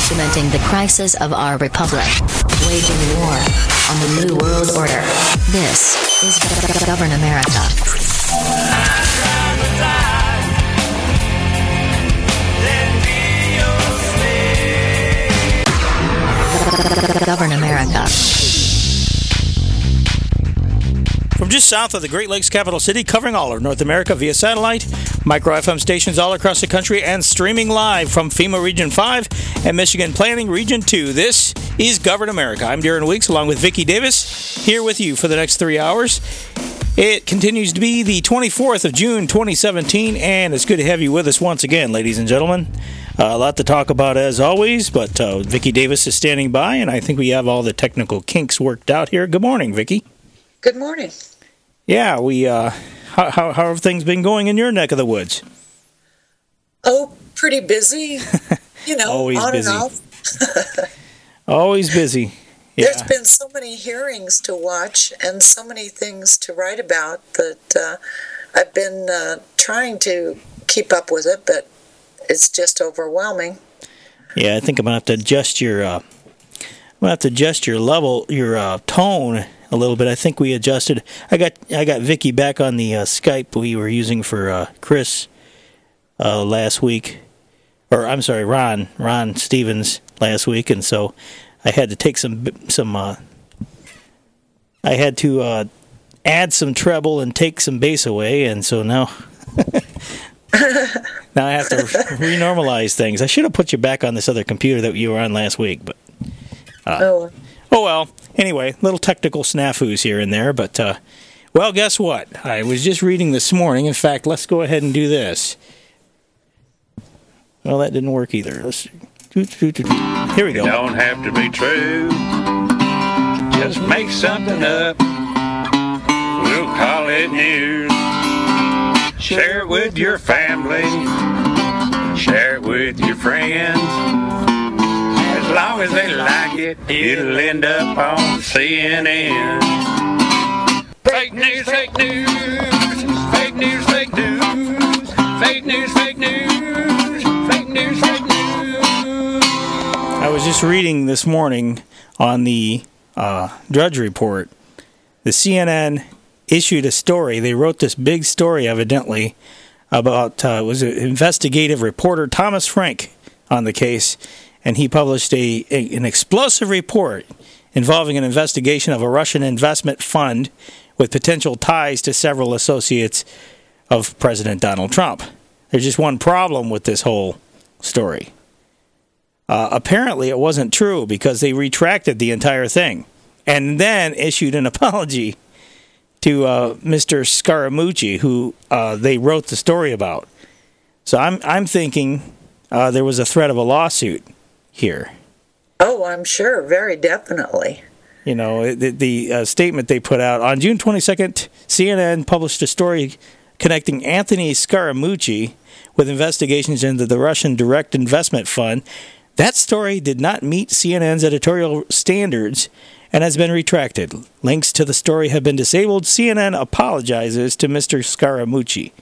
documenting the crisis of our republic, waging war on the New World Order. This is Govern America. Govern America. From just south of the Great Lakes capital city, covering all of North America via satellite, micro FM stations all across the country, and streaming live from FEMA Region 5 and Michigan Planning Region 2. This is Govern America. I'm Darren Weeks, along with Vicki Davis, here with you for the next 3 hours. It continues to be the 24th of June, 2017, and it's good to have you with us once again, ladies and gentlemen. A lot to talk about, as always, but Vicki Davis is standing by, and I think we have all the technical kinks worked out here. Good morning, Vicki. Good morning. Yeah, we. How have things been going in your neck of the woods? Oh, pretty busy. You know, Always on busy. and off. Always busy. Yeah. There's been so many hearings to watch and so many things to write about that I've been trying to keep up with it, but it's just overwhelming. Yeah, I think I'm gonna have to adjust your. Level, your tone a little bit. I think we adjusted. I got Vicki back on the Skype we were using for Chris last week, or I'm sorry, Ron Stevens last week, and so I had to take some. I had to add some treble and take some bass away, and so now. Now I have to renormalize things. I should have put you back on this other computer that you were on last week, but. Oh well. Anyway, little technical snafus here and there, but well, guess what? I was just reading this morning. In fact, let's go ahead and do this. Well, that didn't work either. Let's here we go. It don't have to be true. Just make something up. We'll call it news. Share it with your family. Share it with your friends. As long as they like it, it'll end up on CNN. Fake news, fake news. Fake news, fake news. Fake news, fake news. Fake news, fake news. I was just reading this morning on the Drudge Report. The CNN issued a story. They wrote this big story, evidently, about was it investigative reporter Thomas Frank on the case. And he published an explosive report involving an investigation of a Russian investment fund with potential ties to several associates of President Donald Trump. There's just one problem with this whole story. Apparently, it wasn't true because they retracted the entire thing and then issued an apology to Mr. Scaramucci, who they wrote the story about. So I'm thinking there was a threat of a lawsuit here. Oh, I'm sure, very definitely. You know, the statement they put out on June 22nd, CNN published a story connecting Anthony Scaramucci with investigations into the Russian Direct Investment Fund. That story did not meet CNN's editorial standards and has been retracted. Links to the story have been disabled. CNN apologizes to Mr. Scaramucci.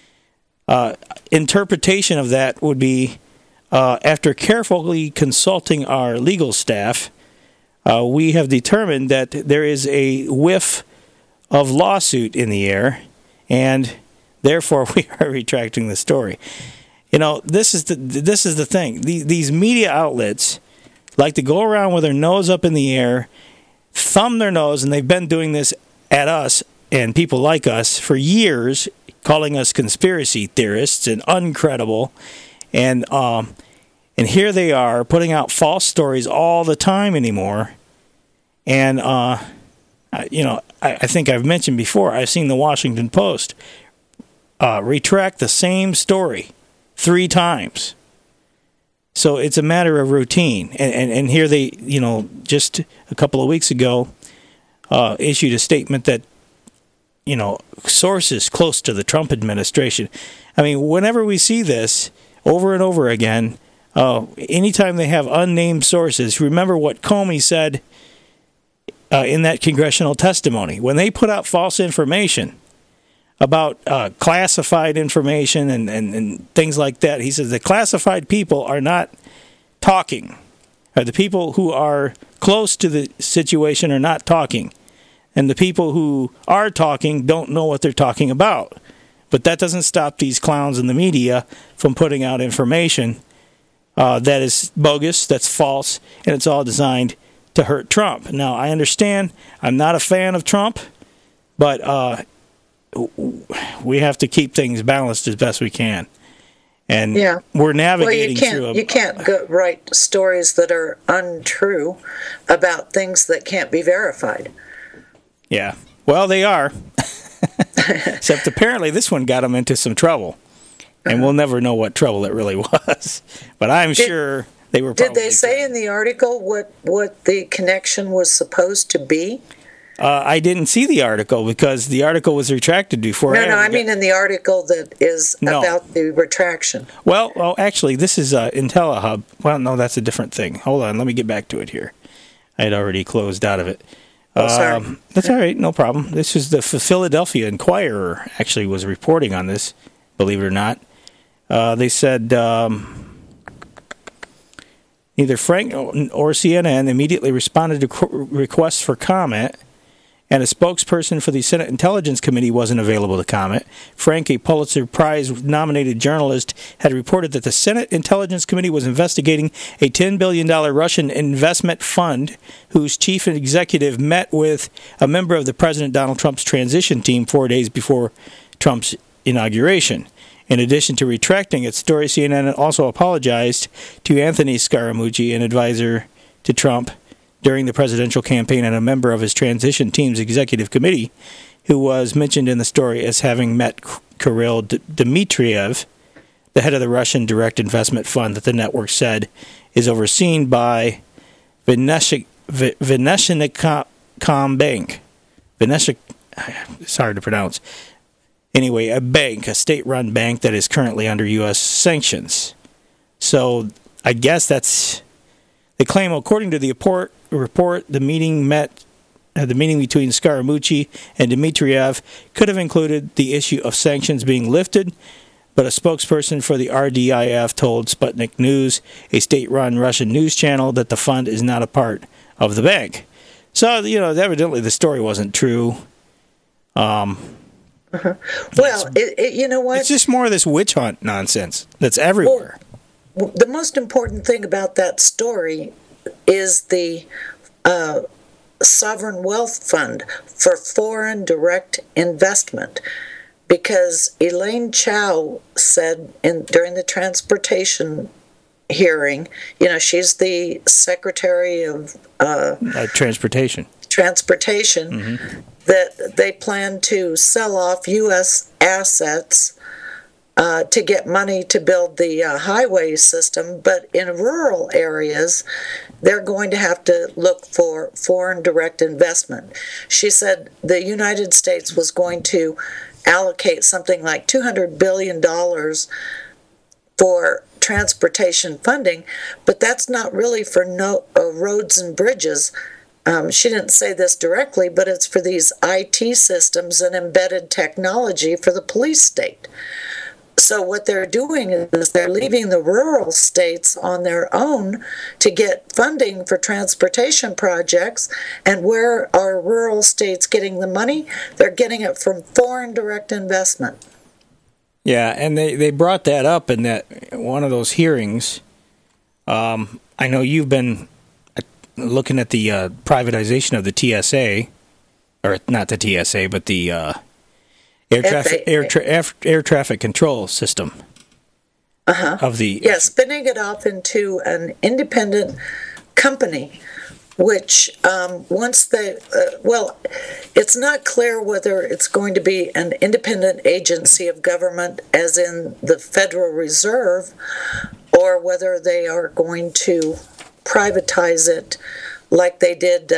Interpretation of that would be, after carefully consulting our legal staff, we have determined that there is a whiff of lawsuit in the air, and therefore we are retracting the story. You know, this is the thing. These media outlets like to go around with their nose up in the air, thumb their nose, and they've been doing this at us and people like us for years, calling us conspiracy theorists and uncredible. And here they are putting out false stories all the time anymore. And, you know, I think I've mentioned before, I've seen the Washington Post retract the same story 3 times. So it's a matter of routine. And here they, you know, just a couple of weeks ago, issued a statement that, you know, sources close to the Trump administration. I mean, whenever we see this over and over again, anytime they have unnamed sources, remember what Comey said in that congressional testimony. When they put out false information about classified information and things like that, he says the classified people are not talking The people who are close to the situation are not talking. And the people who are talking don't know what they're talking about. But that doesn't stop these clowns in the media from putting out information that is bogus, that's false, and it's all designed to hurt Trump. Now, I understand I'm not a fan of Trump, but we have to keep things balanced as best we can. And we're navigating through you can't write stories that are untrue about things that can't be verified. Yeah. Well, they are. Except apparently this one got them into some trouble. And we'll never know what trouble it really was. But I'm sure they were probably... Did they say in the article what the connection was supposed to be? I didn't see the article because the article was retracted before. I mean in the article that is about the retraction. Well, actually, this is IntelliHub. Well, no, that's a different thing. Hold on, let me get back to it here. I had already closed out of it. Sorry. That's all right, no problem. This is the Philadelphia Inquirer actually was reporting on this, believe it or not. They said neither Frank or CNN immediately responded to requests for comment, and a spokesperson for the Senate Intelligence Committee wasn't available to comment. Frank, a Pulitzer Prize-nominated journalist, had reported that the Senate Intelligence Committee was investigating a $10 billion Russian investment fund whose chief executive met with a member of the President Donald Trump's transition team 4 days before Trump's inauguration. In addition to retracting its story, CNN also apologized to Anthony Scaramucci, an advisor to Trump during the presidential campaign and a member of his transition team's executive committee, who was mentioned in the story as having met Kirill Dmitriev, the head of the Russian direct investment fund that the network said is overseen by Veneshnicom Bank. It's hard to pronounce. Anyway, a bank, a state-run bank that is currently under U.S. sanctions. So I guess that's... They claim, according to the report, the meeting between Scaramucci and Dmitriev could have included the issue of sanctions being lifted, but a spokesperson for the RDIF told Sputnik News, a state-run Russian news channel, that the fund is not a part of the bank. So, evidently the story wasn't true. Well, you know what? It's just more of this witch hunt nonsense that's everywhere. The most important thing about that story is the Sovereign Wealth Fund for Foreign Direct Investment, because Elaine Chao said during the transportation hearing, she's the Secretary of Transportation, that they plan to sell off U.S. assets to get money to build the highway system, but in rural areas, they're going to have to look for foreign direct investment. She said the United States was going to allocate something like $200 billion for transportation funding, but that's not really for roads and bridges. She didn't say this directly, but it's for these IT systems and embedded technology for the police state. So what they're doing is they're leaving the rural states on their own to get funding for transportation projects. And where are rural states getting the money? They're getting it from foreign direct investment. Yeah, and they brought that up in that one of those hearings. I know you've been looking at the privatization of the TSA, or not the TSA, but the air traffic control system of the... Yeah, spinning it off into an independent company, which once they... it's not clear whether it's going to be an independent agency of government, as in the Federal Reserve, or whether they are going to privatize it like they did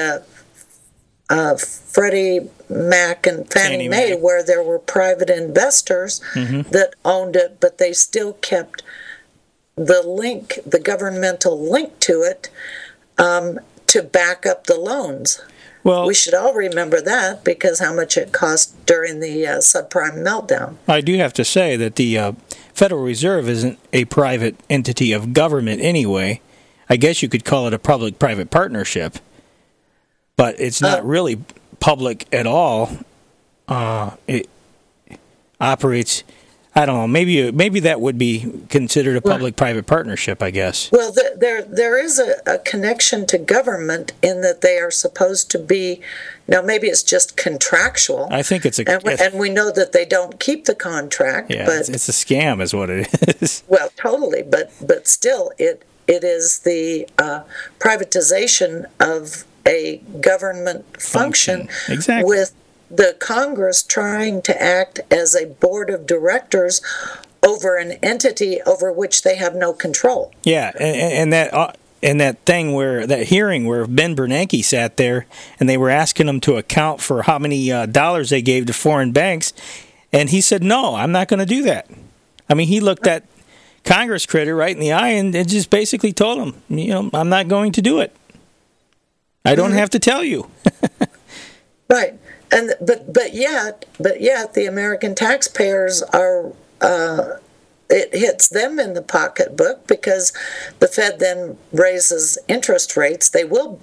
Freddie Mac and Fannie Mae, where there were private investors that owned it, but they still kept the governmental link to it to back up the loans. Well, we should all remember that, because how much it cost during the subprime meltdown. I do have to say that the Federal Reserve isn't a private entity of government anyway. I guess you could call it a public-private partnership, but it's not really public at all. It operates, I don't know, maybe that would be considered a public-private partnership, I guess. Well, there is a connection to government in that they are supposed to be, now maybe it's just contractual. I think it's and we know that they don't keep the contract. Yeah, but it's a scam is what it is. Well, totally, but still, it is the privatization of a government function. Exactly. With the Congress trying to act as a board of directors over an entity over which they have no control. Yeah, and that thing that hearing where Ben Bernanke sat there and they were asking him to account for how many dollars they gave to foreign banks, and he said, "No, I'm not going to do that." I mean, he looked that Congress critter right in the eye and just basically told him, "I'm not going to do it. I don't have to tell you." Right. And but yet the American taxpayers are it hits them in the pocketbook because the Fed then raises interest rates. They will,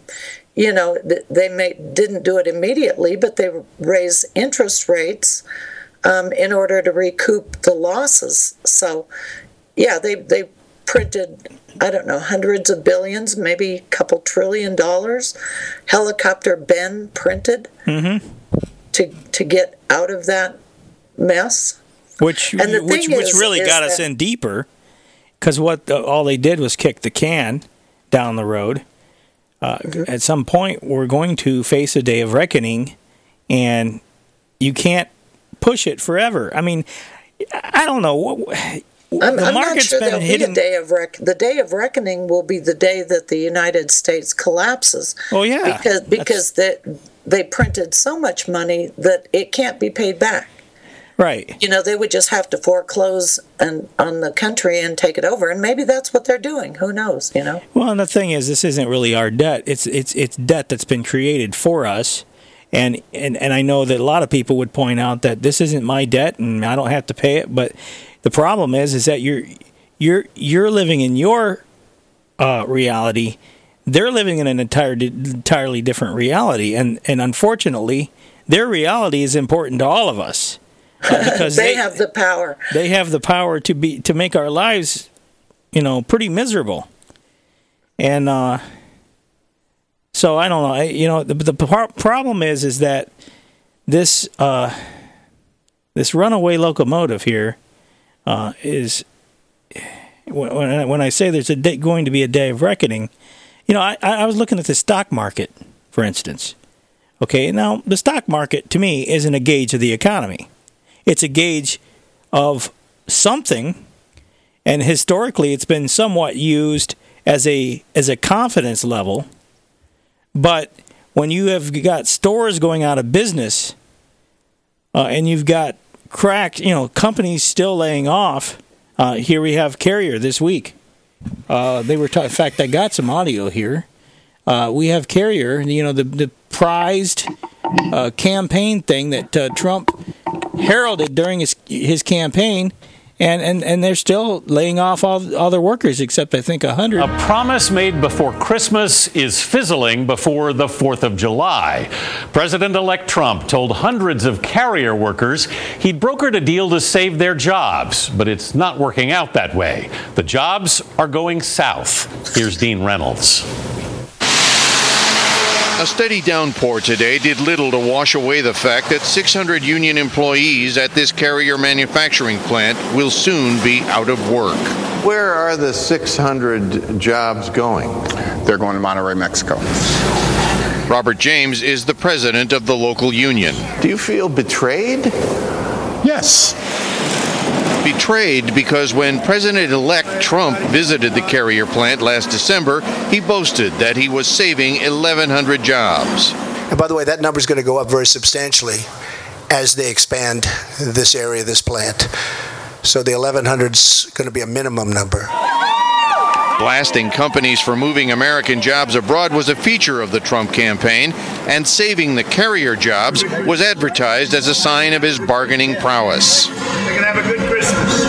they didn't do it immediately, but they raise interest rates in order to recoup the losses. So, yeah, they printed, I don't know, hundreds of billions, maybe a couple $1 trillion. Helicopter Ben printed. Mm-hmm. To get out of that mess, which really got us in deeper, because all they did was kick the can down the road. At some point, we're going to face a day of reckoning, and you can't push it forever. I mean, I don't know. I'm not sure there'll be a day of the day of reckoning will be the day that the United States collapses. Oh yeah, because they printed so much money that it can't be paid back. Right. They would just have to foreclose on the country and take it over, and maybe that's what they're doing. Who knows? Well, and the thing is, this isn't really our debt. It's debt that's been created for us. And I know that a lot of people would point out that this isn't my debt and I don't have to pay it. But the problem is that you're living in your reality. They're living in an entirely different reality, and unfortunately, their reality is important to all of us because they have the power. They have the power to make our lives, pretty miserable. And so I don't know. The problem is that this runaway locomotive here is when I say there's going to be a day of reckoning. I was looking at the stock market, for instance. Okay, now the stock market to me isn't a gauge of the economy. It's a gauge of something, and historically it's been somewhat used as a confidence level. But when you have got stores going out of business, and you've got companies still laying off, here we have Carrier this week. They were in fact, I got some audio here. We have Carrier, the prized campaign thing that Trump heralded during his campaign, and they're still laying off all their workers except I think 100. A promise made before Christmas is fizzling before the 4th of July. President-elect Trump told hundreds of Carrier workers he'd brokered a deal to save their jobs, but it's not working out that way. The jobs are going south. Here's Dean Reynolds. A steady downpour today did little to wash away the fact that 600 union employees at this Carrier manufacturing plant will soon be out of work. Where are the 600 jobs going? They're going to Monterrey, Mexico. Robert James is the president of the local union. Do you feel betrayed? Yes. Betrayed because when President-elect Trump visited the Carrier plant last December, he boasted that he was saving 1,100 jobs. And by the way, that number is going to go up very substantially as they expand this area, this plant. So the 1,100 is going to be a minimum number. Blasting companies for moving American jobs abroad was a feature of the Trump campaign, and saving the Carrier jobs was advertised as a sign of his bargaining prowess. We're going to have a good Christmas.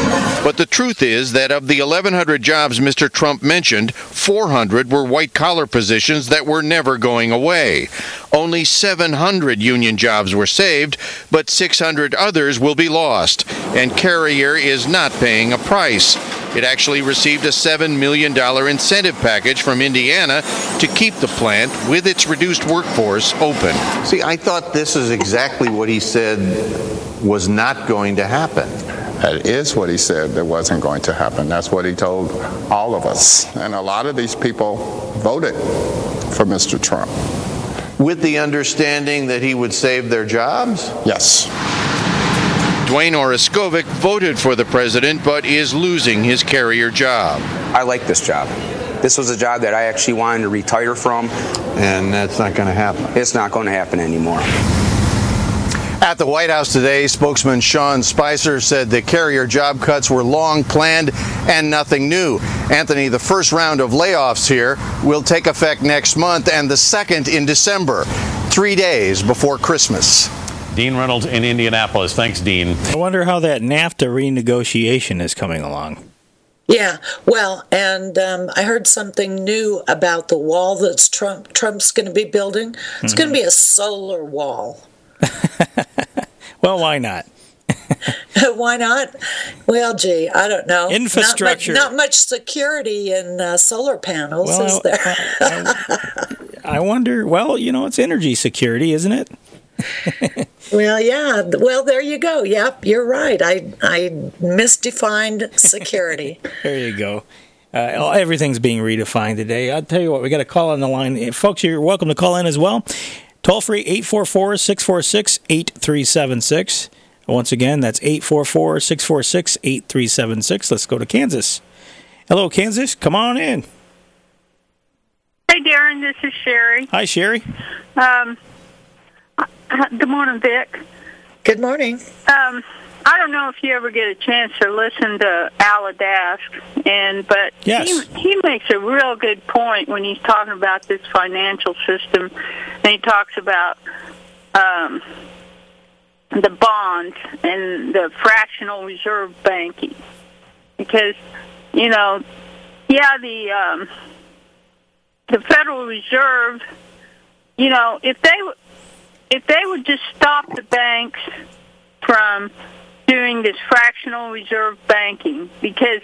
But the truth is that of the 1,100 jobs Mr. Trump mentioned, 400 were white-collar positions that were never going away. Only 700 union jobs were saved, but 600 others will be lost, and Carrier is not paying a price. It actually received a $7 million incentive package from Indiana to keep the plant, with its reduced workforce, open. See, I thought this is exactly what he said was not going to happen. That is what he said that wasn't going to happen. That's what he told all of us. And a lot of these people voted for Mr. Trump. With the understanding that he would save their jobs? Yes. Dwayne Oreskowik voted for the president, but is losing his Carrier job. I like this job. This was a job that I actually wanted to retire from. And that's not going to happen. It's not going to happen anymore. At the White House today, spokesman Sean Spicer said the Carrier job cuts were long planned and nothing new. Anthony, the first round of layoffs here will take effect next month and the second in December, 3 days before Christmas. Dean Reynolds in Indianapolis. Thanks, Dean. I wonder how that NAFTA renegotiation is coming along. Yeah, well, and I heard something new about the wall that Trump's going to be building. It's going to be a solar wall. Well, why not? Why not? Well, gee, I don't know. Infrastructure. Not much security in solar panels, is there? I wonder. Well, it's energy security, isn't it? Well, yeah. Well, there you go. Yep, you're right. I misdefined security. There you go. Everything's being redefined today. I'll tell you what, we got a call on the line. Folks, you're welcome to call in as well. Toll free 844-646-8376. Once again, that's 844-646-8376. Let's go to Kansas. Hello, Kansas. Come on in. Hey, Darren. This is Sherry. Hi, Sherry. Good morning, Vic. Good morning. I don't know if you ever get a chance to listen to Aladask, but yes. he makes a real good point when he's talking about this financial system, and he talks about the bonds and the fractional reserve banking, because the Federal Reserve, if they would just stop the banks from doing this fractional reserve banking, because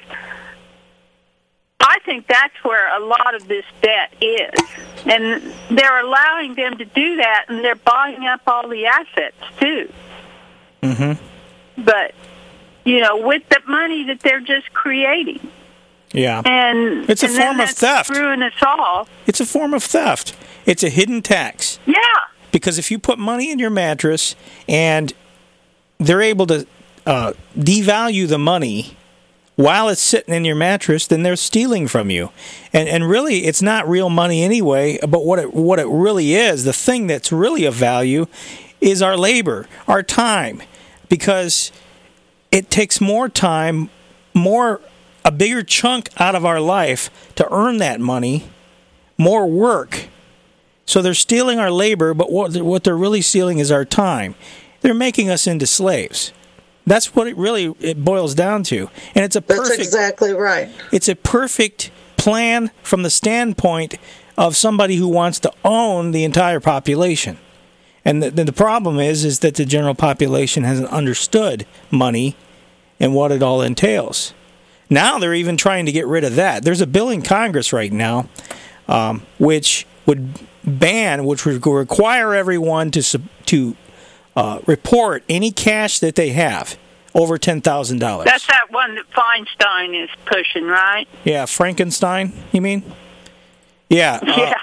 I think that's where a lot of this debt is. And they're allowing them to do that, and they're buying up all the assets, too. Mm-hmm. But, with the money that they're just creating. Yeah. And it's a form of theft. Screwing us all. It's a form of theft. It's a hidden tax. Yeah. Because if you put money in your mattress and they're able to devalue the money while it's sitting in your mattress, then they're stealing from you. And really, it's not real money anyway, but what it really is, the thing that's really of value is our labor, our time. Because it takes more time, a bigger chunk out of our life to earn that money, more work. So they're stealing our labor, but what they're really stealing is our time. They're making us into slaves. That's what it boils down to. And it's That's exactly right. It's a perfect plan from the standpoint of somebody who wants to own the entire population. And the problem is that the general population hasn't understood money and what it all entails. Now they're even trying to get rid of that. There's a bill in Congress right now which would require everyone to report any cash that they have over $10,000. That's that one that Feinstein is pushing, right? Yeah, Frankenstein, you mean? Yeah.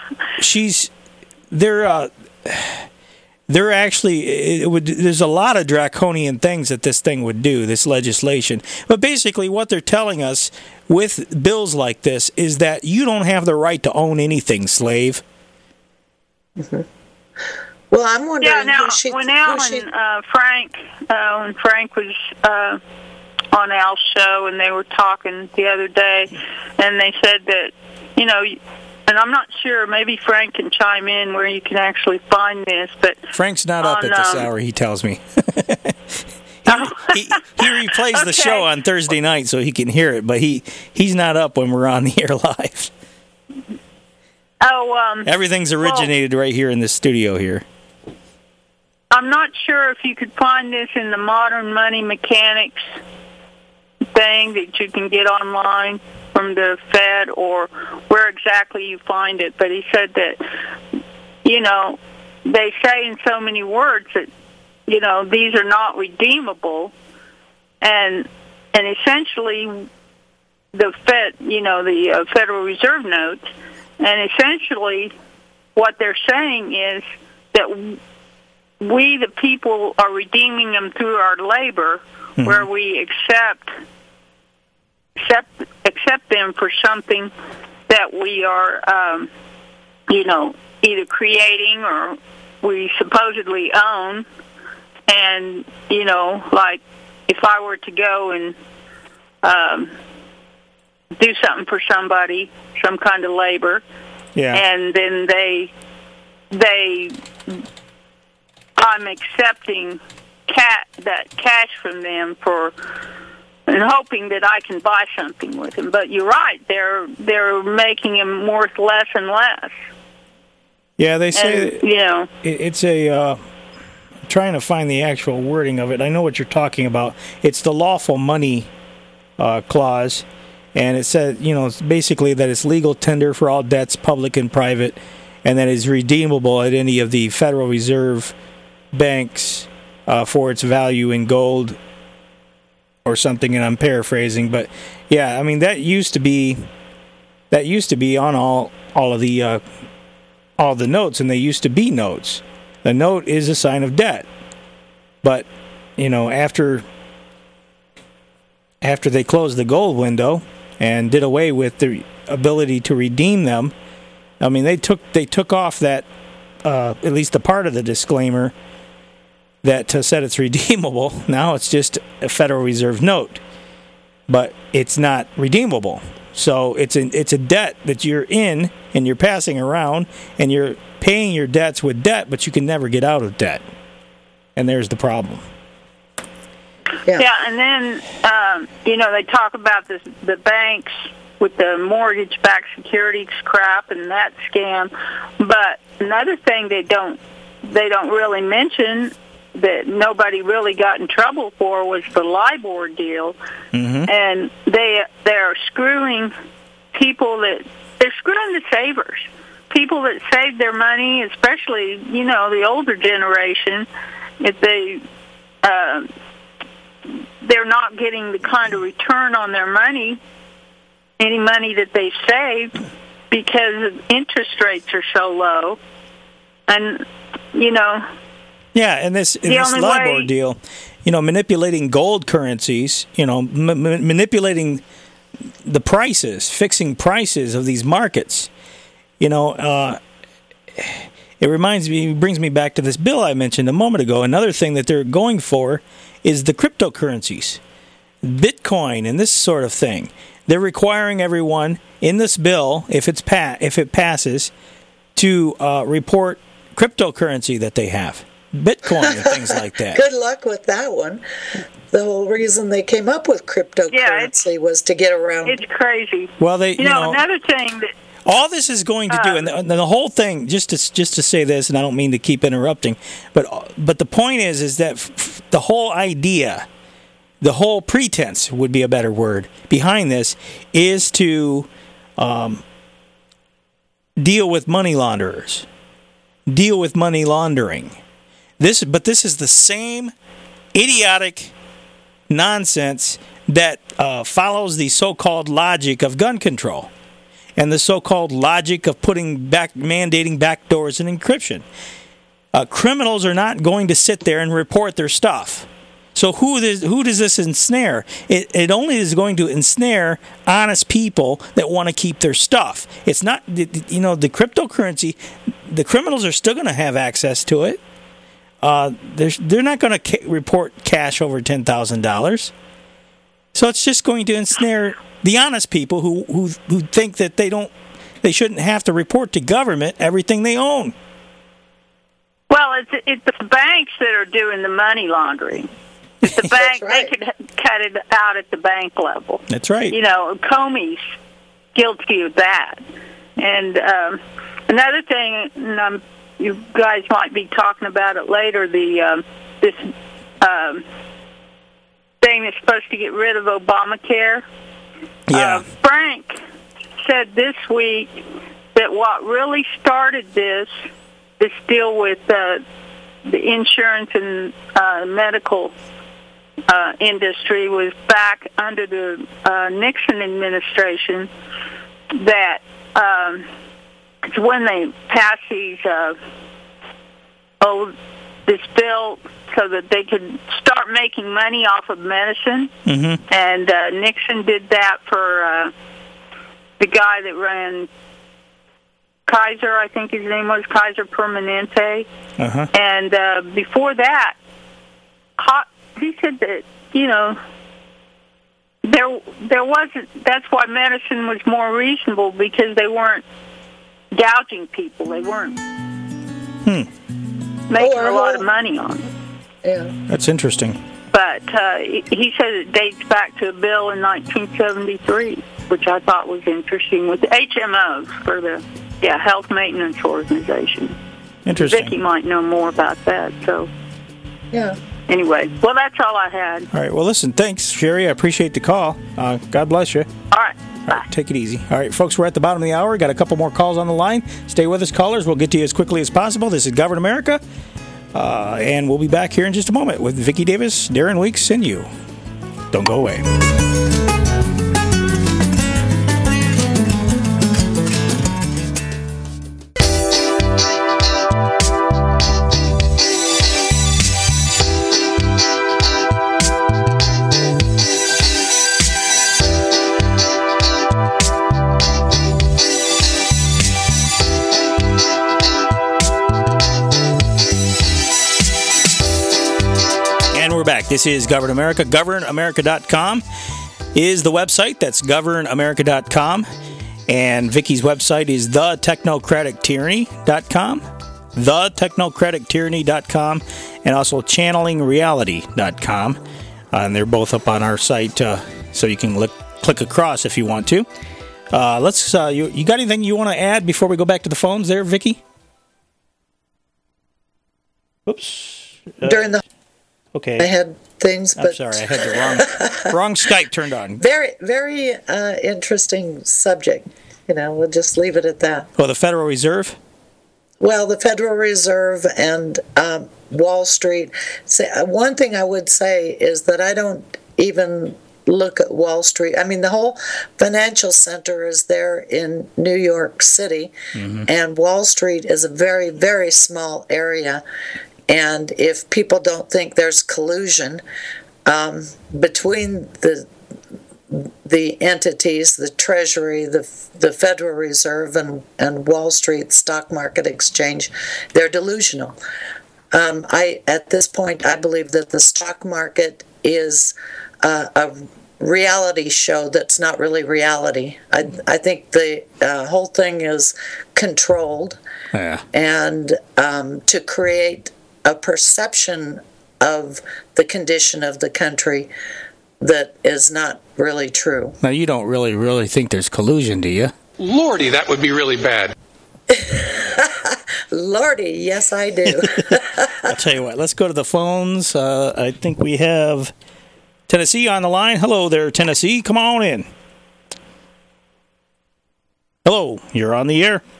They're actually, there's a lot of draconian things that this thing would do, this legislation. But basically what they're telling us with bills like this is that you don't have the right to own anything, slave. Mm-hmm. Well, I'm wondering when Frank was on Al's show, and they were talking the other day, and they said that, and I'm not sure, maybe Frank can chime in where you can actually find this, but Frank's not up at this hour, he tells me. he replays the show on Thursday night so he can hear it, but he's not up when we're on the air live. Oh, everything's originated right here in the studio here. I'm not sure if you could find this in the Modern Money Mechanics thing that you can get online from the Fed, or where exactly you find it, but he said that, they say in so many words that, these are not redeemable, and essentially the Fed, the Federal Reserve notes, and essentially what they're saying is that we, the people, are redeeming them through our labor, where we accept them for something that we are, either creating or we supposedly own. And, like if I were to go and do something for somebody, some kind of labor, and then I'm accepting that cash from them and hoping that I can buy something with them. But you're right; they're making them worth less and less. Yeah, they say it's a. Trying to find the actual wording of it. I know what you're talking about. It's the lawful money clause, and it says it's basically that it's legal tender for all debts, public and private, and that is redeemable at any of the Federal Reserve banks for its value in gold or something, and I'm paraphrasing, but yeah, I mean that used to be on all of the notes, and they used to be notes. The note is a sign of debt, but after they closed the gold window and did away with the ability to redeem them, I mean they took off that at least a part of the disclaimer that said it's redeemable. Now it's just a Federal Reserve note, but it's not redeemable. So it's a debt that you're in and you're passing around, and you're paying your debts with debt, but you can never get out of debt. And there's the problem. Yeah, and then they talk about the banks with the mortgage-backed securities crap and that scam. But another thing they don't really mention that nobody really got in trouble for was the LIBOR deal. And they're screwing they're screwing the savers, people that saved their money, especially the older generation. If they're not getting the kind of return on their money, any money that they saved, because interest rates are so low, and Yeah, and this LIBOR deal, manipulating gold currencies, manipulating the prices, fixing prices of these markets. It brings me back to this bill I mentioned a moment ago. Another thing that they're going for is the cryptocurrencies, Bitcoin, and this sort of thing. They're requiring everyone in this bill, if it passes, to report cryptocurrency that they have. Bitcoin and things like that. Good luck with that one. The whole reason they came up with cryptocurrency was to get around. It's crazy. Well, another thing that all this is going to do, and the whole thing, just to say this, and I don't mean to keep interrupting, but the point is that the whole idea, the whole pretense would be a better word behind this, is to deal with money launderers, deal with money laundering. This is the same idiotic nonsense that follows the so-called logic of gun control and the so-called logic of mandating backdoors and encryption. Criminals are not going to sit there and report their stuff. So who does this ensnare? It only is going to ensnare honest people that want to keep their stuff. It's not, the cryptocurrency. The criminals are still going to have access to it. They're not going to report cash over $10,000. So it's just going to ensnare the honest people who think that they shouldn't have to report to government everything they own. Well, it's the banks that are doing the money laundering. The bank, they could cut it out at the bank level. That's right. You know, Comey's guilty of that. And another thing, and you guys might be talking about it later, this thing that's supposed to get rid of Obamacare. Yeah. Frank said this week that what really started this deal with the insurance and medical industry was back under the Nixon administration. That when they passed this bill so that they could start making money off of medicine, and Nixon did that for the guy that ran Kaiser, I think his name was Kaiser Permanente. And before that, he said that, you know, there wasn't, that's why medicine was more reasonable, because they weren't gouging people. They weren't making a lot of money on it. Yeah. That's interesting. But he said it dates back to a bill in 1973, which I thought was interesting, with HMOs for the Health Maintenance Organization. Interesting. Vicki might know more about that. So, yeah. Anyway, well, that's all I had. All right. Well, listen, thanks, Sherry. I appreciate the call. God bless you. All right. All right, take it easy. All right, folks, we're at the bottom of the hour. Got a couple more calls on the line. Stay with us, callers. We'll get to you as quickly as possible. This is Govern America, and we'll be back here in just a moment with Vicki Davis, Darren Weeks, and you. Don't go away. We're back. This is Govern America. GovernAmerica.com is the website. That's GovernAmerica.com. And Vicki's website is TheTechnocraticTyranny.com. TheTechnocraticTyranny.com. And also ChannelingReality.com. And they're both up on our site, so you can click across if you want to. Let's. You got anything you want to add before we go back to the phones there, Vicki? Oops. During the... Okay. I had things, but... I'm sorry, I had the wrong Skype turned on. Very, very interesting subject. You know, we'll just leave it at that. Oh, the Federal Reserve? Well, the Federal Reserve and Wall Street. One thing I would say is that I don't even look at Wall Street. I mean, the whole financial center is there in New York City, and Wall Street is a very, very small area. And if people don't think there's collusion between the entities, the Treasury, the Federal Reserve, and Wall Street Stock Market Exchange, they're delusional. At this point, I believe that the stock market is a reality show that's not really reality. I think the whole thing is controlled, and to create a perception of the condition of the country that is not really true. Now, you don't really think there's collusion, do you? Lordy, that would be really bad. Lordy, yes, I do. I'll tell you what, let's go to the phones. I think we have Tennessee on the line. Hello there, Tennessee. Come on in. Hello, you're on the air.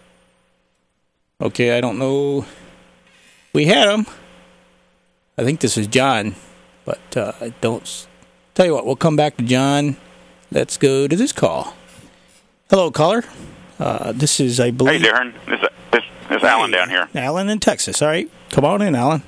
Okay, I don't know. We had him. I think this is John, but I don't. Tell you what, we'll come back to John. Let's go to this call. Hello, caller. This is, I believe. Hey, Darren. This is Alan down here. Alan in Texas. All right, come on in, Alan.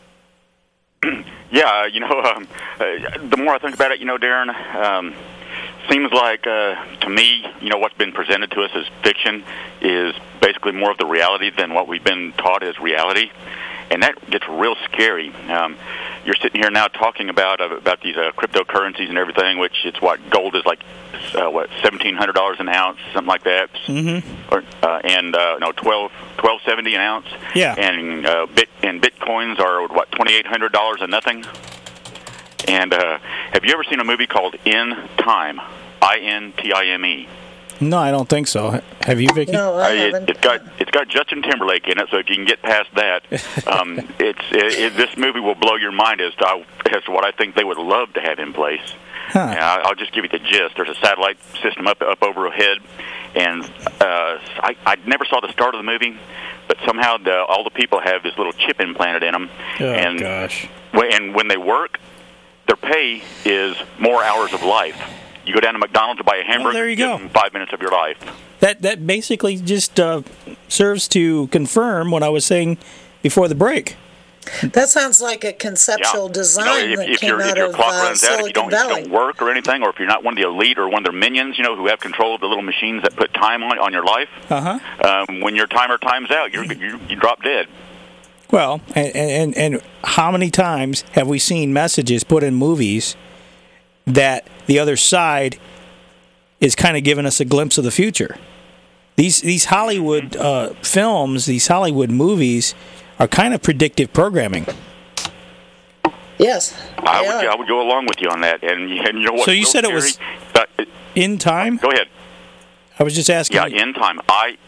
Yeah, the more I think about it, Darren, seems like to me, what's been presented to us as fiction is basically more of the reality than what we've been taught as reality. And that gets real scary. You're sitting here now talking about these cryptocurrencies and everything, which it's gold is like $1,700 an ounce, something like that, or $1,270 an ounce. Yeah. And bitcoins are $2,800 a nothing. And have you ever seen a movie called In Time? INTIME. No, I don't think so. Have you, Vicki? No, I haven't. It's got Justin Timberlake in it, so if you can get past that, this movie will blow your mind as to what I think they would love to have in place. Huh. I'll just give you the gist. There's a satellite system up overhead, and I never saw the start of the movie, but somehow all the people have this little chip implanted in them. Oh, and gosh. When they work, their pay is more hours of life. You go down to McDonald's to buy a hamburger, there you give go. them 5 minutes of your life. That basically just serves to confirm what I was saying before the break. That sounds like a conceptual design that came out of Silicon Valley. If you don't work or anything, or if you're not one of the elite or one of their minions, who have control of the little machines that put time on your life, when your timer times out, you drop dead. Well, and how many times have we seen messages put in movies that the other side is kind of giving us a glimpse of the future? These Hollywood films, these Hollywood movies are kind of predictive programming. Yes, I would go along with you on that. And you know what? So you said it was In Time? Go ahead. I was just asking. Yeah, In Time.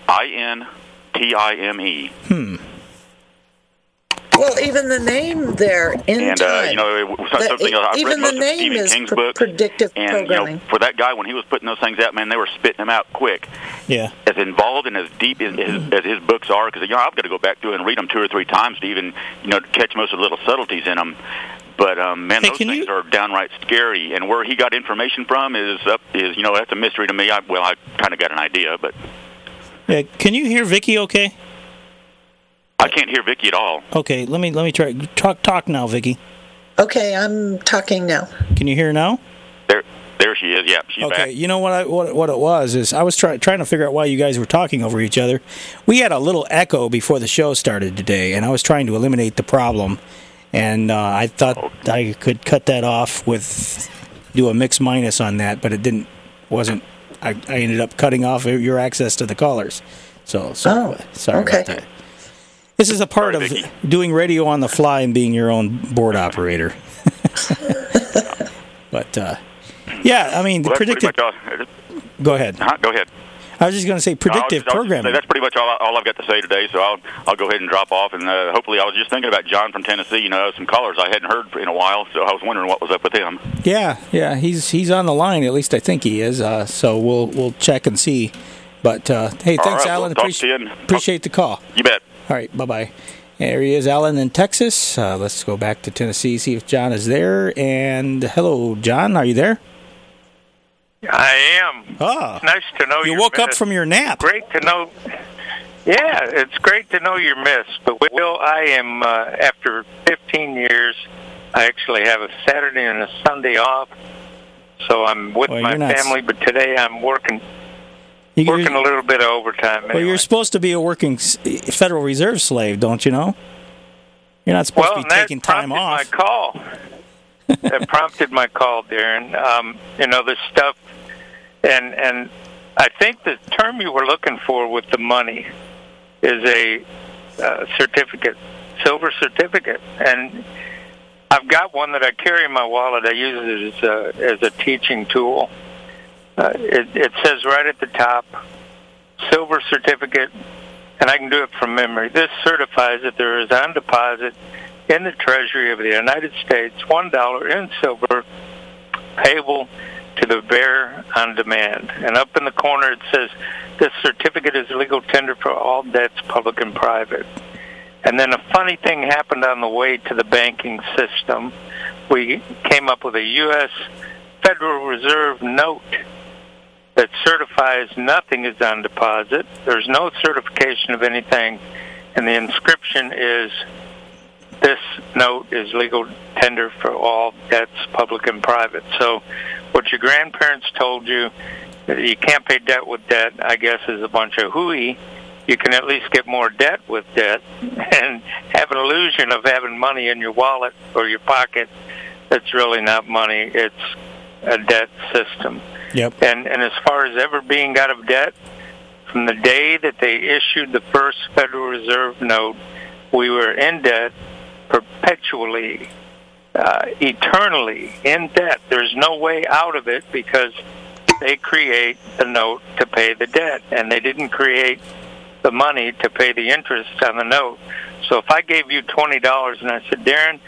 INTIME. Well, even the name there, In Time. Even the name is predictive programming. For that guy, when he was putting those things out, man, they were spitting them out quick. Yeah. As involved and as deep as his books are, because I've got to go back through and read them 2 or 3 times to even to catch most of the little subtleties in them. But man, those things are downright scary. And where he got information from is that's a mystery to me. I kind of got an idea, but yeah. Can you hear Vicki? Okay. I can't hear Vicki at all. Okay, let me try. Talk now, Vicki. Okay, I'm talking now. Can you hear now? There she is. Yeah, she's back. Okay, you know what it was is I was trying to figure out why you guys were talking over each other. We had a little echo before the show started today, and I was trying to eliminate the problem. And I thought I could cut that off do a mix minus on that, but it wasn't. I ended up cutting off your access to the callers. So sorry about that. This is a part of doing radio on the fly and being your own board operator. But, yeah, I mean, predictive... Go ahead. Go ahead. I was just going to say predictive programming. That's pretty much all I've got to say today, so I'll go ahead and drop off. And hopefully I was just thinking about John from Tennessee. Some callers I hadn't heard in a while, so I was wondering what was up with him. Yeah, he's on the line. At least I think he is. So we'll check and see. But, hey, thanks, Alan. Appreciate the call. You bet. All right, bye-bye. There he is, Alan in Texas. Let's go back to Tennessee, see if John is there. And hello, John, are you there? I am. Oh. Nice to know you woke up from your nap. Great to know. Yeah, it's great to know you're missed. But, Will, I am, after 15 years, I actually have a Saturday and a Sunday off. So I'm with my family, but today I'm working a little bit of overtime. Anyway. Well, you're supposed to be a working Federal Reserve slave, don't you know? You're not supposed to be taking time off. My call. That prompted my call, Darren. This stuff, and I think the term you were looking for with the money is a certificate, silver certificate, and I've got one that I carry in my wallet. I use it as a teaching tool. It says right at the top, silver certificate, and I can do it from memory. This certifies that there is on deposit in the Treasury of the United States $1 in silver payable to the bearer on demand. And up in the corner it says, this certificate is legal tender for all debts, public and private. And then a funny thing happened on the way to the banking system. We came up with a U.S. Federal Reserve note that certifies nothing is on deposit. There's no certification of anything, and the inscription is, this note is legal tender for all debts, public and private. So what your grandparents told you, that you can't pay debt with debt, I guess is a bunch of hooey. You can at least get more debt with debt and have an illusion of having money in your wallet or your pocket. That's really not money. It's a debt system. Yep. And as far as ever being out of debt, from the day that they issued the first Federal Reserve note, we were in debt perpetually eternally in debt. There's no way out of it because they create the note to pay the debt, and they didn't create the money to pay the interest on the note. So if I gave you $20 and I said, Darren,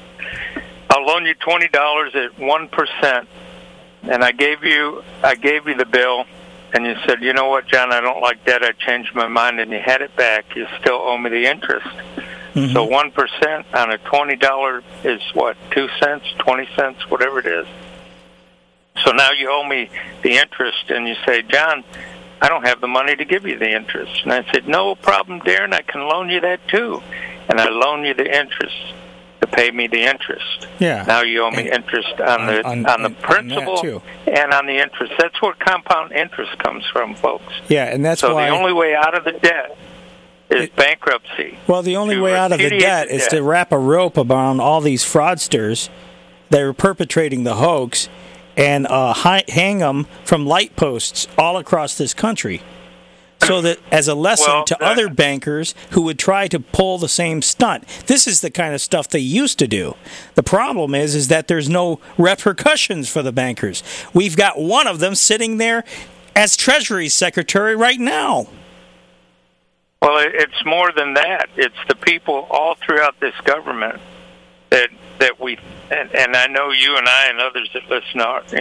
I'll loan you $20 at 1%, and I gave you the bill, and you said, you know what, John, I don't like that, I changed my mind, and you had it back, you still owe me the interest. Mm-hmm. So 1% on a $20 is what, 2 cents, 20 cents, whatever it is. So now you owe me the interest, and you say, John, I don't have the money to give you the interest. And I said, no problem, Darren, I can loan you that too. And I loan you the interest to pay me the interest. Yeah. Now you owe me interest on the principal and on the interest. That's where compound interest comes from, folks. Yeah, and that's so why... the only way out of the debt is bankruptcy. Well, the only way out of the debt is to wrap a rope around all these fraudsters that are perpetrating the hoax and hang them from light posts all across this country. So that as a lesson to other bankers who would try to pull the same stunt. This is the kind of stuff they used to do. The problem is that there's no repercussions for the bankers. We've got one of them sitting there as Treasury Secretary right now. Well, it's more than that. It's the people all throughout this government that we, and I know you and I and others that listen,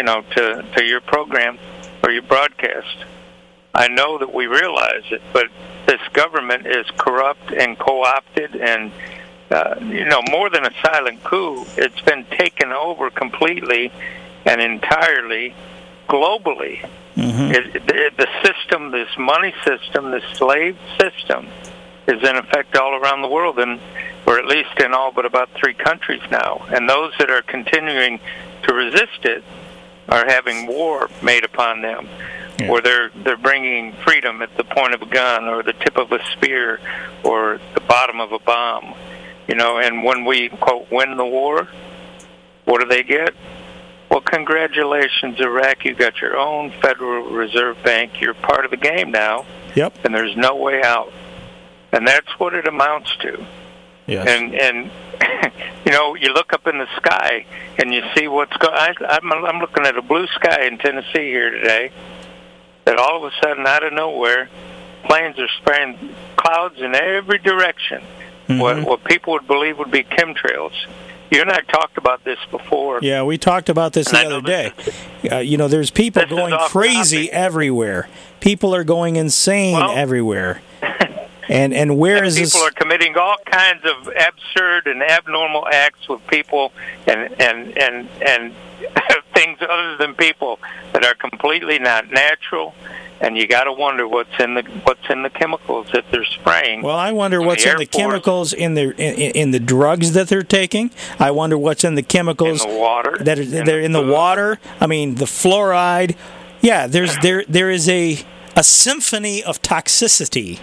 to your program or your broadcast. I know that we realize it, but this government is corrupt and co-opted, and more than a silent coup, it's been taken over completely and entirely globally. Mm-hmm. The system, this money system, this slave system, is in effect all around the world, or at least in all but about 3 countries now. And those that are continuing to resist it are having war made upon them. Yeah. Or they're bringing freedom at the point of a gun or the tip of a spear or the bottom of a bomb. And when we, quote, win the war, what do they get? Well, congratulations, Iraq. You got your own Federal Reserve Bank. You're part of the game now. Yep. And there's no way out. And that's what it amounts to. Yes. And you look up in the sky and you see what's going on. I'm looking at a blue sky in Tennessee here today. That all of a sudden, out of nowhere, planes are spraying clouds in every direction. Mm-hmm. What people would believe would be chemtrails. You and I talked about this before. Yeah, we talked about this the other day. There's people going crazy everywhere. People are going insane everywhere. And where is this? People are committing all kinds of absurd and abnormal acts with people and things other than people that are completely not natural. And you got to wonder what's in the chemicals that they're spraying. Well, I wonder what's in the chemicals in the drugs that they're taking. I wonder what's in the chemicals in the water that are in the water. I mean, the fluoride. Yeah, there is a symphony of toxicity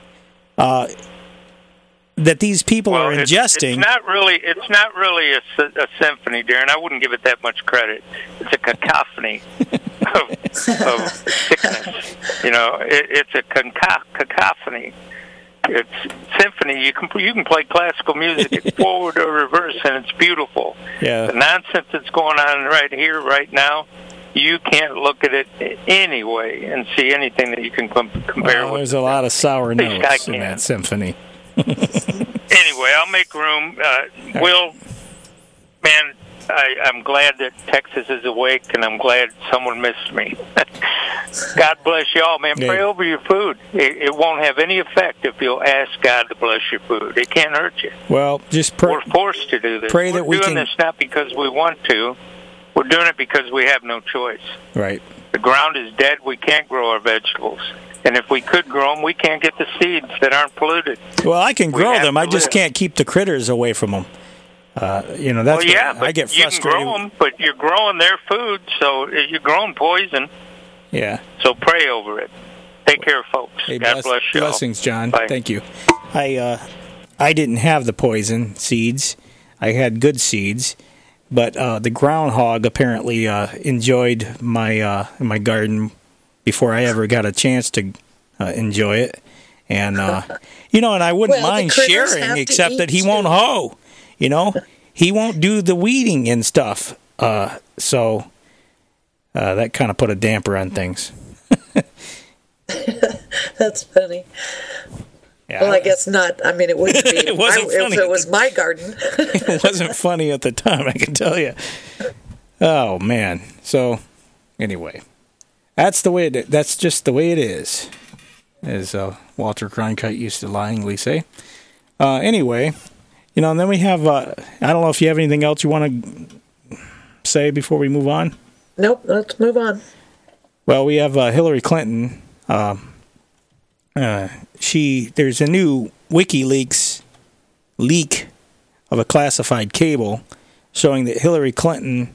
that these people are ingesting. It's not really a symphony, Darren. I wouldn't give it that much credit. It's a cacophony of sickness. It's a cacophony. It's symphony. You can play classical music forward or reverse, and it's beautiful. Yeah. The nonsense that's going on right here, right now, you can't look at it anyway and see anything that you can compare with. There's a lot of sour notes in that symphony. Anyway, I'll make room. Will, man, I'm glad that Texas is awake, and I'm glad someone missed me. God bless y'all, man. Pray over your food. It won't have any effect if you'll ask God to bless your food. It can't hurt you. Well, just pray. We're forced to do this. Pray that We're doing this not because we want to. We're doing it because we have no choice. Right. The ground is dead. We can't grow our vegetables. And if we could grow them, we can't get the seeds that aren't polluted. Well, I can grow them. I just can't keep the critters away from them. That's but I get frustrated. You can grow them, but you're growing their food, so you're growing poison. Yeah. So pray over it. Take care, folks. Hey, God bless you. Blessings, John. Bye. Thank you. I didn't have the poison seeds. I had good seeds. But the groundhog apparently enjoyed my garden before I ever got a chance to enjoy it, and and I wouldn't mind sharing, except that he won't hoe. he won't do the weeding and stuff. So that kind of put a damper on things. That's funny. Yeah, well, I guess not. I mean, it wouldn't be it wasn't funny. if it was my garden. It wasn't funny at the time, I can tell you. Oh, man. So, anyway, that's just the way it is, as Walter Cronkite used to lyingly say. Anyway, and then we have, I don't know if you have anything else you want to say before we move on? Nope, let's move on. Well, we have Hillary Clinton. There's a new WikiLeaks leak of a classified cable showing that Hillary Clinton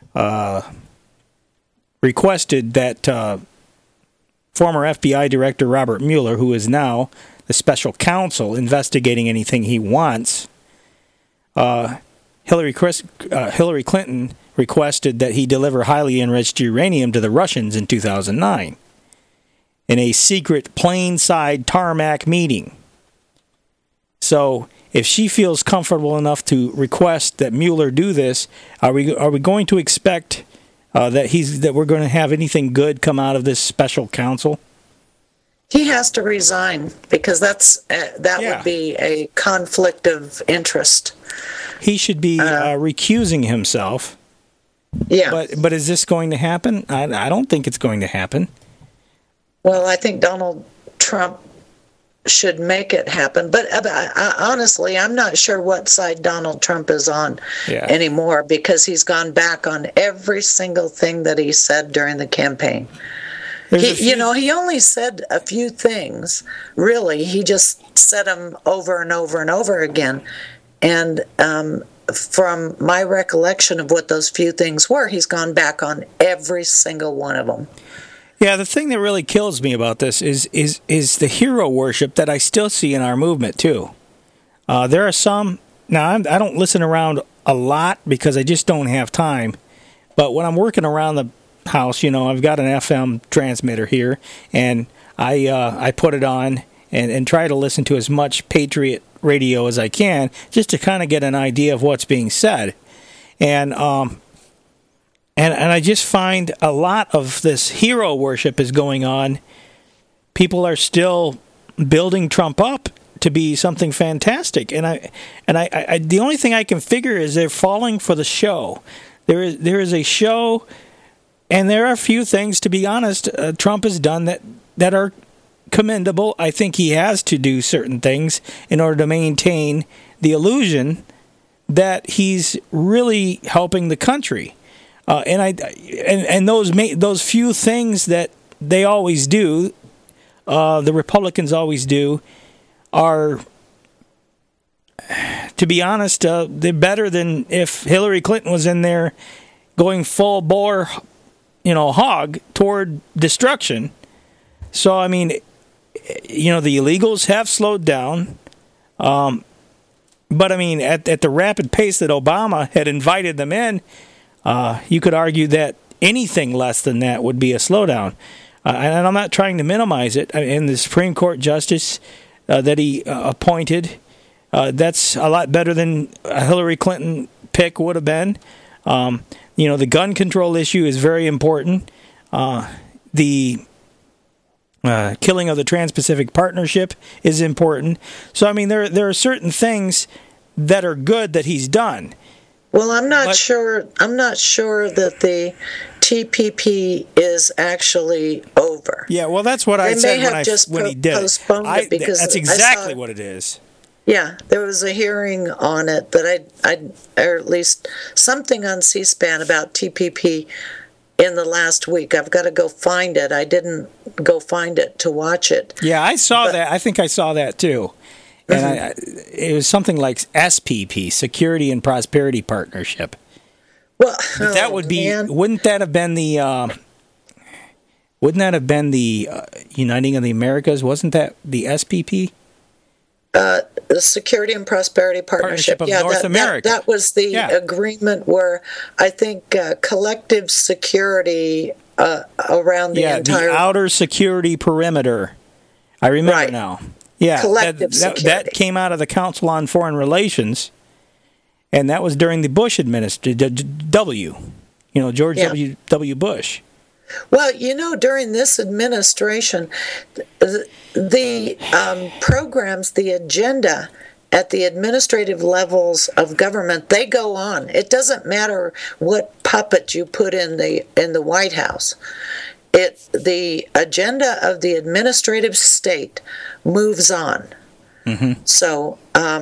requested that former FBI Director Robert Mueller, who is now the special counsel investigating anything he wants, Hillary Clinton requested that he deliver highly enriched uranium to the Russians in 2009 in a secret plain-side tarmac meeting. So, if she feels comfortable enough to request that Mueller do this, are we going to expect that we're going to have anything good come out of this special counsel? He has to resign because that would be a conflict of interest. He should be recusing himself. Yeah. But is this going to happen? I don't think it's going to happen. Well, I think Donald Trump should make it happen. But honestly, I'm not sure what side Donald Trump is on anymore because he's gone back on every single thing that he said during the campaign. He only said a few things, really. He just said them over and over and over again. And from my recollection of what those few things were, he's gone back on every single one of them. Yeah, the thing that really kills me about this is the hero worship that I still see in our movement, too. There are some... Now, I don't listen around a lot because I just don't have time. But when I'm working around the house, I've got an FM transmitter here, and I put it on and try to listen to as much Patriot radio as I can just to kind of get an idea of what's being said. And I just find a lot of this hero worship is going on. People are still building Trump up to be something fantastic, and I the only thing I can figure is they're falling for the show. There is a show, and there are a few things, to be honest, Trump has done that are commendable. I think he has to do certain things in order to maintain the illusion that he's really helping the country. And those few things that they always do, the Republicans always do, are, to be honest, they're better than if Hillary Clinton was in there going full bore, hog toward destruction. So, I mean, the illegals have slowed down. But, I mean, at the rapid pace that Obama had invited them in, you could argue that anything less than that would be a slowdown. And I'm not trying to minimize it. And the Supreme Court justice that he appointed, that's a lot better than a Hillary Clinton pick would have been. The gun control issue is very important. The killing of the Trans-Pacific Partnership is important. So, I mean, there are certain things that are good that he's done. Well, I'm not sure that the TPP is actually over. Yeah, well, that's what I said when he did it. Because that's exactly what it is. Yeah, there was a hearing on it that or at least something on C-SPAN about TPP in the last week. I've got to go find it. I didn't go find it to watch it. Yeah, I saw that. I think I saw that too. And it was something like SPP, Security and Prosperity Partnership. Well, that would be. Man. Wouldn't that have been the? Uniting of the Americas? Wasn't that the SPP? The Security and Prosperity Partnership of North America. That was the agreement where I think collective security around the entire the outer security perimeter. I remember now. Yeah, collective security. That came out of the Council on Foreign Relations, And that was during the Bush administration, George W. Bush. Well, during this administration, the programs, the agenda at the administrative levels of government, they go on. It doesn't matter what puppet you put in the White House. The agenda of the administrative state moves on. Mm-hmm. So,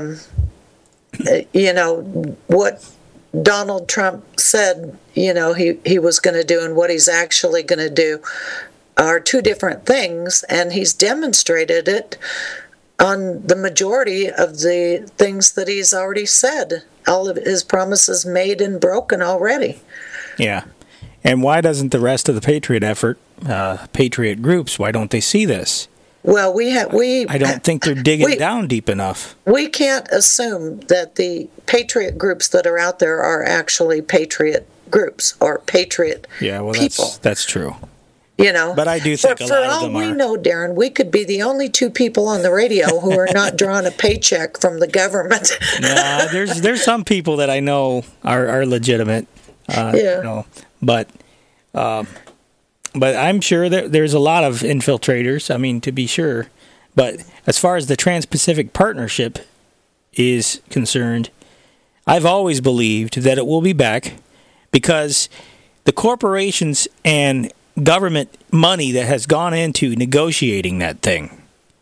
what Donald Trump said, he was going to do and what he's actually going to do are two different things, and he's demonstrated it on the majority of the things that he's already said. All of his promises made and broken already. Yeah. And why doesn't the rest of the Patriot effort, Patriot groups, why don't they see this? Well, I don't think they're digging down deep enough. We can't assume that the Patriot groups that are out there are actually Patriot groups or Patriot people. That's true. But I do think a lot of them are. For all we know, Darren, we could be the only two people on the radio who are not drawing a paycheck from the government. No, there's some people that I know are legitimate. But I'm sure that there's a lot of infiltrators. I mean, to be sure. But as far as the Trans-Pacific Partnership is concerned, I've always believed that it will be back because the corporations and government money that has gone into negotiating that thing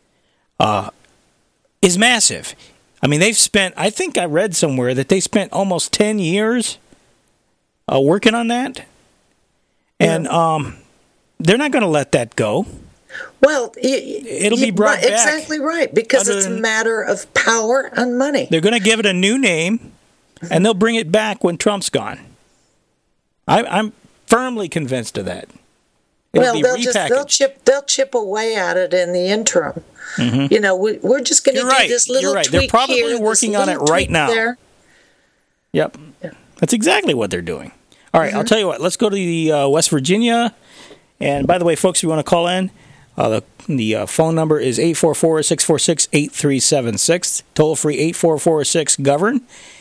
is massive. I mean, I think I read somewhere that they spent almost 10 years working on that. And they're not going to let that go. Well, it'll be brought back. Exactly right, because it's a matter of power and money. They're going to give it a new name, and they'll bring it back when Trump's gone. I'm firmly convinced of that. They'll chip away at it in the interim. Mm-hmm. We're just going to do this little tweak here. They're probably working on it right now. There. Yep. Yeah. That's exactly what they're doing. All right, I'll tell you what. Let's go to the West Virginia. And by the way, folks, if you want to call in, the phone number is 844-646-8376. Toll free 844-6-GOVERN.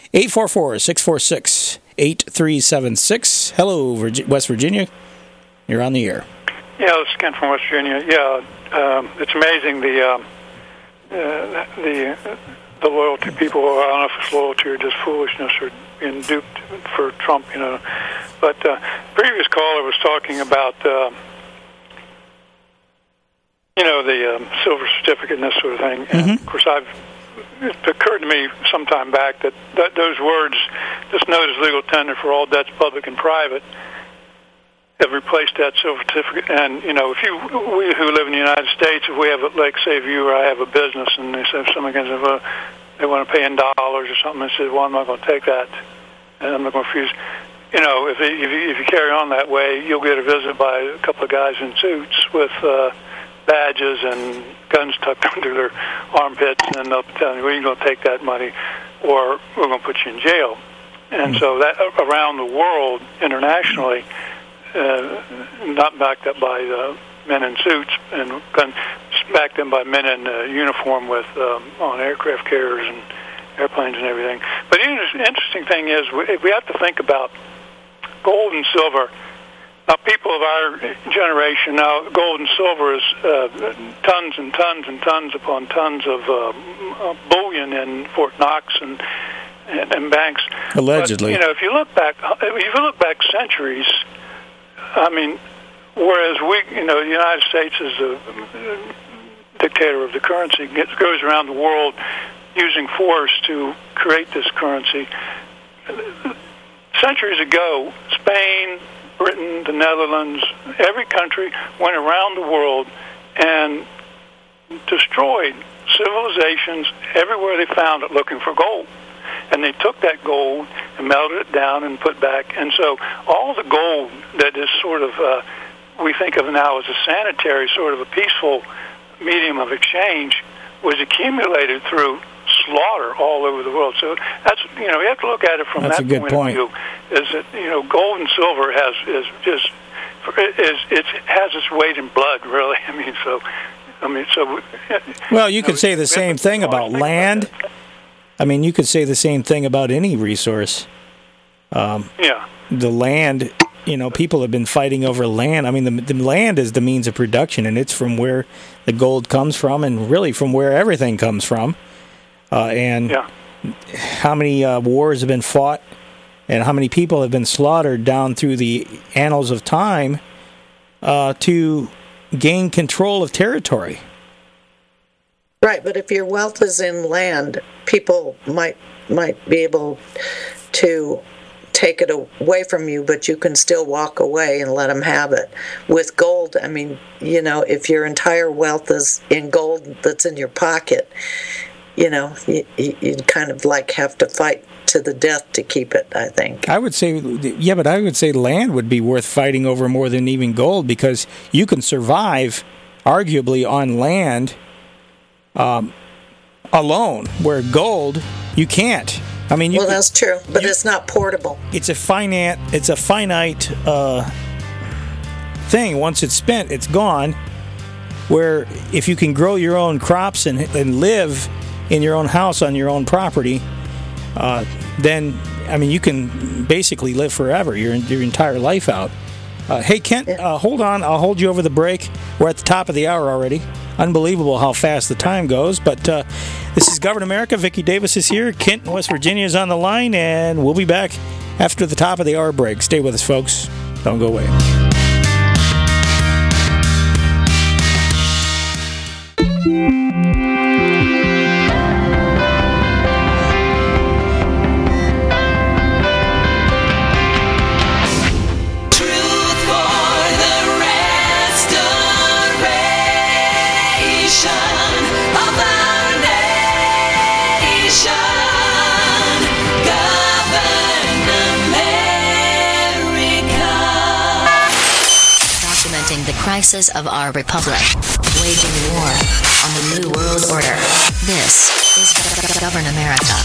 844-646-8376. Hello, West Virginia. You're on the air. Yeah, this is Ken from West Virginia. Yeah, it's amazing the loyalty people. I don't know if it's loyalty or just foolishness or being duped for Trump, But previous caller was talking about, the silver certificate and this sort of thing. And of course, it occurred to me some time back that those words, "this note is legal tender for all debts, public and private," have replaced that silver certificate. And we who live in the United States, if we have, say, if you or I have a business, and they say something against they want to pay in dollars or something, I said, well, I'm not going to take that, and I'm not going to refuse. If you carry on that way, you'll get a visit by a couple of guys in suits with badges and guns tucked under their armpits, and they'll tell you, well, you're going to take that money, or we're going to put you in jail. And so that around the world, internationally, not backed up by men in suits, and backed up by men in uniform with on aircraft carriers and airplanes and everything. But the interesting thing is we have to think about gold and silver. Now, people of our generation, now gold and silver is tons and tons and tons upon tons of bullion in Fort Knox and banks. Allegedly. But, if you look back centuries, I mean, whereas the United States is a dictator of the currency, goes around the world using force to create this currency. Centuries ago, Spain, Britain, the Netherlands, every country went around the world and destroyed civilizations everywhere they found it looking for gold. And they took that gold and melted it down and put back. And so all the gold that is sort of, we think of now as a sanitary, sort of a peaceful medium of exchange, was accumulated through slaughter all over the world. So that's, you have to look at it from that point of view. Is that, gold and silver has its weight in blood, really. Well, you could say the same thing about land. I mean, you could say the same thing about any resource. Yeah. The land, people have been fighting over land. I mean, the land is the means of production, and it's from where the gold comes from, and really from where everything comes from. And how many wars have been fought, and how many people have been slaughtered down through the annals of time to gain control of territory. Right, but if your wealth is in land, people might be able to take it away from you, but you can still walk away and let them have it. With gold, I mean, if your entire wealth is in gold that's in your pocket, you'd kind of like have to fight to the death to keep it, I think. I would say land would be worth fighting over more than even gold, because you can survive, arguably, on land alone, where gold, you can't. I mean, that's true, but it's not portable. It's a finite thing. Once it's spent, it's gone. Where if you can grow your own crops and live in your own house on your own property, then you can basically live forever, your entire life out. Hey, Kent, hold on. I'll hold you over the break. We're at the top of the hour already. Unbelievable how fast the time goes. But this is Govern America. Vicki Davis is here. Kent in West Virginia is on the line, and we'll be back after the top of the hour break. Stay with us, folks. Don't go away. The crisis of our republic, waging war on the New World Order. This is Govern America.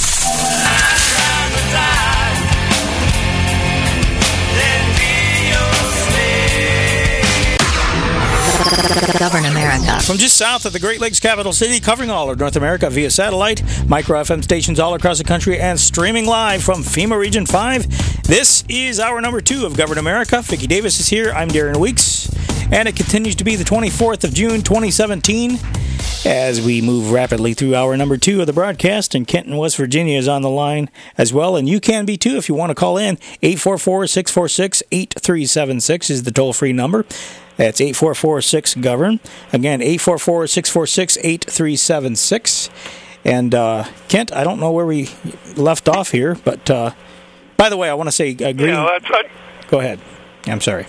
Govern America. From just south of the Great Lakes capital city, covering all of North America via satellite, micro FM stations all across the country, and streaming live from FEMA Region 5. This is hour number 2 of Govern America. Vicki Davis is here. I'm Darren Weeks. And it continues to be the 24th of June, 2017, as we move rapidly through hour number 2 of the broadcast. And Kent in West Virginia is on the line as well. And you can be too if you want to call in. 844-646-8376 is the toll-free number. That's 844-6-GOVERN. Again, 844-646-8376. And Kent, I don't know where we left off here, but by the way, I want to say green. Go ahead. I'm sorry.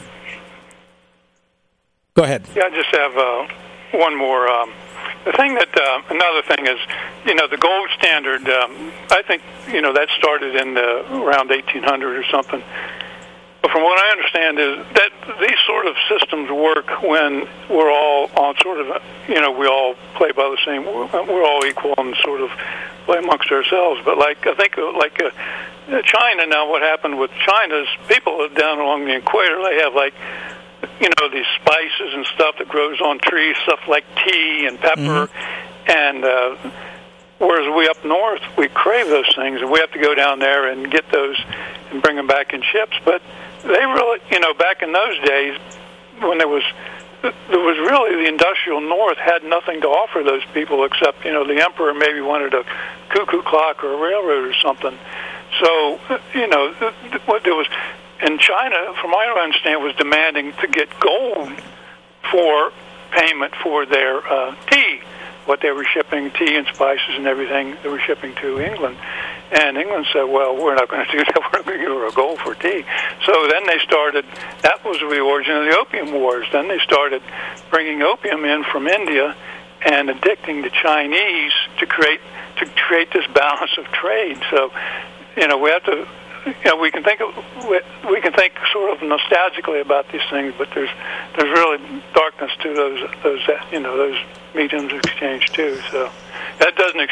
Go ahead. Yeah, I just have one more. Another thing is, the gold standard. I think that started in around 1800 or something. But from what I understand is that these sort of systems work when we're all on sort of, we all play by the same. We're all equal and sort of play amongst ourselves. But I think China now, what happened with China is people down along the equator, they have these spices and stuff that grows on trees, stuff like tea and pepper, and whereas we up north, we crave those things, and we have to go down there and get those and bring them back in ships. But they really, back in those days, when there was really the industrial north had nothing to offer those people except, the emperor maybe wanted a cuckoo clock or a railroad or something. So, what there was. And China, from what I understand, was demanding to get gold for payment for their tea, what they were shipping, tea and spices and everything they were shipping to England. And England said, well, we're not going to do that. We're not going to give her a gold for tea. So then they started, that was the origin of the Opium Wars. Then they started bringing opium in from India and addicting the Chinese to create this balance of trade. So, we have to... we can think sort of nostalgically about these things, but there's really darkness to those mediums of exchange too. So that doesn't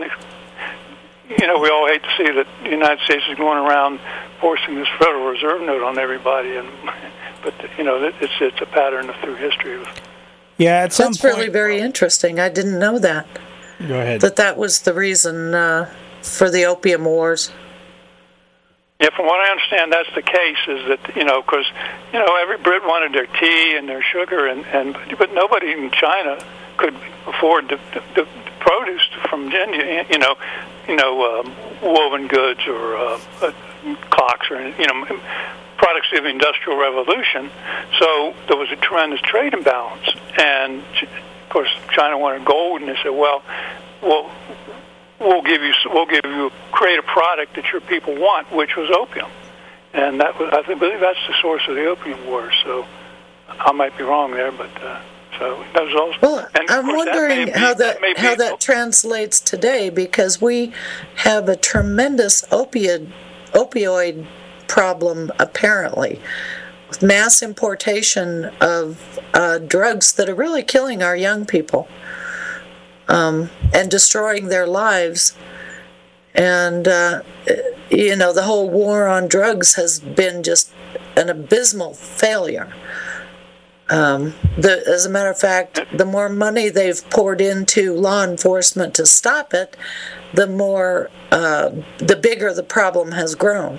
we all hate to see that the United States is going around forcing this Federal Reserve note on everybody, but it's a pattern through history. Yeah, at some that's point, really very interesting. I didn't know that. Go ahead. That was the reason for the opium wars. Yeah, from what I understand, that's the case. Is that because every Brit wanted their tea and their sugar, but nobody in China could afford the produce from India. Woven goods or clocks or products of the Industrial Revolution. So there was a tremendous trade imbalance, and of course China wanted gold, and they said, "Well, we'll create a product that your people want," which was opium, and I believe that's the source of the opium wars. So I might be wrong there, but so that was also. Well, I'm wondering how that translates today, because we have a tremendous opioid problem apparently, with mass importation of drugs that are really killing our young people. And destroying their lives. And, the whole war on drugs has been just an abysmal failure. As a matter of fact, the more money they've poured into law enforcement to stop it, the the bigger the problem has grown.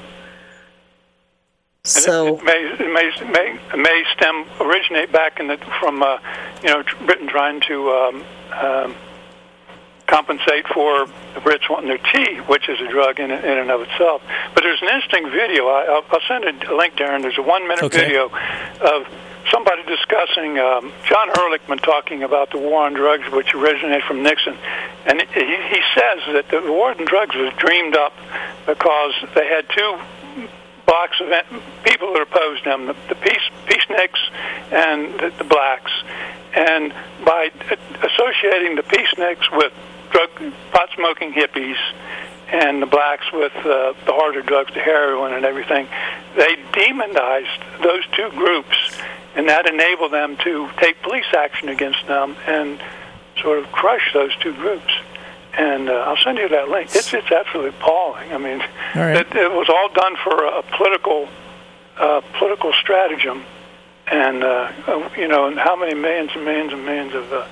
So it may originate back from Britain trying to compensate for the Brits wanting their tea, which is a drug in and of itself. But there's an interesting video. I'll send a link, Darren. There's a 1-minute video of somebody discussing John Ehrlichman talking about the war on drugs, which originated from Nixon. And he says that the war on drugs was dreamed up because they had two blocks of people that opposed them, the peaceniks and the blacks. And by associating the peaceniks with pot-smoking hippies and the blacks with the harder drugs, the heroin and everything, they demonized those two groups, and that enabled them to take police action against them and sort of crush those two groups. And I'll send you that link. It's absolutely appalling. I mean, it was all done for a political stratagem. And and how many millions and millions and millions of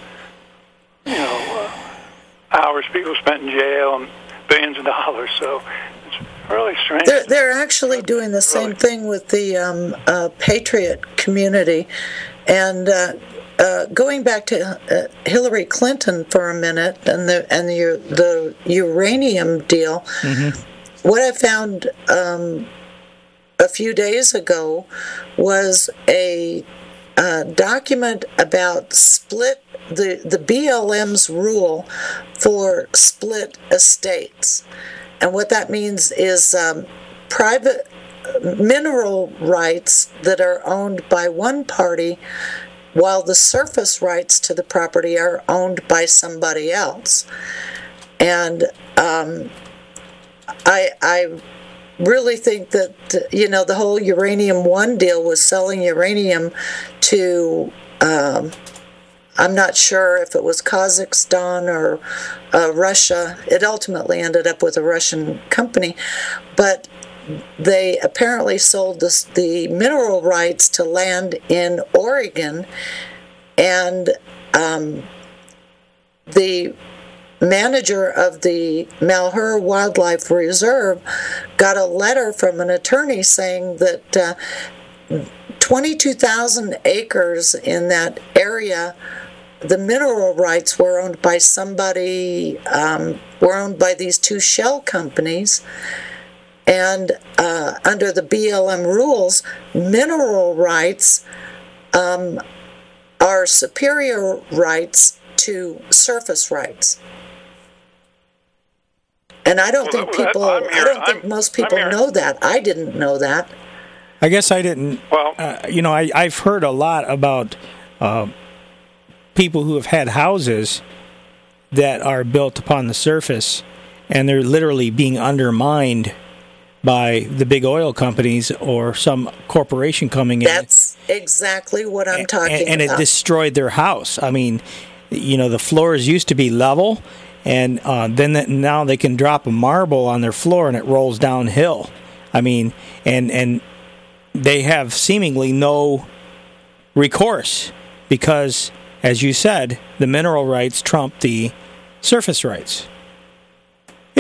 hours people spent in jail and billions of dollars. So it's really strange. They're actually doing the same thing with the Patriot community, and going back to Hillary Clinton for a minute and the uranium deal. Mm-hmm. What I found a few days ago was a document about the BLM's rule for split estates. And what that means is private mineral rights that are owned by one party, while the surface rights to the property are owned by somebody else. And I really think that the whole Uranium One deal was selling uranium to I'm not sure if it was Kazakhstan or Russia. It ultimately ended up with a Russian company, but they apparently sold the mineral rights to land in Oregon, and the manager of the Malheur Wildlife Reserve got a letter from an attorney saying that 22,000 acres in that area, the mineral rights were owned by somebody, were owned by these two shell companies. And under the BLM rules, mineral rights are superior rights to surface rights. And I don't think most people know that. I didn't know that. I guess I didn't. Well, I've heard a lot about people who have had houses that are built upon the surface, and they're literally being undermined by the big oil companies or some corporation coming in. That's exactly what I'm talking about. And it destroyed their house. I mean, the floors used to be level, and now they can drop a marble on their floor and it rolls downhill. I mean, and they have seemingly no recourse because, as you said, the mineral rights trump the surface rights.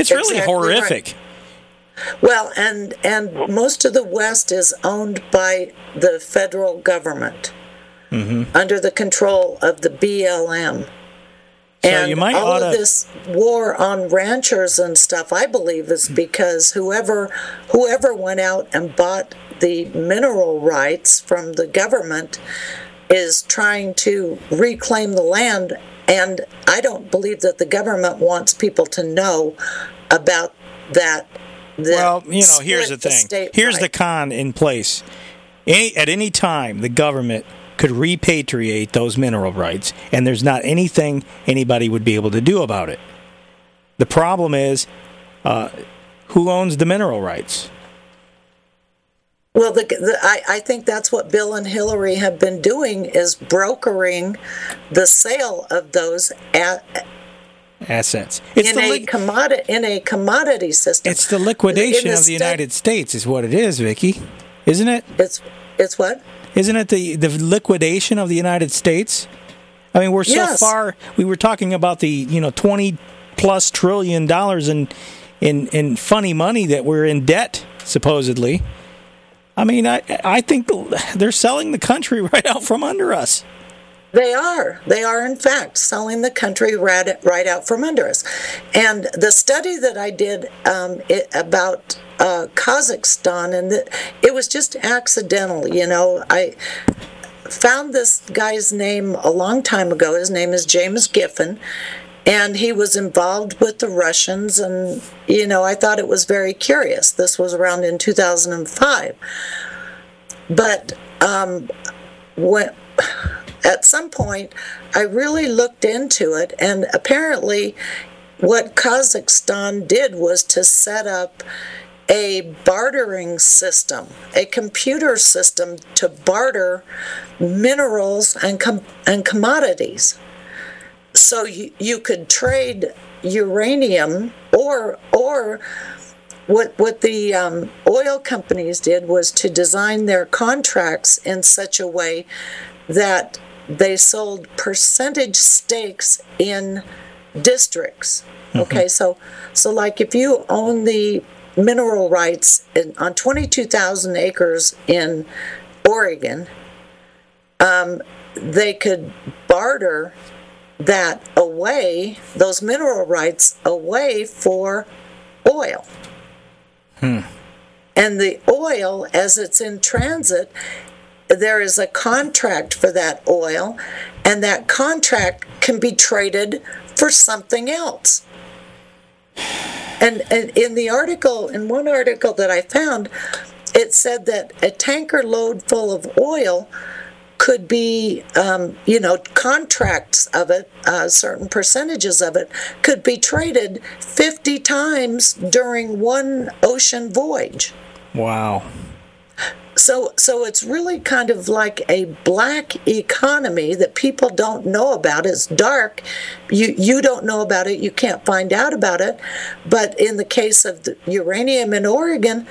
It's really horrific. Right. Well, and most of the West is owned by the federal government under the control of the BLM. So and you might all of this war on ranchers and stuff, I believe, is because whoever went out and bought the mineral rights from the government is trying to reclaim the land, and I don't believe that the government wants people to know about that. Well, here's the thing. Here's the con in place. At any time, the government could repatriate those mineral rights, and there's not anything anybody would be able to do about it. The problem is, who owns the mineral rights? Well, I think that's what Bill and Hillary have been doing, is brokering the sale of those assets. In a commodity system. It's the liquidation of the United States is what it is, Vicki. Isn't it? It's what? Isn't it the liquidation of the United States? I mean, we're so far. We were talking about the $20+ trillion in funny money that we're in debt, supposedly. I mean, I think they're selling the country right out from under us. They are, in fact, selling the country right out from under us. And the study that I did about Kazakhstan, and it was just accidental, I found this guy's name a long time ago. His name is James Giffen, and he was involved with the Russians, and, I thought it was very curious. This was around in 2005. But at some point, I really looked into it, and apparently what Kazakhstan did was to set up a bartering system, a computer system to barter minerals and commodities. So you could trade uranium, or what the oil companies did was to design their contracts in such a way that they sold percentage stakes in districts. Okay, so like if you own the mineral rights on 22,000 acres in Oregon, they could barter that away, those mineral rights away, for oil. And the oil, as it's in transit, there is a contract for that oil, and that contract can be traded for something else. And in one article that I found, it said that a tanker load full of oil could be, contracts of it, certain percentages of it, could be traded 50 times during one ocean voyage. Wow. So it's really kind of like a black economy that people don't know about. It's dark. You don't know about it. You can't find out about it. But in the case of the uranium in Oregon,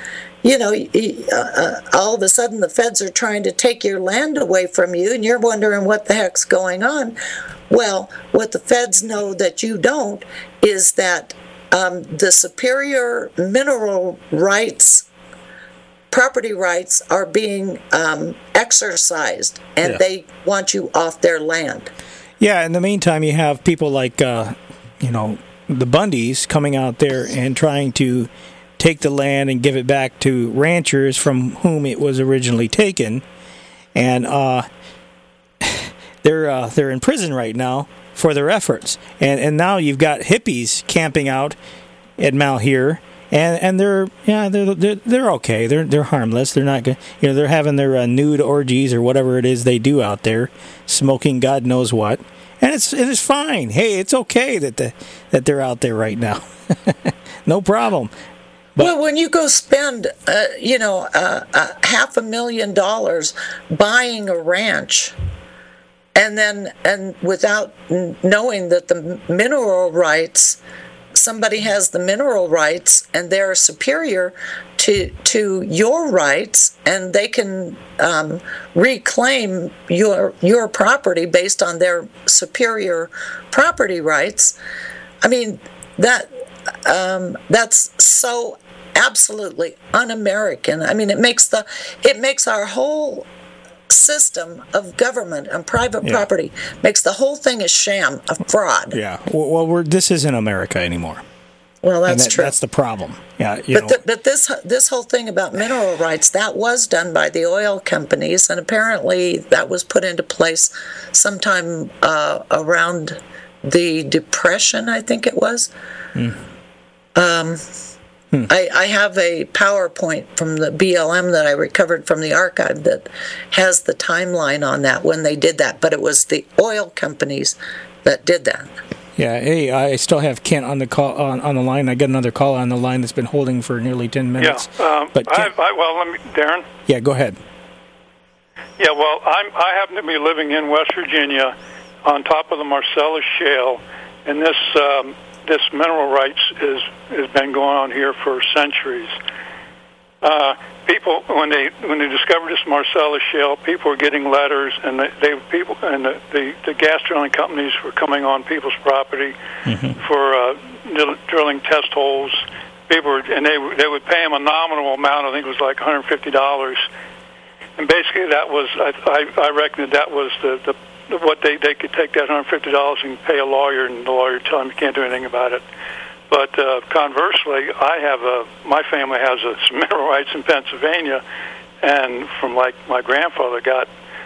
all of a sudden the feds are trying to take your land away from you, and you're wondering what the heck's going on. Well, what the feds know that you don't is that the superior mineral rights, property rights, are being exercised, and they want you off their land. Yeah, in the meantime, you have people like, the Bundys coming out there and trying to take the land and give it back to ranchers from whom it was originally taken, and they're in prison right now for their efforts. And now you've got hippies camping out at Malheur. And they're okay. They're harmless. They're not, they're having their nude orgies or whatever it is they do out there, smoking God knows what, and it is fine. Hey, it's okay that they're out there right now, no problem. But, well, when you go spend $500,000 buying a ranch, and without knowing that the mineral rights, somebody has the mineral rights and they're superior to your rights, and they can reclaim your property based on their superior property rights. I mean, that's so absolutely un-American. I mean, it makes our whole system of government and private property, makes the whole thing a sham, a fraud. Yeah. Well, this isn't America anymore. Well, that's true. That's the problem. Yeah. But this whole thing about mineral rights, that was done by the oil companies, and apparently that was put into place sometime around the Depression, I think it was. I have a PowerPoint from the BLM that I recovered from the archive that has the timeline on that when they did that, but it was the oil companies that did that. Yeah, hey, I still have Kent on the call on the line. I got another call on the line that's been holding for nearly 10 minutes. Yeah, but Darren. Yeah, go ahead. Yeah, well, I happen to be living in West Virginia, on top of the Marcellus Shale, and this mineral rights has been going on here for centuries. People, when they discovered this Marcellus Shale, people were getting letters, and the gas drilling companies were coming on people's property for drilling test holes. They would pay them a nominal amount. I think it was like $150, and basically that was I reckon that was the what they could take that $150 and pay a lawyer, and the lawyer tell them you can't do anything about it. But conversely, my family has some mineral rights in Pennsylvania, and from like my grandfather got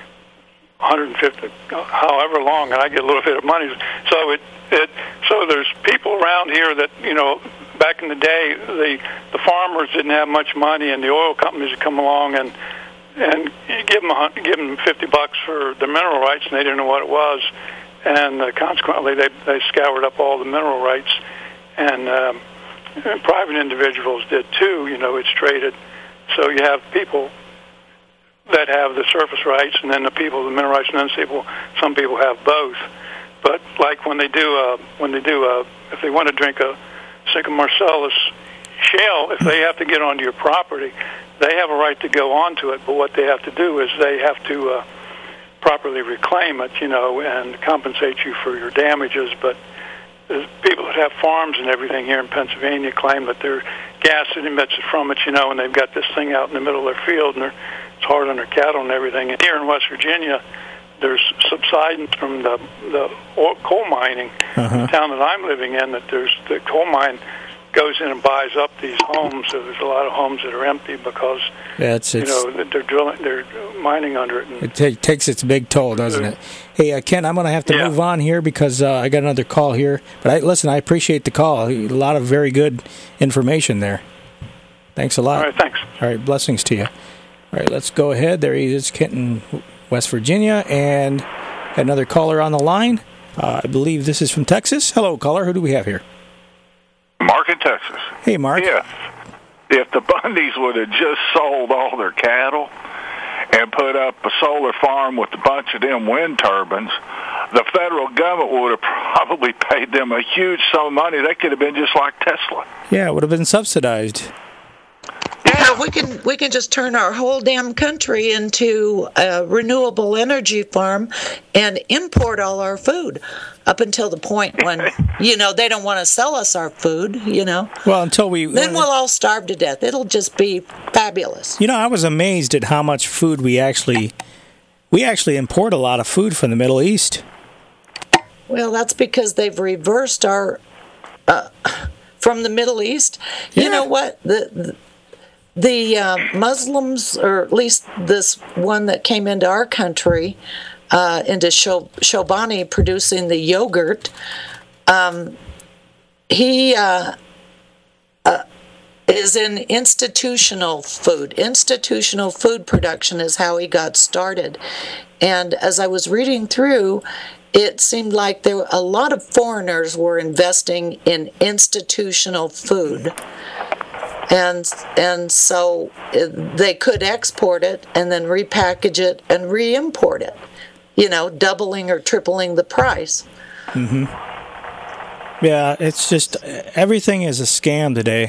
150, however long, and I get a little bit of money. So so there's people around here that, you know, back in the day, the farmers didn't have much money, and the oil companies would come along and give them $50 for the mineral rights, and they didn't know what it was, and consequently they scoured up all the mineral rights. And private individuals did too. You know, it's traded. So you have people that have the surface rights, and then the people with the mineral rights, and then some people have both. But like when they do if they want to drink a Marcellus Shale, if they have to get onto your property, they have a right to go onto it. But what they have to do is they have to properly reclaim it, you know, and compensate you for your damages. But people that have farms and everything here in Pennsylvania claim that their gas that emits from it, you know, and they've got this thing out in the middle of their field, and it's hard on their cattle and everything. And here in West Virginia, there's subsidence from the coal mining. The town that I'm living in, that there's the coal mine goes in and buys up these homes. So there's a lot of homes that are empty because they're mining under it. It takes its big toll, doesn't it? Hey, Ken, I'm going to have to move on here because I got another call here. But I appreciate the call. A lot of very good information there. Thanks a lot. All right, thanks. All right, blessings to you. All right, let's go ahead. There he is, Kent in West Virginia, and another caller on the line. I believe this is from Texas. Hello, caller. Who do we have here? Mark in Texas. Hey, Mark. If the Bundys would have just sold all their cattle and put up a solar farm with a bunch of them wind turbines, the federal government would have probably paid them a huge sum of money. They could have been just like Tesla. Yeah, it would have been subsidized. Yeah, we can just turn our whole damn country into a renewable energy farm and import all our food up until the point when, you know, they don't want to sell us our food, you know. Well, until then we'll all starve to death. It'll just be fabulous. You know, I was amazed at how much food we actually import a lot of food from the Middle East. Well, that's because they've reversed our from the Middle East. Yeah. You know what? The Muslims, or at least this one that came into our country, into Chobani producing the yogurt, he is in institutional food. Institutional food production is how he got started. And as I was reading through, it seemed like a lot of foreigners were investing in institutional food. And so they could export it and then repackage it and re-import it, you know, doubling or tripling the price. Mm-hmm. Yeah, it's just everything is a scam today.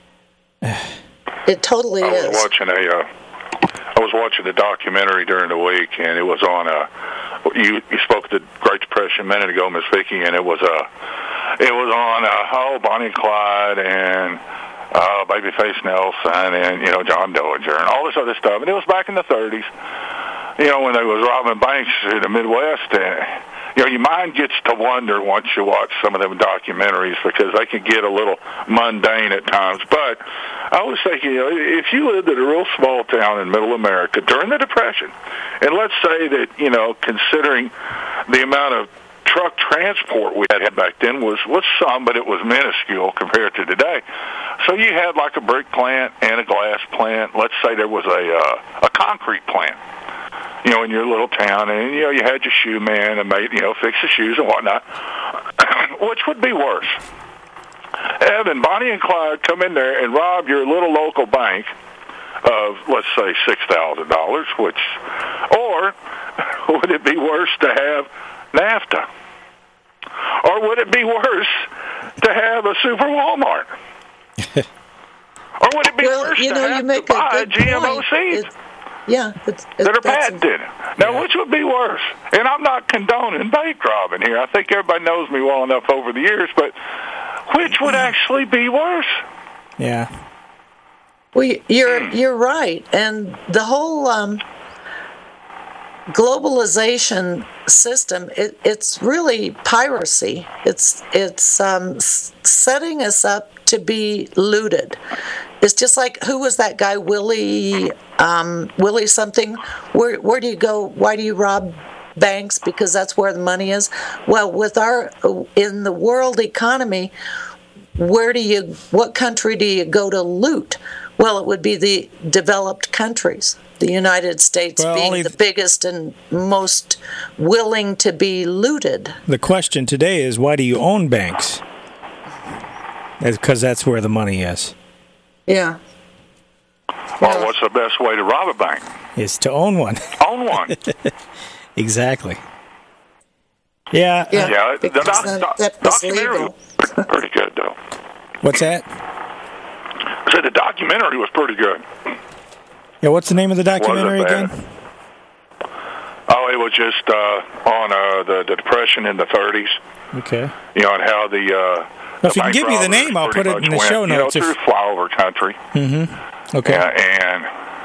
It totally is. I was watching a documentary during the week, and it was on you spoke of the Great Depression a minute ago, Miss Vicki, and it was it was on Bonnie and Clyde and Babyface Nelson and John Dillinger and all this other stuff. And it was back in the 30s, when they was robbing banks in the Midwest. And your mind gets to wonder once you watch some of them documentaries because they can get a little mundane at times. But I was thinking, if you lived in a real small town in Middle America during the Depression, and let's say that considering the amount of truck transport we had back then was some, but it was minuscule compared to today. So you had like a brick plant and a glass plant. Let's say there was a concrete plant, in your little town, and you had your shoe man and made fix the shoes and whatnot. Which would be worse? Having Bonnie and Clyde come in there and rob your little local bank of, let's say, $6,000, or would it be worse to have NAFTA? Or would it be worse to have a super Walmart? Or would it be worse to have to buy GMO seeds that are patented? Now, which would be worse? And I'm not condoning bank robbing here. I think everybody knows me well enough over the years, but which would actually be worse? Yeah. Well, you're right, and the whole globalization system, it's really piracy. It's setting us up to be looted. It's just like, who was that guy, Willie something? Where do you go? Why do you rob banks? Because that's where the money is. Well, in the world economy, what country do you go to loot? Well, it would be the developed countries. The United States being the biggest and most willing to be looted. The question today is, why do you own banks? Because that's where the money is. Yeah. Well, what's the best way to rob a bank? Is to own one. Own one. Exactly. Yeah. The documentary was pretty good, though. What's that? I said the documentary was pretty good. Yeah, what's the name of the documentary again? Oh, it was just on the Depression in the 30s. Okay. And how the if you can give me the name, I'll put it in the show notes. Through flyover country. Mm-hmm. Okay. And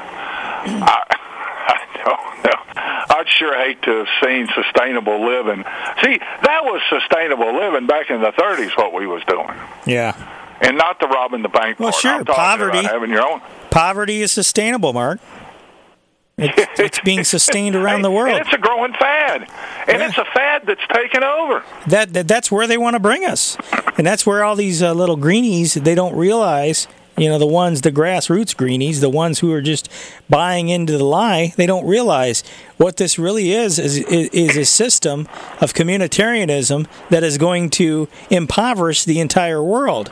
I don't know. I'd sure hate to have seen sustainable living. See, that was sustainable living back in the 30s, what we was doing. Yeah. And not the robbing the bank part. Sure, I'm talking about having your own. Poverty is sustainable, Mark. It's being sustained around the world. And it's a growing fad. And it's a fad that's taken over. That's where they want to bring us. And that's where all these little greenies, they don't realize, the grassroots greenies, the ones who are just buying into the lie, they don't realize what this really is a system of communitarianism that is going to impoverish the entire world.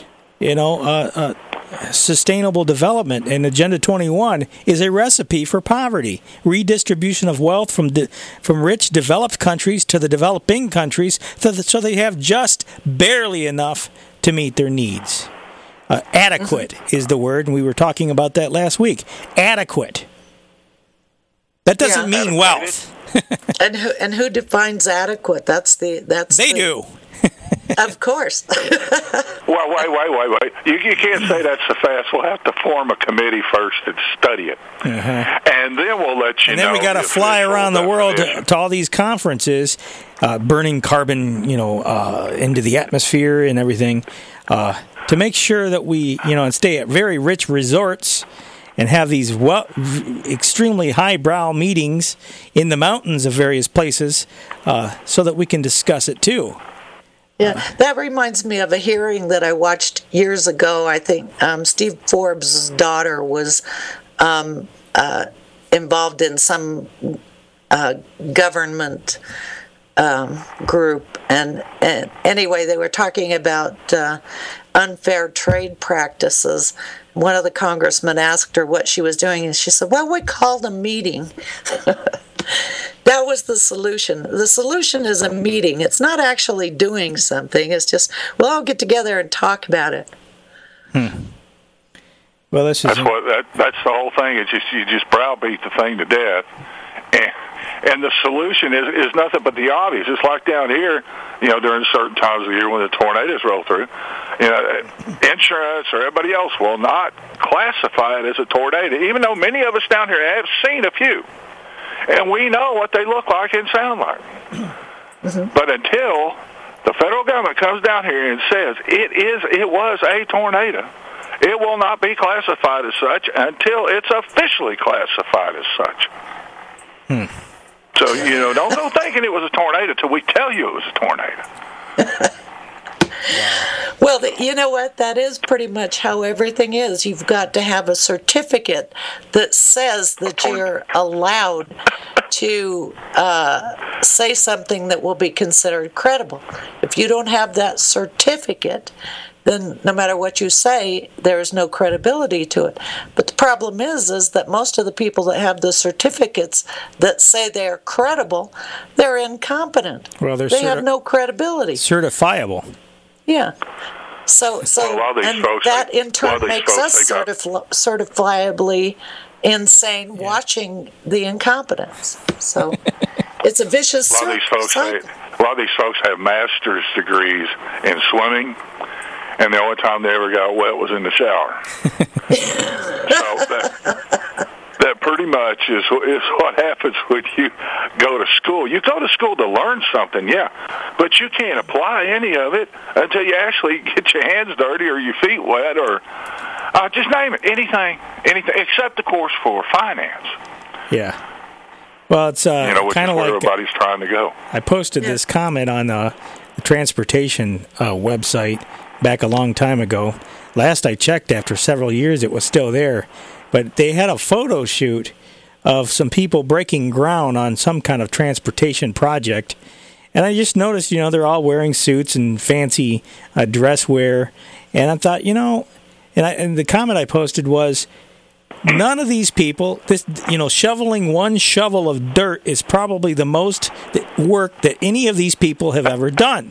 Sustainable development and Agenda 21 is a recipe for poverty. Redistribution of wealth from rich developed countries to the developing countries so they have just barely enough to meet their needs. Adequate is the word, and we were talking about that last week. Adequate. That doesn't mean wealth. And who defines adequate? They do. Of course. Well, wait. You can't say that so fast. We'll have to form a committee first and study it. And then we'll let you know. And then we got to fly around the world to all these conferences, burning carbon, into the atmosphere and everything, to make sure that we, and stay at very rich resorts and have these extremely highbrow meetings in the mountains of various places so that we can discuss it too. Yeah, that reminds me of a hearing that I watched years ago. I think Steve Forbes' daughter was involved in some government group. And anyway, they were talking about unfair trade practices. One of the congressmen asked her what she was doing, and she said, well, we called a meeting. That was the solution. The solution is a meeting. It's not actually doing something. It's just, we'll all get together and talk about it. Well, that's the whole thing. It's just you just browbeat the thing to death, And the solution is nothing but the obvious. It's like down here, during certain times of the year when the tornadoes roll through, insurance or everybody else will not classify it as a tornado, even though many of us down here have seen a few. And we know what they look like and sound like. Mm-hmm. But until the federal government comes down here and says it was a tornado, it will not be classified as such until it's officially classified as such. So, don't go thinking it was a tornado till we tell you it was a tornado. Well, you know what? That is pretty much how everything is. You've got to have a certificate that says that you're allowed to say something that will be considered credible. If you don't have that certificate, then no matter what you say, there is no credibility to it. But the problem is that most of the people that have the certificates that say they're credible, they're incompetent. Well, they have no credibility. Certifiable. Yeah. So and that in turn makes us certifiably insane watching the incompetence. So it's a vicious cycle. A lot of these folks have master's degrees in swimming, and the only time they ever got wet was in the shower. So that pretty much is what happens when you go to school. You go to school to learn something, yeah, but you can't apply any of it until you actually get your hands dirty or your feet wet or just name it, anything, except, of course, for finance. Yeah. Well, it's kind of like everybody's trying to go. I posted this comment on the transportation website back a long time ago. Last I checked, after several years, it was still there. But they had a photo shoot of some people breaking ground on some kind of transportation project. And I just noticed, they're all wearing suits and fancy dress wear. And I thought, and the comment I posted was, none of these people, shoveling one shovel of dirt is probably the most work that any of these people have ever done.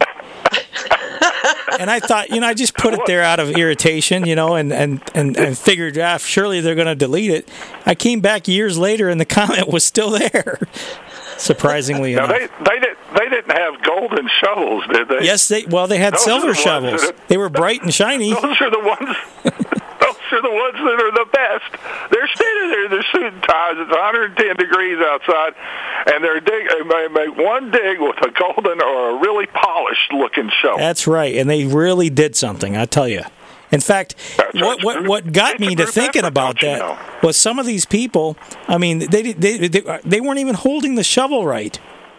And I thought, I just put it there out of irritation, and figured, surely they're going to delete it. I came back years later, and the comment was still there. Surprisingly enough. They didn't have golden shovels, did they? Yes, they had silver shovels. They were bright and shiny. Those are the ones. Those are the ones that are the best. They're standing there in their suit and ties. It's 110 degrees outside, and they make one dig with a golden or a really polished-looking shovel. That's right, and they really did something, I tell you. In fact, what got me to thinking about that was some of these people. I mean, they weren't even holding the shovel right.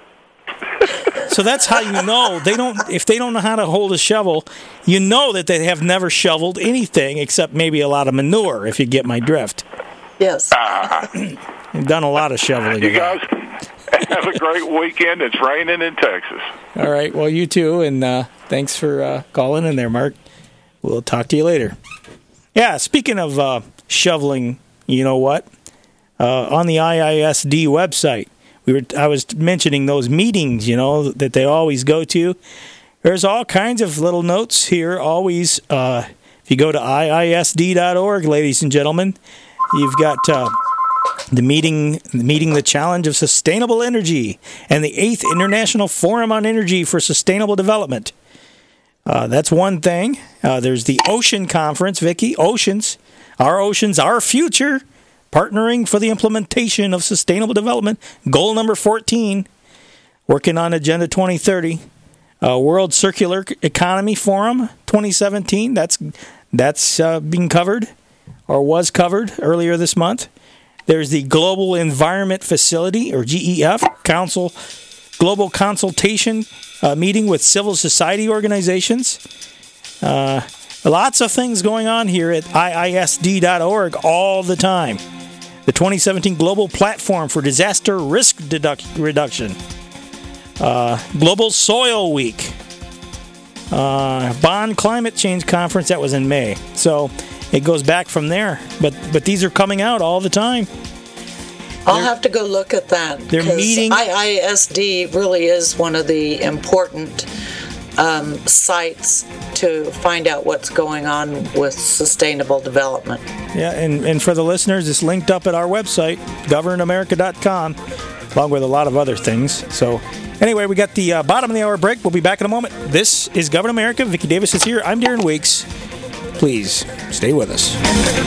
So that's how you know if they don't know how to hold a shovel, you know that they have never shoveled anything except maybe a lot of manure, if you get my drift. Yes. You've done a lot of shoveling. You guys have a great weekend. It's raining in Texas. All right. Well, you too, and thanks for calling in there, Mark. We'll talk to you later. Yeah, speaking of shoveling, you know what? On the IISD website, I was mentioning those meetings, that they always go to. There's all kinds of little notes here. Always, if you go to IISD.org, ladies and gentlemen, you've got the meeting the challenge of sustainable energy and the 8th International Forum on Energy for Sustainable Development. That's one thing. There's the Ocean Conference, Vicki. Oceans, our future. Partnering for the implementation of sustainable development. Goal number 14. Working on Agenda 2030. World Circular Economy Forum 2017. That's being covered or was covered earlier this month. There's the Global Environment Facility, or GEF, Global Consultation Meeting with Civil Society Organizations. Lots of things going on here at IISD.org all the time. The 2017 Global Platform for Disaster Risk Reduction. Global Soil Week. Bonn Climate Change Conference, that was in May. So it goes back from there. But these are coming out all the time. I'll have to go look at that. They're meeting. IISD really is one of the important sites to find out what's going on with sustainable development. Yeah, and for the listeners, it's linked up at our website, governamerica.com. along with a lot of other things. So anyway, we got the bottom of the hour break. We'll be back in a moment. This is Govern America. Vicki Davis is here. I'm Darren Weeks. Please stay with us.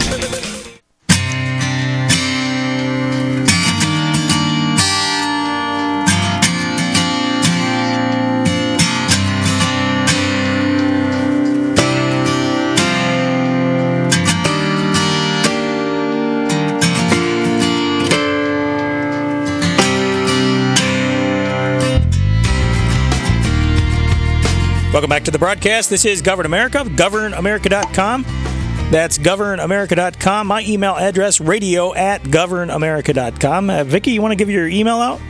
Welcome back to the broadcast. This is Govern America, governamerica.com. That's governamerica.com. My email address, radio@governamerica.com. Vicki, you want to give your email out?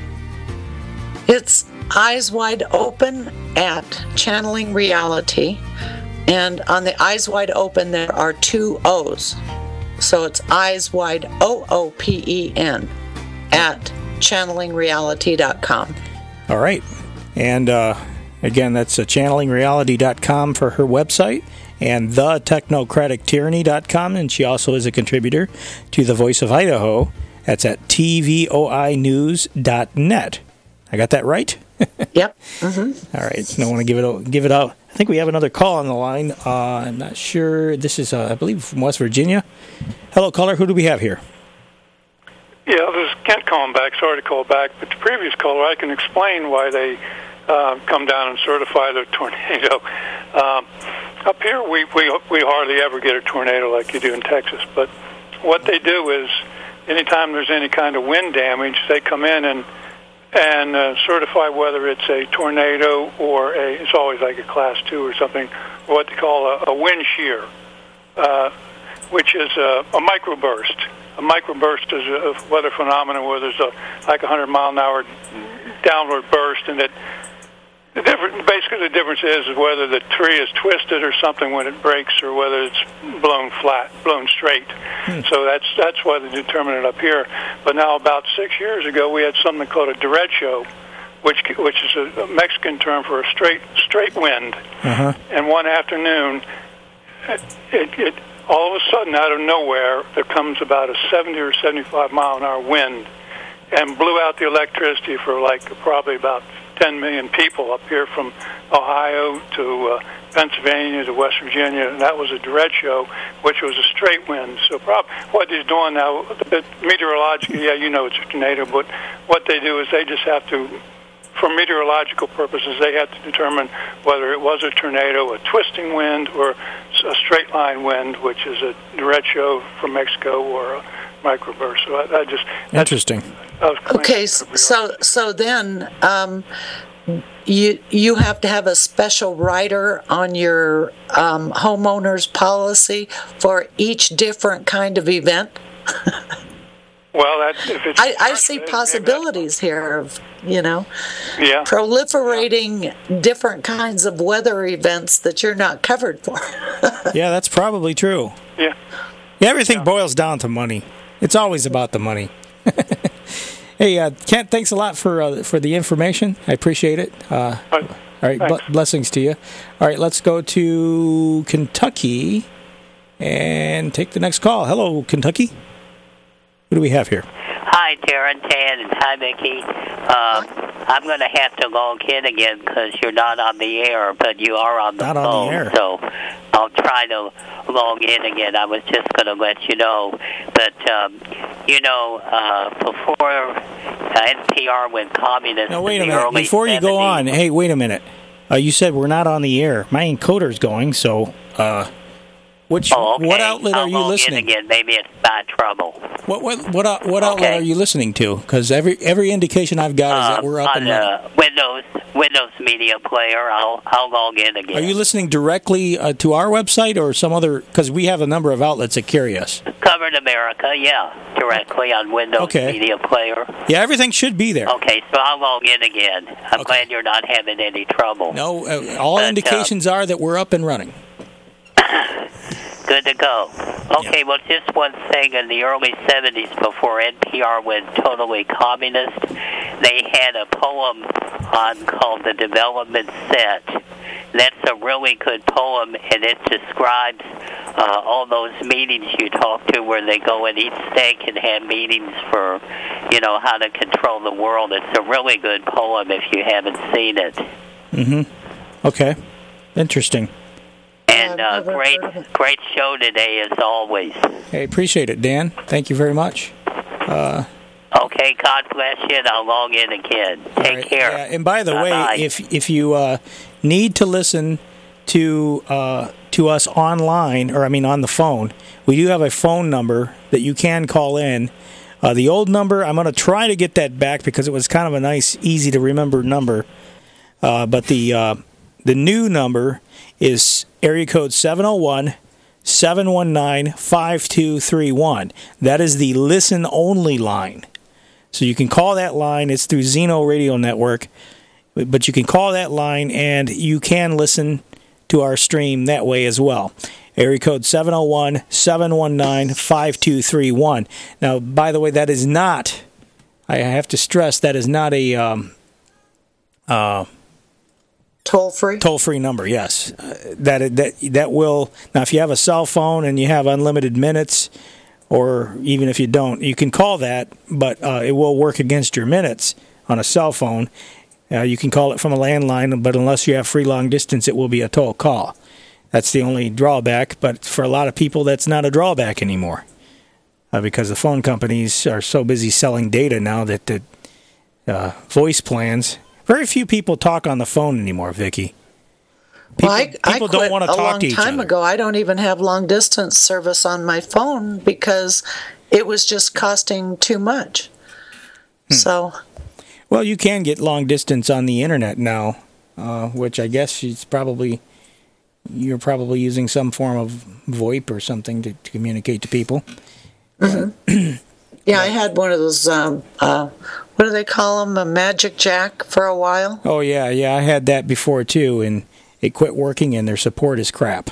It's Eyes Wide Open at Channeling Reality. And on the Eyes Wide Open, there are 2 O's. So it's Eyes Wide, OOPEN, at channelingreality.com. All right. And again, that's channelingreality.com for her website, and thetechnocratictyranny.com, and she also is a contributor to The Voice of Idaho. That's at tvoinews.net. I got that right? Yep. Mm-hmm. All right. Don't want to give it out. I think we have another call on the line. I'm not sure. This is, I believe, from West Virginia. Hello, caller. Who do we have here? Yeah, this is Kent calling back. Sorry to call back, but the previous caller, I can explain why they come down and certify the tornado. Up here, we hardly ever get a tornado like you do in Texas. But what they do is, anytime there's any kind of wind damage, they come in and certify whether it's a tornado or it's always like a class 2 or something, or what they call a wind shear, which is a microburst. A microburst is a weather phenomenon where there's like 100-mile-an-hour downward burst, and basically the difference is whether the tree is twisted or something when it breaks, or whether it's blown flat, blown straight. So that's why they determine it up here. But now, about 6 years ago, we had something called a derecho, which is a Mexican term for a straight wind. Uh-huh. And one afternoon, it all of a sudden, out of nowhere, there comes about a 70 or 75 mile an hour wind, and blew out the electricity for probably about 10 million people up here from Ohio to Pennsylvania to West Virginia, and that was a derecho, which was a straight wind. So what he's doing now, meteorologically, yeah, you know it's a tornado, but what they do is they just have to, for meteorological purposes, they have to determine whether it was a tornado, a twisting wind, or a straight line wind, which is a derecho from Mexico, or a microburst. So I just... Interesting. Okay, so then you have to have a special rider on your homeowner's policy for each different kind of event? Well, if it's I see possibilities here of, yeah, proliferating different kinds of weather events that you're not covered for. Yeah, that's probably true. Yeah. Everything boils down to money. It's always about the money. Hey, Kent, thanks a lot for the information. I appreciate it. All right, blessings to you. All right, let's go to Kentucky and take the next call. Hello, Kentucky. Who do we have here? Hi, Darren, Tan, and hi, Vicki. I'm going to have to log in again because you're not on the air, but you are on the phone. Not on the air. So I'll try to log in again. I was just going to let you know. But, before NPR went communist... No, wait a minute. Before you go on, hey, wait a minute. You said we're not on the air. My encoder's going, so... What outlet are you listening? Again. Maybe it's bad trouble. What outlet are you listening to? Because every indication I've got is that we're up and running. Windows Media Player. I'll log in again. Are you listening directly to our website or some other? Because we have a number of outlets that carry us. Govern America, yeah, directly on Windows Media Player. Yeah, everything should be there. Okay, so I'll log in again. I'm glad you're not having any trouble. No, all indications are that we're up and running. Good to go. Okay, well, just one thing. In the early 70s, before NPR went totally communist, they had a poem called The Development Set, That's a really good poem, and it describes all those meetings you talk to where they go and eat steak and have meetings for, how to control the world. It's a really good poem if you haven't seen it. Mm-hmm. Okay. Interesting. And great show today, as always. Hey, appreciate it, Dan. Thank you very much. Okay, God bless you, and I'll log in again. Take care. Yeah, and by the Bye-bye. way, if you need to listen to us online, or on the phone, we do have a phone number that you can call in. The old number, I'm going to try to get that back because it was kind of a nice, easy to remember number. But the new number is area code 701-719-5231. That is the listen-only line. So you can call that line. It's through Zeno Radio Network. But you can call that line, and you can listen to our stream that way as well. Area code 701-719-5231. Now, by the way, that is not, I have to stress, that is not a toll-free? Toll-free number, yes. That will, now if you have a cell phone and you have unlimited minutes, or even if you don't, you can call that, but it will work against your minutes on a cell phone. You can call it from a landline, but unless you have free long distance, it will be a toll call. That's the only drawback, but for a lot of people, that's not a drawback anymore because the phone companies are so busy selling data now that the voice plans, very few people talk on the phone anymore, Vicki. People don't want to talk to each other. A long time ago, I don't even have long-distance service on my phone because it was just costing too much. So... Well, you can get long distance on the internet now, which I guess you're probably using some form of VoIP or something to communicate to people. Mm-hmm. Yeah, I had one of those, what do they call them, a Magic Jack for a while. Oh, yeah, I had that before too, and it quit working and their support is crap.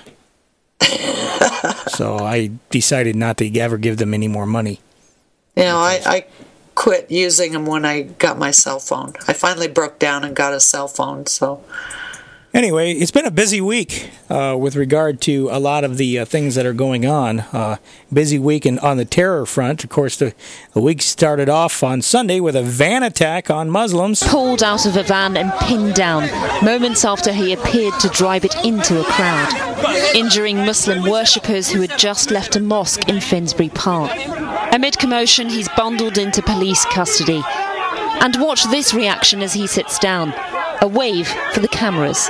So I decided not to ever give them any more money. I quit using them when I got my cell phone. I finally broke down and got a cell phone. So anyway, it's been a busy week with regard to a lot of the things that are going on. Busy week on the terror front. Of course, the week started off on Sunday with a van attack on Muslims. Pulled out of a van and pinned down moments after he appeared to drive it into a crowd, injuring Muslim worshippers who had just left a mosque in Finsbury Park. Amid commotion, he's bundled into police custody. And watch this reaction as he sits down. A wave for the cameras.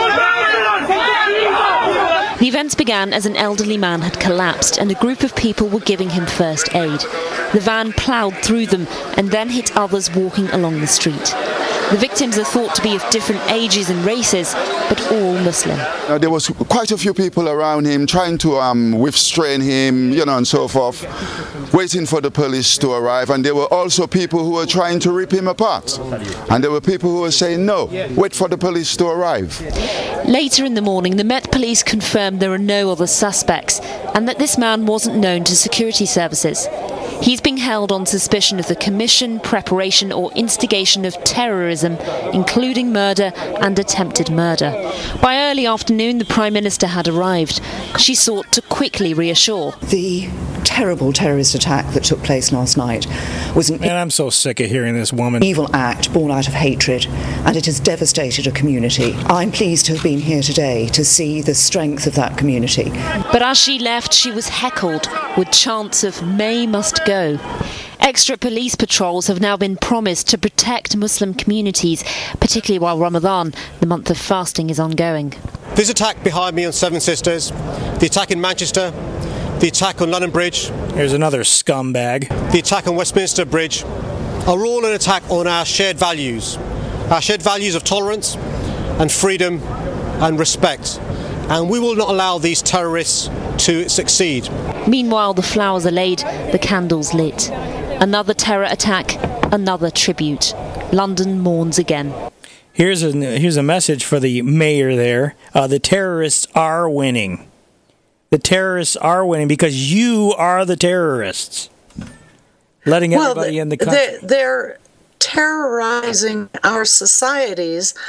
The events began as an elderly man had collapsed and a group of people were giving him first aid. The van ploughed through them and then hit others walking along the street. The victims are thought to be of different ages and races, but all Muslim. There was quite a few people around him trying to restrain him, and so forth, waiting for the police to arrive. And there were also people who were trying to rip him apart. And there were people who were saying, no, wait for the police to arrive. Later in the morning, the Met Police confirmed there are no other suspects and that this man wasn't known to security services. He's being held on suspicion of the commission, preparation or instigation of terrorism, including murder and attempted murder. By early afternoon, the Prime Minister had arrived. She sought to quickly reassure. The terrible terrorist attack that took place last night was an... Man, I'm so sick of hearing this woman. ...evil act born out of hatred, and it has devastated a community. I'm pleased to have been here today to see the strength of that community. But as she left, she was heckled with chants of "May must go." Extra police patrols have now been promised to protect Muslim communities, particularly while Ramadan, the month of fasting, is ongoing. This attack behind me on Seven Sisters, the attack in Manchester, the attack on London Bridge. Here's another scumbag. The attack on Westminster Bridge are all an attack on our shared values of tolerance and freedom and respect. And we will not allow these terrorists to succeed. Meanwhile, the flowers are laid, the candles lit. Another terror attack, another tribute. London mourns again. Here's a message for the mayor there. The terrorists are winning. The terrorists are winning because you are the terrorists. Letting everybody in the country. They're terrorizing our societies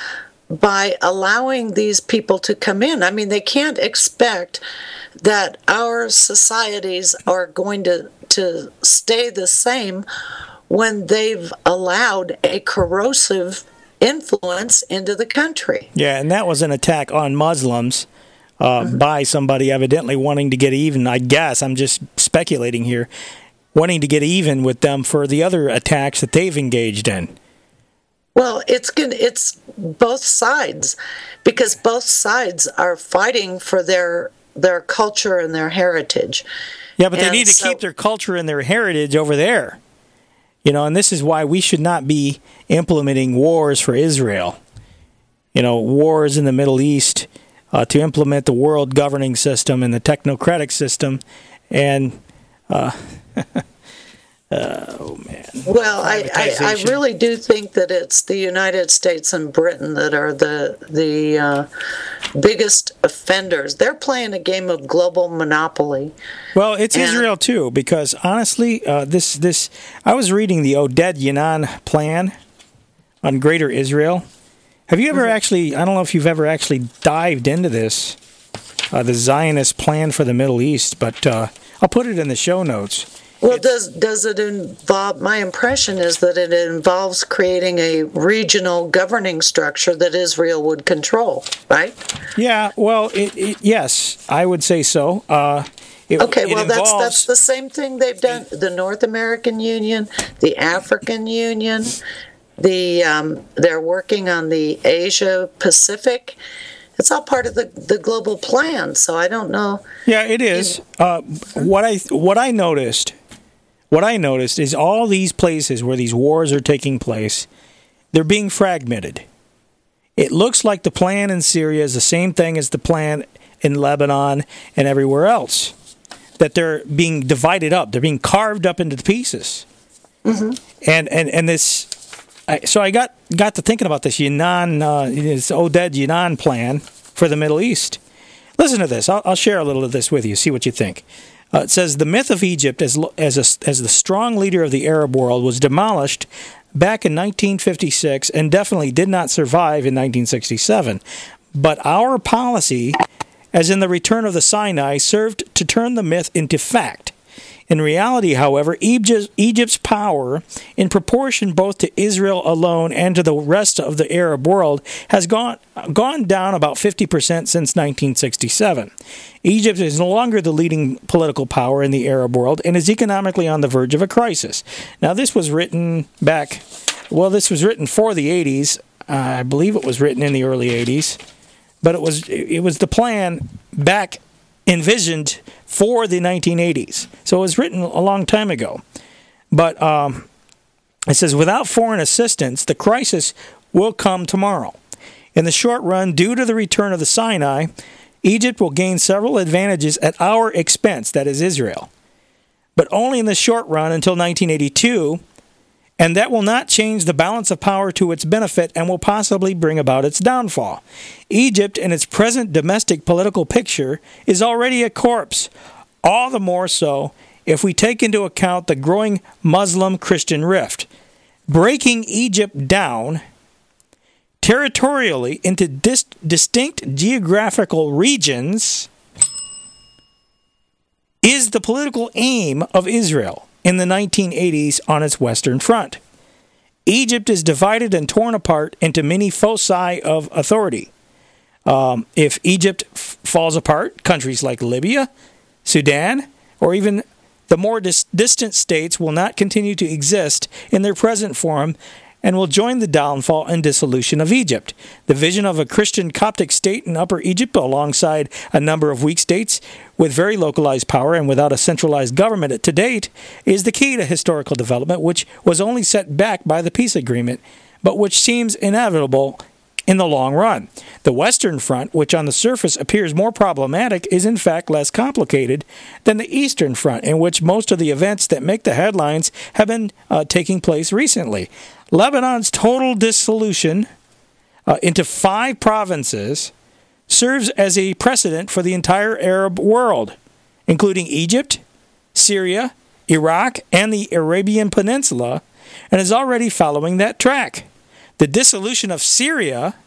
by allowing these people to come in. I mean, they can't expect that our societies are going to stay the same when they've allowed a corrosive influence into the country. Yeah, and that was an attack on Muslims by somebody evidently wanting to get even. I guess, I'm just speculating here, wanting to get even with them for the other attacks that they've engaged in. Well, it's both sides, because both sides are fighting for their culture and their heritage. Yeah, but they need to keep their culture and their heritage over there. You know, and this is why we should not be implementing wars for Israel. You know, wars in the Middle East to implement the world governing system and the technocratic system. And, oh, man. Well, I really do think that it's the United States and Britain that are the biggest offenders. They're playing a game of global monopoly. Well, it's Israel too, because honestly, this I was reading the Oded Yinon plan on Greater Israel. Have you ever actually? I don't know if you've ever actually dived into this, the Zionist plan for the Middle East, but I'll put it in the show notes. Well, does it involve, my impression is that it involves creating a regional governing structure that Israel would control, right? Yeah, well, yes, I would say so. That's the same thing they've done. The North American Union, the African Union, they're working on the Asia Pacific. It's all part of the global plan, so I don't know. Yeah, it is. What I noticed is all these places where these wars are taking place, they're being fragmented. It looks like the plan in Syria is the same thing as the plan in Lebanon and everywhere else, that they're being divided up. They're being carved up into pieces. Mm-hmm. And this, so I got to thinking about this Yinon, this Oded Yinon plan for the Middle East. Listen to this. I'll share a little of this with you. See what you think. It says the myth of Egypt as the strong leader of the Arab world was demolished back in 1956 and definitely did not survive in 1967. But our policy, as in the return of the Sinai, served to turn the myth into fact. In reality, however, Egypt's power, in proportion both to Israel alone and to the rest of the Arab world, has gone down about 50% since 1967. Egypt is no longer the leading political power in the Arab world and is economically on the verge of a crisis. Now, this was written for the 80s. I believe it was written in the early 80s. But it was the plan back envisioned for the 1980s. So it was written a long time ago. But it says, without foreign assistance, the crisis will come tomorrow. In the short run, due to the return of the Sinai, Egypt will gain several advantages at our expense, that is Israel. But only in the short run until 1982, and that will not change the balance of power to its benefit and will possibly bring about its downfall. Egypt, in its present domestic political picture, is already a corpse, all the more so if we take into account the growing Muslim-Christian rift. Breaking Egypt down territorially into distinct geographical regions is the political aim of Israel in the 1980s on its Western Front. Egypt is divided and torn apart into many foci of authority. If Egypt falls apart, countries like Libya, Sudan, or even the more distant states will not continue to exist in their present form and will join the downfall and dissolution of Egypt. The vision of a Christian Coptic state in Upper Egypt alongside a number of weak states with very localized power and without a centralized government to date is the key to historical development, which was only set back by the peace agreement, but which seems inevitable in the long run. The Western Front, which on the surface appears more problematic, is in fact less complicated than the Eastern Front, in which most of the events that make the headlines have been taking place recently. Lebanon's total dissolution into 5 provinces serves as a precedent for the entire Arab world, including Egypt, Syria, Iraq, and the Arabian Peninsula, and is already following that track. The dissolution of Syria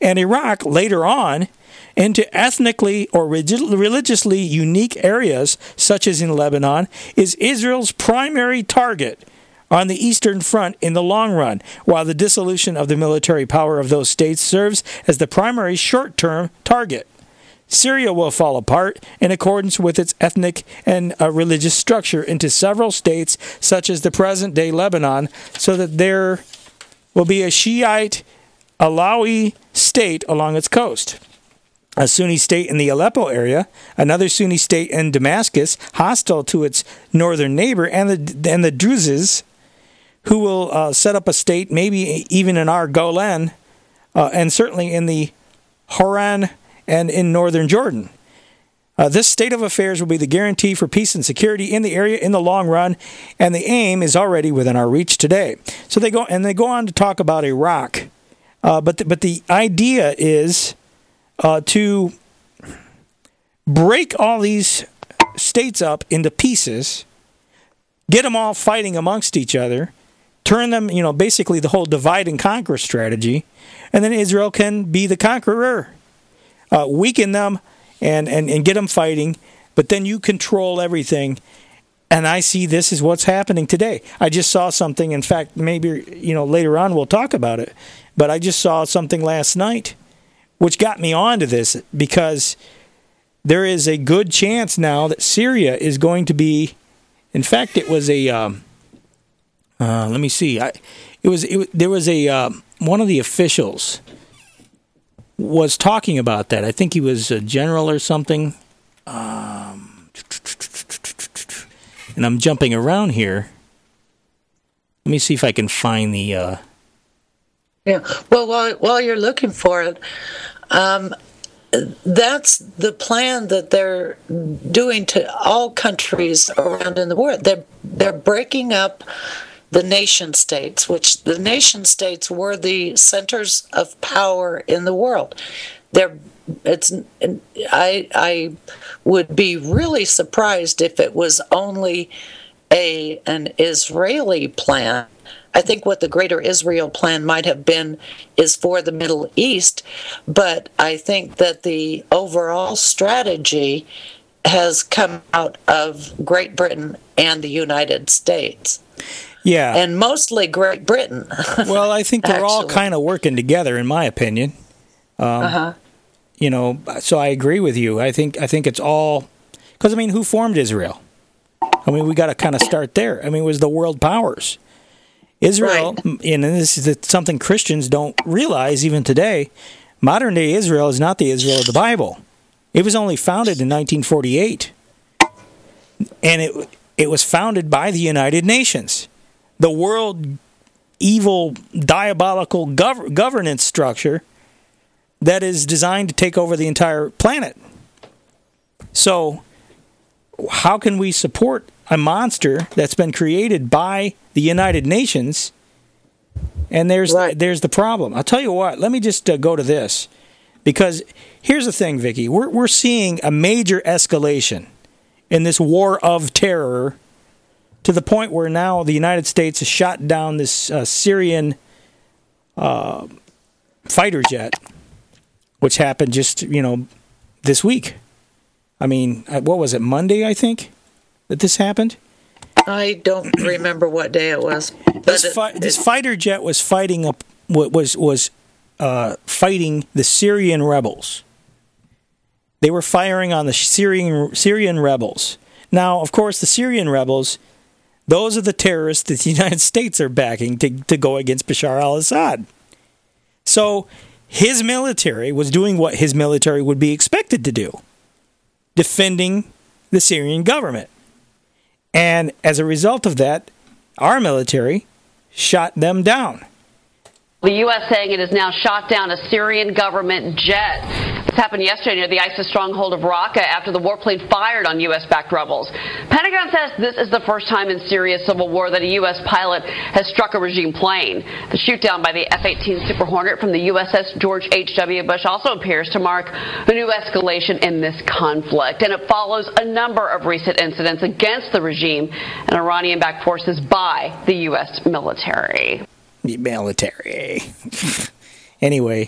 and Iraq later on into ethnically or religiously unique areas, such as in Lebanon, is Israel's primary target on the Eastern Front in the long run, while the dissolution of the military power of those states serves as the primary short-term target. Syria will fall apart in accordance with its ethnic and religious structure into several states, such as the present-day Lebanon, so that there will be a Shiite Alawi state along its coast, a Sunni state in the Aleppo area, another Sunni state in Damascus, hostile to its northern neighbor, and the Druzes, who will set up a state, maybe even in our Golan, and certainly in the Hauran and in northern Jordan. This state of affairs will be the guarantee for peace and security in the area in the long run, and the aim is already within our reach today. So they go on to talk about Iraq, but the idea is to break all these states up into pieces, get them all fighting amongst each other, turn them, basically the whole divide and conquer strategy, and then Israel can be the conqueror. Weaken them and get them fighting, but then you control everything. And I see this is what's happening today. I just saw something. In fact, maybe later on we'll talk about it. But I just saw something last night, which got me onto this, because there is a good chance now that Syria is going to be. In fact, it was a. Let me see. There was a one of the officials was talking about that. I think he was a general or something. And I'm jumping around here. Let me see if I can find the... Yeah, well, while you're looking for it, that's the plan that they're doing to all countries around in the world. They're breaking up the nation states, which the nation states were the centers of power in the world. I would be really surprised if it was only an Israeli plan. I think what the Greater Israel Plan might have been is for the Middle East, but I think that the overall strategy has come out of Great Britain and the United States. Yeah. And mostly Great Britain. Well, I think they're all kind of working together, in my opinion. So I agree with you. I think it's all... Because, who formed Israel? We got to kind of start there. It was the world powers. Israel, right. And this is something Christians don't realize even today, modern-day Israel is not the Israel of the Bible. It was only founded in 1948. And it was founded by the United Nations. The world evil, diabolical governance structure that is designed to take over the entire planet. So how can we support a monster that's been created by the United Nations? And there's the problem. I'll tell you what, let me just go to this. Because here's the thing, Vicki. We're seeing a major escalation in this war of terror, to the point where now the United States has shot down this Syrian fighter jet, which happened just, this week. What was it, Monday, I think, that this happened? I don't remember what day it was. This fighter jet was fighting fighting the Syrian rebels. They were firing on the Syrian rebels. Now, of course, the Syrian rebels, those are the terrorists that the United States are backing to go against Bashar al-Assad. So his military was doing what his military would be expected to do, defending the Syrian government. And as a result of that, our military shot them down. The U.S. saying it has now shot down a Syrian government jet. This happened yesterday near the ISIS stronghold of Raqqa after the warplane fired on U.S.-backed rebels. Pentagon says this is the first time in Syria's civil war that a U.S. pilot has struck a regime plane. The shoot-down by the F-18 Super Hornet from the USS George H.W. Bush also appears to mark a new escalation in this conflict. And it follows a number of recent incidents against the regime and Iranian-backed forces by the U.S. military. Military. Anyway,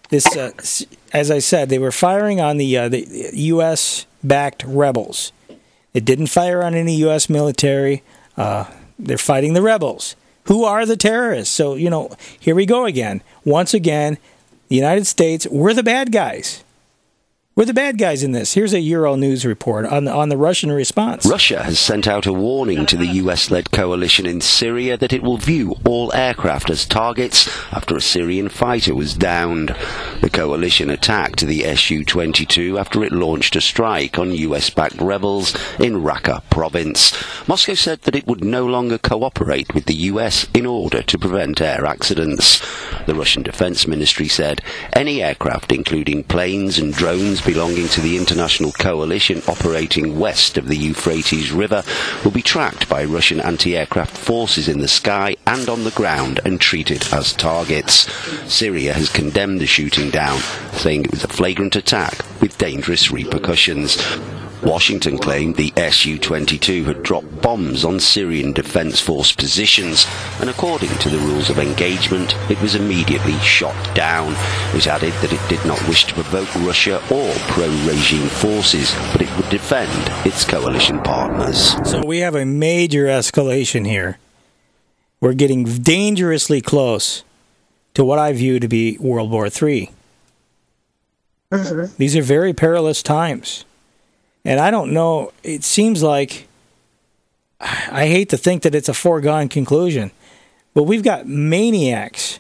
this, as I said, they were firing on the U.S.-backed rebels. It didn't fire on any U.S. military. They're fighting the rebels. Who are the terrorists? So, here we go again. Once again, the United States, we're the bad guys. We're the bad guys in this. Here's a Euronews report on the Russian response. Russia has sent out a warning to the US-led coalition in Syria that it will view all aircraft as targets after a Syrian fighter was downed. The coalition attacked the Su-22 after it launched a strike on US-backed rebels in Raqqa province. Moscow said that it would no longer cooperate with the US in order to prevent air accidents. The Russian Defense Ministry said any aircraft, including planes and drones, belonging to the international coalition operating west of the Euphrates River will be tracked by Russian anti-aircraft forces in the sky and on the ground and treated as targets. Syria has condemned the shooting down, saying it was a flagrant attack with dangerous repercussions. Washington claimed the Su-22 had dropped bombs on Syrian Defense Force positions, and according to the rules of engagement, it was immediately shot down. It added that it did not wish to provoke Russia or pro-regime forces, but it would defend its coalition partners. So we have a major escalation here. We're getting dangerously close to what I view to be World War III. Mm-hmm. These are very perilous times. And I don't know, it seems like, I hate to think that it's a foregone conclusion, but we've got maniacs,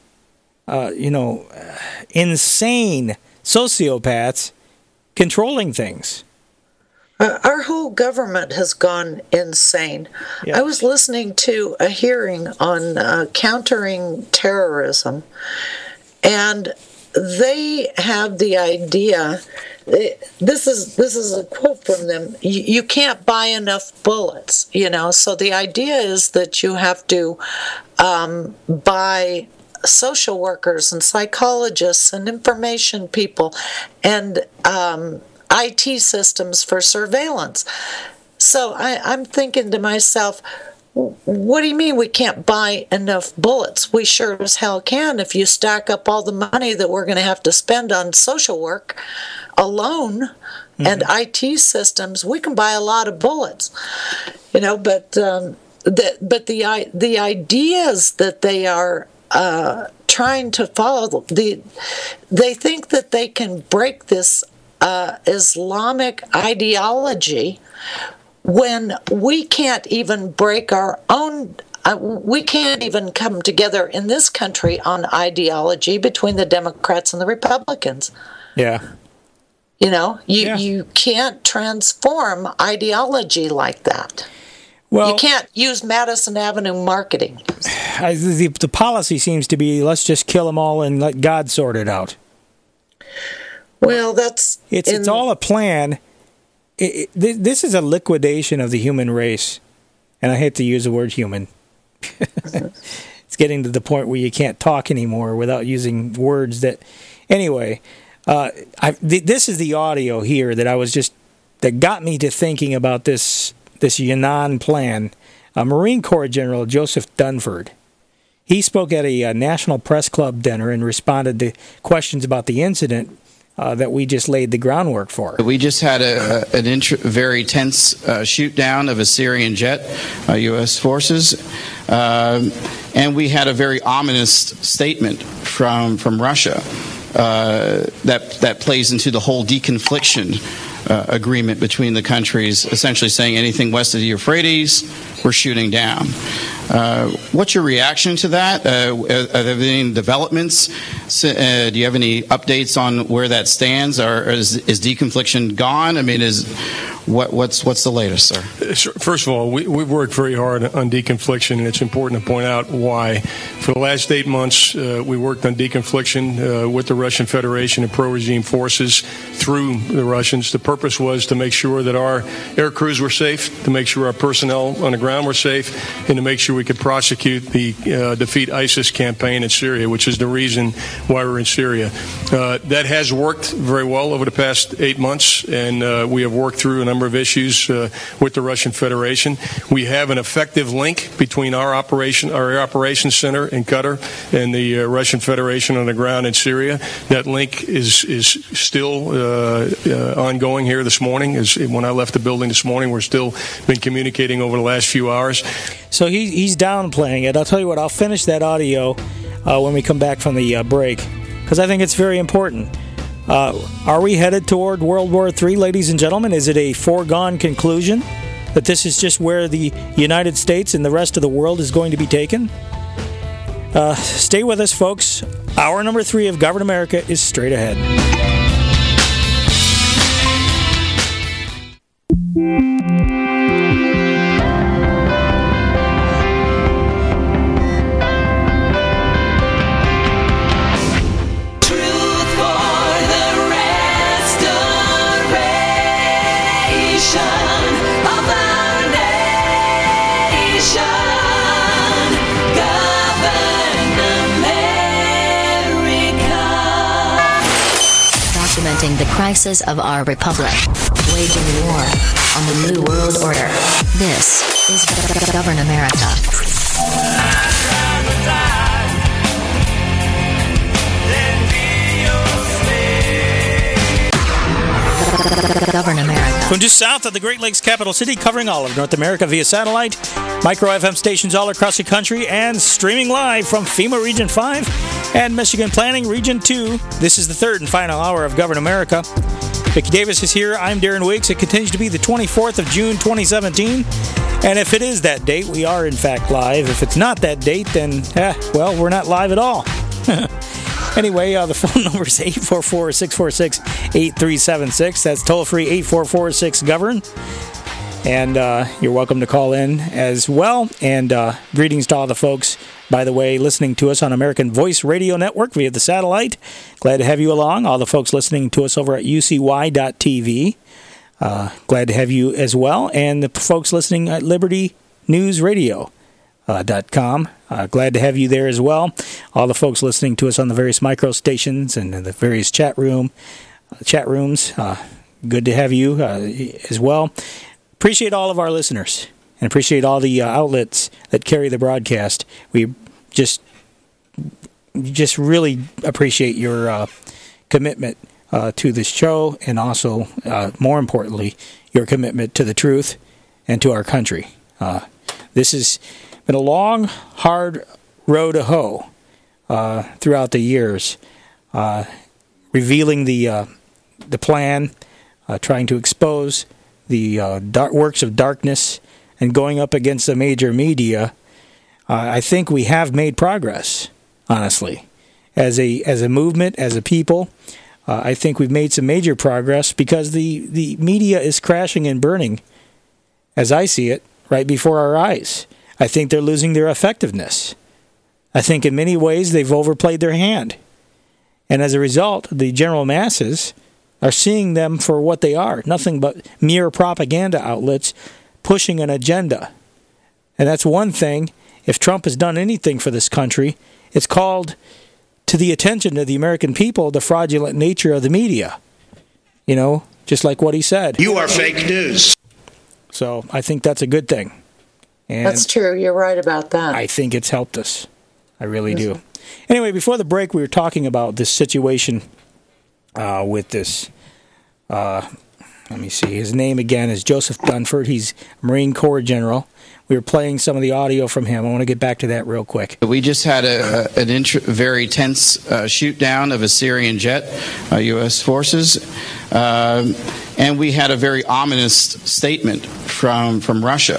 insane sociopaths controlling things. Our whole government has gone insane. Yeah. I was listening to a hearing on countering terrorism, and they have the idea. This is a quote from them. You can't buy enough bullets, So the idea is that you have to buy social workers and psychologists and information people and IT systems for surveillance. So I'm thinking to myself, what do you mean we can't buy enough bullets? We sure as hell can if you stack up all the money that we're going to have to spend on social work alone and IT systems. We can buy a lot of bullets, but the ideas that they are trying to follow, they think that they can break this Islamic ideology when we can't even break our own. We can't even come together in this country on ideology between the Democrats and the Republicans. Yeah. You can't transform ideology like that. Well, you can't use Madison Avenue marketing. The policy seems to be, let's just kill them all and let God sort it out. Well, it's all a plan. This is a liquidation of the human race, and I hate to use the word human. It's getting to the point where you can't talk anymore without using words that. Anyway, this is the audio here that got me to thinking about this Yan'an plan. Marine Corps General Joseph Dunford. He spoke at a National Press Club dinner and responded to questions about the incident that we just laid the groundwork for. We just had a very tense shoot down of a Syrian jet, U.S. forces, and we had a very ominous statement from Russia that plays into the whole deconfliction agreement between the countries, essentially saying anything west of the Euphrates, we're shooting down. What's your reaction to that? Are there any developments? Do you have any updates on where that stands? Or is deconfliction gone? I mean, what's the latest, sir? First of all, we've worked very hard on deconfliction, and it's important to point out why. For the last 8 months, we worked on deconfliction with the Russian Federation and pro-regime forces through the Russians. The purpose was to make sure that our air crews were safe, to make sure our personnel on the ground were safe, and to make sure we could prosecute the Defeat ISIS campaign in Syria, which is the reason why we're in Syria. That has worked very well over the past 8 months, and we have worked through a number of issues with the Russian Federation. We have an effective link between our operations center in Qatar and the Russian Federation on the ground in Syria. That link is still ongoing here this morning. When I left the building this morning, we're still been communicating over the last few hours. So he's downplaying it. I'll tell you what, I'll finish that audio when we come back from the break, because I think it's very important. Are we headed toward World War III, ladies and gentlemen? Is it a foregone conclusion that this is just where the United States and the rest of the world is going to be taken? Stay with us, folks. Hour number 3 of Govern America is straight ahead. Documenting the crisis of our republic, waging war on the New World Order. This is Govern America. Govern America. From just south of the Great Lakes capital city, covering all of North America via satellite, micro FM stations all across the country, and streaming live from FEMA Region 5 and Michigan Planning Region 2. This is the third and final hour of Govern America. Vicki Davis is here. I'm Darren Weeks. It continues to be the 24th of June, 2017. And if it is that date, we are in fact live. If it's not that date, then, well, we're not live at all. Anyway, the phone number is 844-646-8376. That's toll-free 844-6-GOVERN. And you're welcome to call in as well. And greetings to all the folks, by the way, listening to us on American Voice Radio Network via the satellite. Glad to have you along. All the folks listening to us over at UCY.tv. Glad to have you as well. And the folks listening at LibertyNewsRadio.com. Glad to have you there as well. All the folks listening to us on the various micro stations and the various chat rooms. Good to have you as well. Appreciate all of our listeners and appreciate all the outlets that carry the broadcast. We just really appreciate your commitment to this show, and also, more importantly, your commitment to the truth and to our country. This has been a long, hard row to hoe throughout the years, revealing the plan, trying to expose the works of darkness, and going up against the major media. I think we have made progress, honestly, as a movement, as a people. I think we've made some major progress because the media is crashing and burning, as I see it, right before our eyes. I think they're losing their effectiveness. I think in many ways they've overplayed their hand. And as a result, the general masses are seeing them for what they are, nothing but mere propaganda outlets pushing an agenda. And that's one thing. If Trump has done anything for this country, it's called to the attention of the American people the fraudulent nature of the media. You know, just like what he said. You are fake news. So I think that's a good thing. And that's true. You're right about that. I think it's helped us. I really do. Anyway, before the break, we were talking about this situation with this, let me see, his name again is Joseph Dunford. He's a Marine Corps general. We were playing some of the audio from him. I want to get back to that real quick. We just had a very tense shoot down of a Syrian jet, U.S. forces, and we had a very ominous statement from Russia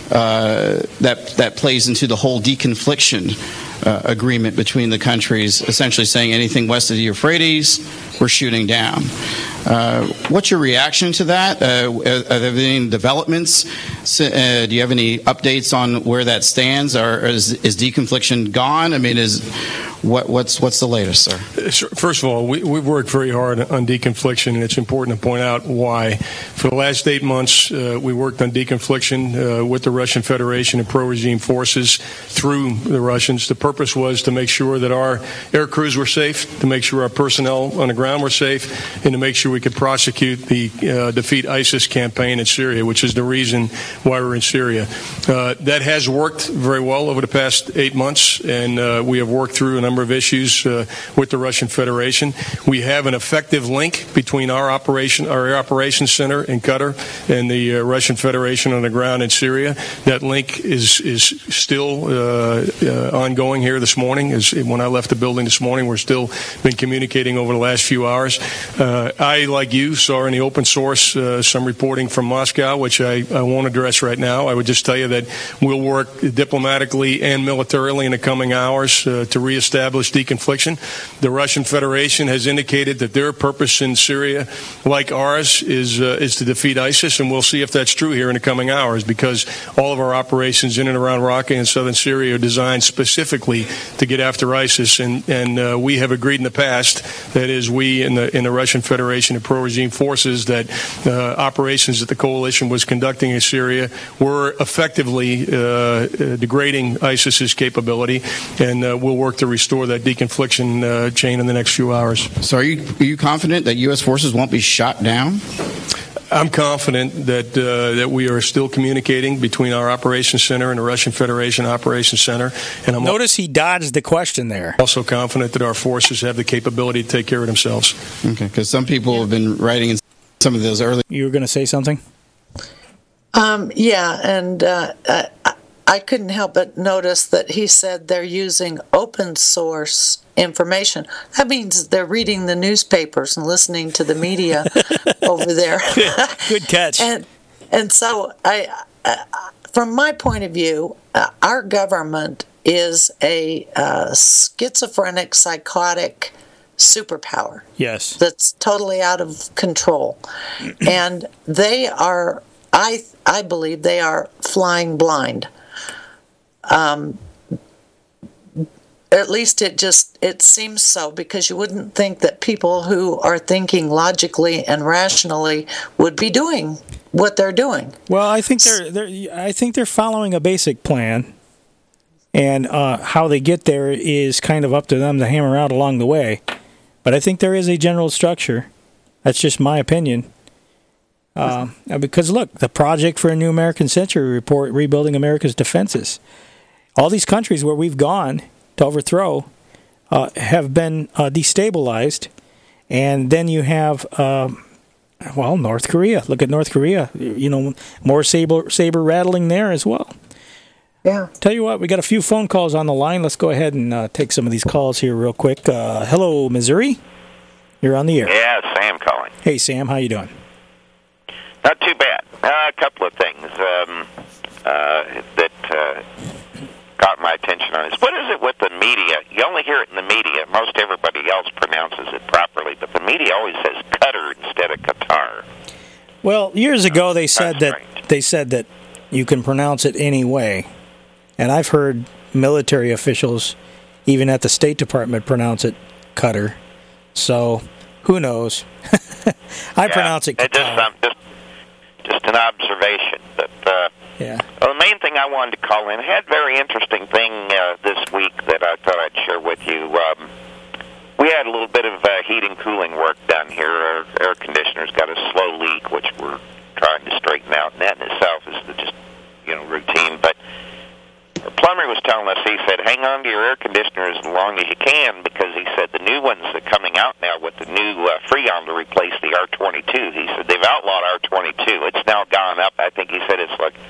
that plays into the whole deconfliction agreement between the countries, essentially saying anything west of the Euphrates, we're shooting down. What's your reaction to that? Are there any developments Do you have any updates on where that stands, or is deconfliction gone? I mean, what's the latest, sir? First of all, we've worked very hard on deconfliction, and it's important to point out why. For the last 8 months, we worked on deconfliction with the Russian Federation and pro-regime forces through the Russians. The purpose was to make sure that our air crews were safe, to make sure our personnel on the ground were safe, and to make sure we could prosecute the Defeat ISIS campaign in Syria, which is the reason why we're in Syria. That has worked very well over the past 8 months, and we have worked through a number of issues with the Russian Federation. We have an effective link between our operations center in Qatar and the Russian Federation on the ground in Syria. That link is still ongoing here this morning. When I left the building this morning, we're still been communicating over the last few hours. I, like you, saw in the open source some reporting from Moscow, which I won't address right now. I would just tell you that we'll work diplomatically and militarily in the coming hours to reestablish deconfliction. The Russian Federation has indicated that their purpose in Syria, like ours, is to defeat ISIS, and we'll see if that's true here in the coming hours, because all of our operations in and around Raqqa and southern Syria are designed specifically to get after ISIS, and we have agreed in the past, that is, we in the Russian Federation and pro-regime forces, that operations that the coalition was conducting in Syria were effectively degrading ISIS's capability, and we'll work to restore that deconfliction chain in the next few hours. So are you confident that U.S. forces won't be shot down? I'm confident that we are still communicating between our operations center and the Russian Federation operations center. And Notice he dodged the question there. Also confident that our forces have the capability to take care of themselves. Okay, because some people have been writing in some of those early... You were going to say something? Yeah, and I couldn't help but notice that he said they're using open source information. That means they're reading the newspapers and listening to the media over there. Good catch. And so, from my point of view, our government is a schizophrenic, psychotic superpower. Yes. That's totally out of control. And they are, I believe they are flying blind. At least it seems so, because you wouldn't think that people who are thinking logically and rationally would be doing what they're doing. Well, I think they're following a basic plan, and how they get there is kind of up to them to hammer out along the way. But I think there is a general structure. That's just my opinion. Because look, the Project for a New American Century report, Rebuilding America's Defenses. All these countries where we've gone to overthrow have been destabilized, and then you have North Korea. Look at North Korea. More saber rattling there as well. Yeah. Tell you what, we got a few phone calls on the line. Let's go ahead and take some of these calls here real quick. Hello, Missouri. You're on the air. Yeah, Sam calling. Hey, Sam. How you doing? Not too bad. A couple of things that got my attention on this. What is it with the media? You only hear it in the media. Most everybody else pronounces it properly, but the media always says Qatar instead of Qatar. Well, years ago they said that you can pronounce it any way, and I've heard military officials, even at the State Department, pronounce it Qatar. So who knows? I pronounce it Qatar. Just an observation, but well, the main thing I wanted to call in, I had a very interesting thing this week that I thought I'd share with you. We had a little bit of heating cooling work done here. Our air conditioner's got a slow leak, which we're trying to straighten out, and that in itself is just routine. But the plumber was telling us, he said, hang on to your air conditioner as long as you can, because he said the new ones that are coming out now with the new Freon to replace the R22, he said they've outlawed R22. It's now gone up. I think he said it's like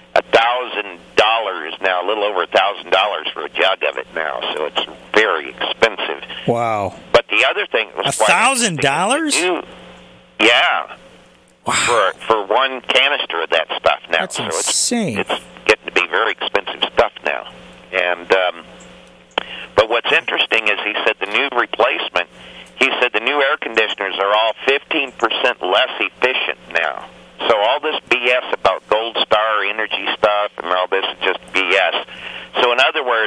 $1,000 now, a little over $1,000 for a jug of it now. So it's very expensive. Wow. But the other thing was $1,000? Yeah. Wow. For one canister of that stuff now. That's insane. It's getting to be very expensive stuff now. And but what's interesting is he said the new replacement, he said the new air conditioners are all 15% less efficient now. So all this BS about Gold Star,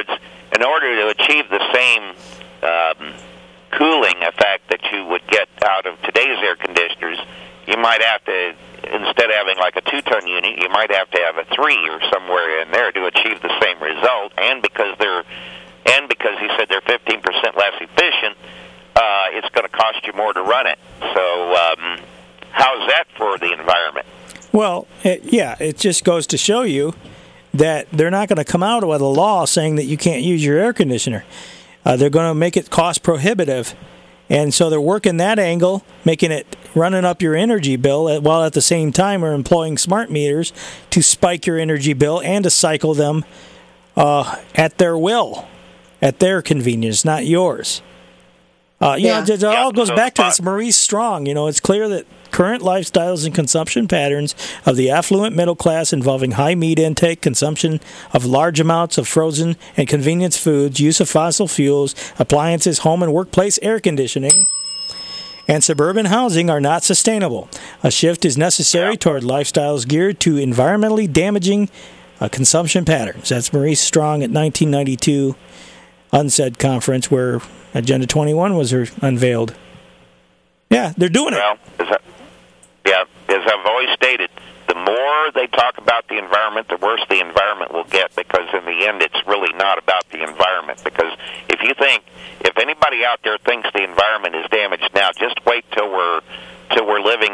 words, in order to achieve the same cooling effect that you would get out of today's air conditioners, you might have to, instead of having like a 2-ton unit, you might have to have a 3 or somewhere in there to achieve the same result. And because he said they're 15% less efficient, it's going to cost you more to run it. So how's that for the environment? Well, it just goes to show you that they're not going to come out with a law saying that you can't use your air conditioner. They're going to make it cost prohibitive. And so they're working that angle, making it running up your energy bill, while at the same time are employing smart meters to spike your energy bill and to cycle them at their will, at their convenience, not yours. It all goes back to this Maurice Strong. It's clear that current lifestyles and consumption patterns of the affluent middle class involving high meat intake, consumption of large amounts of frozen and convenience foods, use of fossil fuels, appliances, home and workplace air conditioning, and suburban housing are not sustainable. A shift is necessary toward lifestyles geared to environmentally damaging consumption patterns. That's Maurice Strong at 1992 UNSED conference where Agenda 21 was unveiled. Yeah, they're doing it. Well, as I've always stated, the more they talk about the environment, the worse the environment will get, because in the end, it's really not about the environment. Because if anybody out there thinks the environment is damaged now, just wait till we're living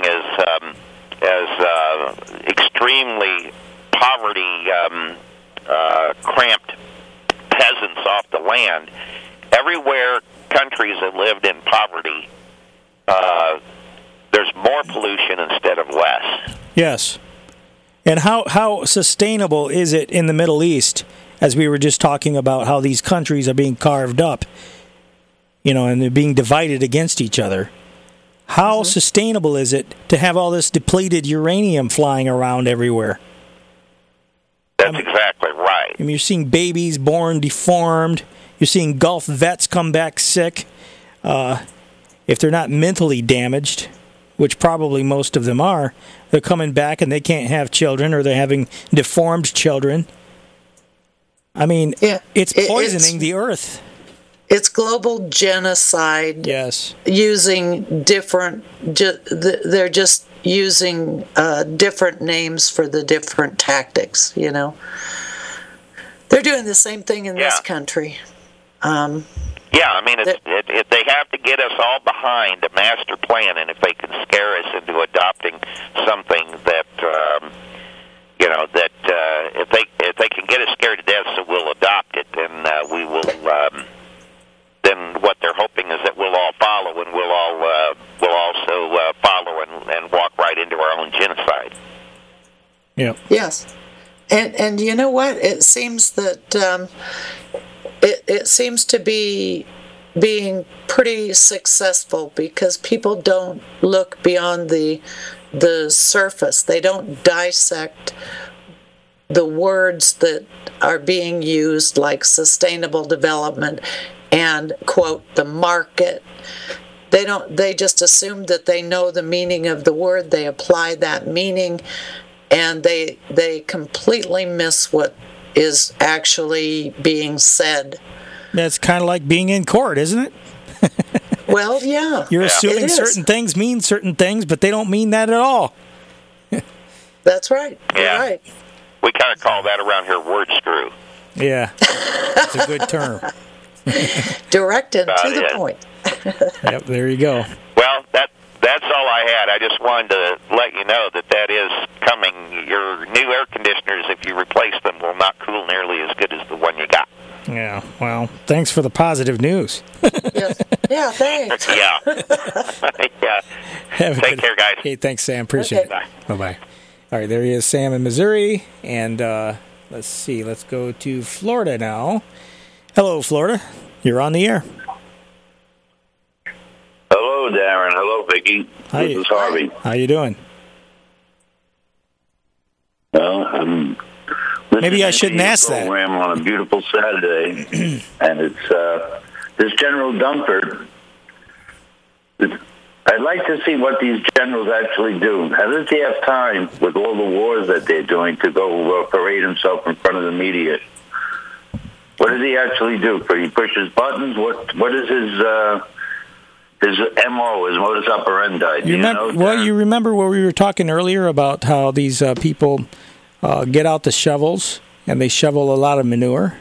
as extremely poverty cramped peasants off the land. Everywhere countries have lived in poverty, there's more pollution instead of less. Yes. And how sustainable is it in the Middle East, as we were just talking about how these countries are being carved up, and they're being divided against each other? How sustainable is it to have all this depleted uranium flying around everywhere? That's exactly right. You're seeing babies born deformed. You're seeing Gulf vets come back sick. If they're not mentally damaged, which probably most of them are, they're coming back and they can't have children, or they're having deformed children. I mean, it's poisoning the earth. It's global genocide. Yes. Using different, they're just using different names for the different tactics, They're doing the same thing in this country. They have to get us all behind a master plan, and if they can scare us into adopting something that, if they can get us scared to death, so we'll adopt it, then we will. Then what they're hoping is that we'll all follow, and we'll also follow and walk right into our own genocide. Yeah. Yes, and you know what? It seems that. It seems to be being pretty successful, because people don't look beyond the surface. They don't dissect the words that are being used, like sustainable development and, quote, the market. They just assume that they know the meaning of the word. They apply that meaning, and they completely miss what is actually being said. That's kind of like being in court, isn't it? Well, yeah. You're assuming certain things mean certain things, but they don't mean that at all. That's right. Yeah. You're right. We kind of call that around here word screw. Yeah. It's a good term. Direct and to the point. Yep, there you go. Well, that's all I had. I just wanted to let you know that is coming. Your new air conditioners, if you replace them, will not cool nearly as good as the one you got. Yeah, well, thanks for the positive news. Yes. Yeah, thanks. Yeah. Take care, guys. Hey, thanks, Sam. Appreciate it. Bye-bye. All right, there he is, Sam in Missouri. And let's see, let's go to Florida now. Hello, Florida. You're on the air. Hello, Darren. Hello, Vicki. This is Harvey. How you doing? Well, I'm maybe I shouldn't ask that. Program on a beautiful Saturday, and it's this General Dunford. I'd like to see what these generals actually do. Now, does he have time with all the wars that they're doing to go parade himself in front of the media? What does he actually do? He pushes buttons? What is his MO, his modus operandi? You remember where we were talking earlier about how these people get out the shovels and they shovel a lot of manure?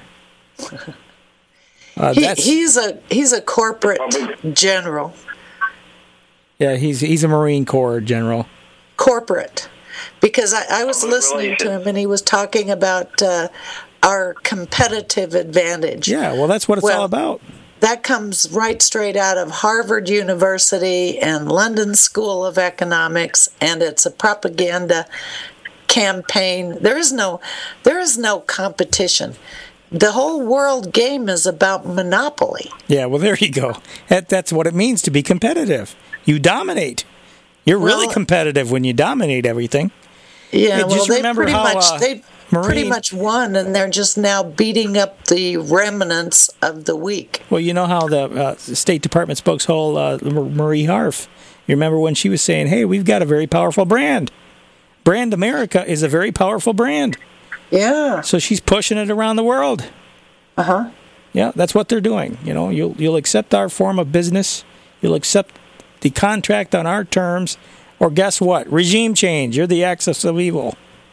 He's a corporate general. Yeah, he's a Marine Corps general. Corporate. Because I was listening to him, and he was talking about our competitive advantage. Yeah, well, that's what it's all about. That comes right straight out of Harvard University and London School of Economics, and it's a propaganda campaign. There is no competition. The whole world game is about monopoly. Yeah, well, there you go. That's what it means to be competitive. You dominate. You're really competitive when you dominate everything. Yeah, well, they pretty much won, and they're just now beating up the remnants of the weak. Well, you know how the State Department spokeswoman Marie Harf, you remember when she was saying, hey, we've got a very powerful brand. Brand America is a very powerful brand. Yeah. So she's pushing it around the world. Uh-huh. Yeah, that's what they're doing. You know, you'll accept our form of business. You'll accept the contract on our terms. Or guess what? Regime change. You're the axis of evil.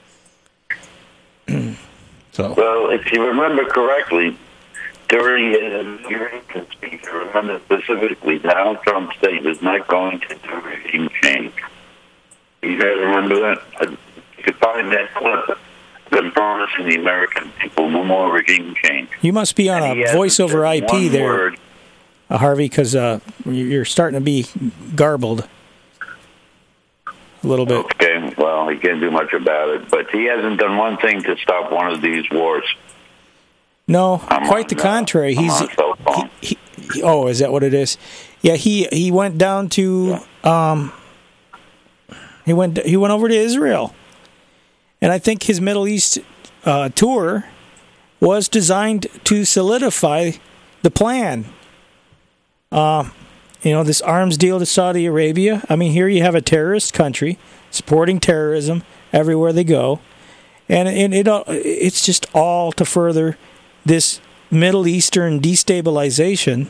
Well, if you remember correctly, during his speech, I remember specifically Donald Trump said he was not going to do regime change. You guys remember that? You could find that clip. Been promising the American people no more regime change. You must be on a voice over IP there, Harvey, because you're starting to be garbled a little bit. Okay, well, he can't do much about it, but he hasn't done one thing to stop one of these wars. No, quite the contrary. He's oh, is that what it is? Yeah, he went down to he went over to Israel. And I think his Middle East tour was designed to solidify the plan. This arms deal to Saudi Arabia. I mean, here you have a terrorist country supporting terrorism everywhere they go. And it's just all to further this Middle Eastern destabilization.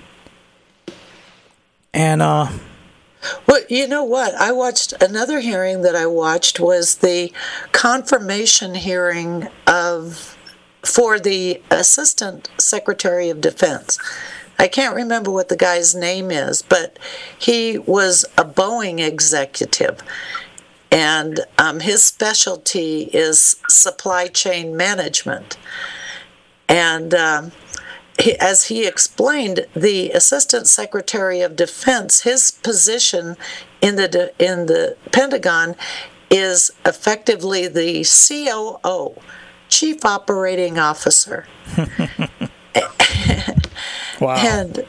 And well, you know what? I watched another hearing that I watched was the confirmation hearing for the Assistant Secretary of Defense. I can't remember what the guy's name is, but he was a Boeing executive, and his specialty is supply chain management. And as he explained, the Assistant Secretary of Defense, his position in the Pentagon is effectively the COO, Chief Operating Officer. Wow. And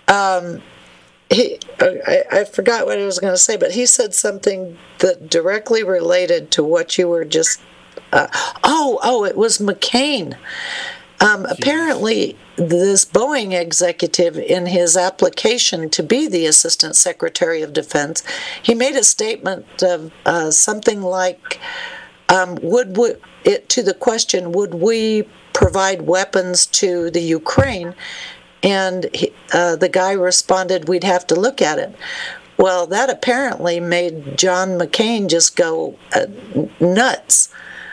I forgot what I was going to say, but he said something that directly related to what you were just... it was McCain. Apparently, this Boeing executive, in his application to be the Assistant Secretary of Defense, he made a statement of something like, to the question, would we provide weapons to the Ukraine? And the guy responded, we'd have to look at it. Well, that apparently made John McCain just go nuts.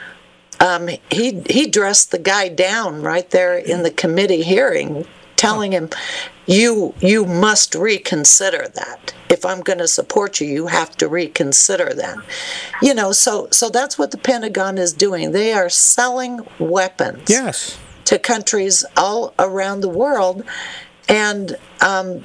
He dressed the guy down right there in the committee hearing, telling him, you must reconsider that. If I'm going to support you, you have to reconsider that. So that's what the Pentagon is doing. They are selling weapons to countries all around the world, and I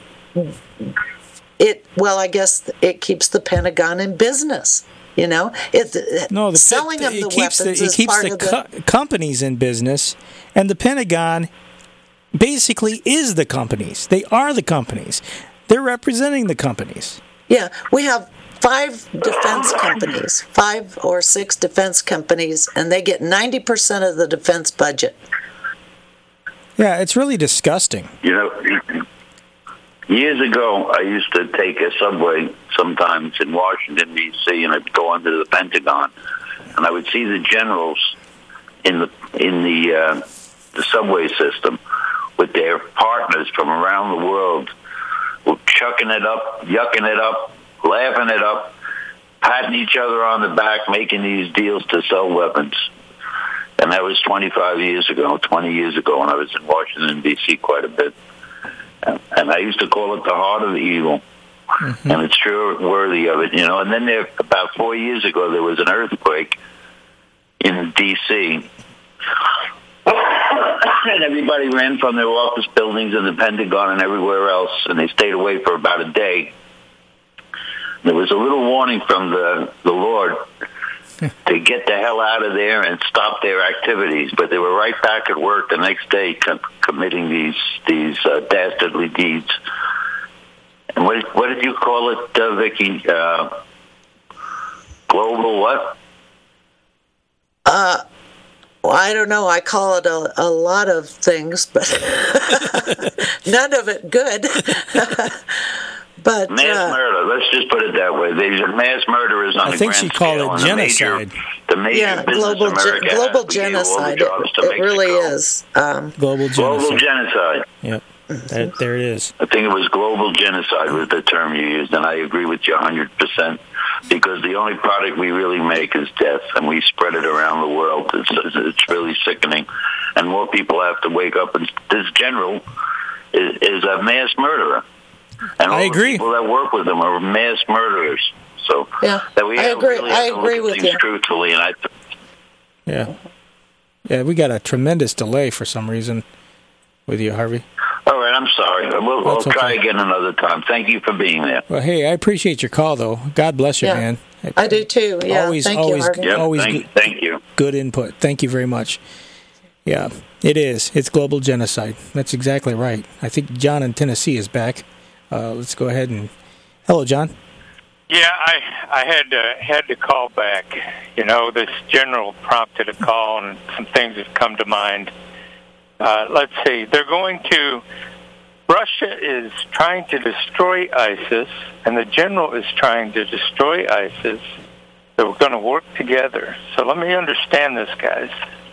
guess it keeps the Pentagon in business. Selling them the weapons is part of the companies in business, and the Pentagon basically is the companies. They are the companies. They're representing the companies. Yeah, we have 5 defense companies, 5 or 6 defense companies, and they get 90% of the defense budget. Yeah, it's really disgusting. Years ago, I used to take a subway sometimes in Washington, D.C., and I'd go under the Pentagon, and I would see the generals in the subway system with their partners from around the world, chucking it up, yucking it up, laughing it up, patting each other on the back, making these deals to sell weapons. And that was 20 years ago, when I was in Washington, D.C. quite a bit. And I used to call it the heart of the evil. Mm-hmm. And it's sure worthy of it, you know. And then about 4 years ago, there was an earthquake in D.C., and everybody ran from their office buildings and the Pentagon and everywhere else, and they stayed away for about a day. There was a little warning from the Lord to get the hell out of there and stop their activities, but they were right back at work the next day committing these dastardly deeds. And what did you call it, Vicky? Global what? Well, I don't know. I call it a lot of things, but none of it good. But mass murder. Let's just put it that way. There's mass murderers on the grand scale. I think she called it genocide. The major business global genocide. It really is. Global genocide. Global genocide. Yep. There it is. I think it was global genocide was the term you used, and I agree with you 100%. Because the only product we really make is death, and we spread it around the world. It's really sickening, and more people have to wake up. And this general is a mass murderer, and all I agree. The people that work with him are mass murderers. So that we I agree. Really I have to agree look at with things you. truthfully, and Yeah, we got a tremendous delay for some reason with you, Harvey. All right, I'm sorry. We'll try again another time. Thank you for being there. Well, hey, I appreciate your call, though. God bless you, man. I do too. Yeah, thank you, Harvey. Yep, thank you. Good input. Thank you very much. Yeah, it is. It's global genocide. That's exactly right. I think John in Tennessee is back. Let's go ahead and... Hello, John. Yeah, I had to call back. You know, this general prompted a call, and some things have come to mind. Let's see. Russia is trying to destroy ISIS, and the general is trying to destroy ISIS. They're going to work together. So let me understand this, guys.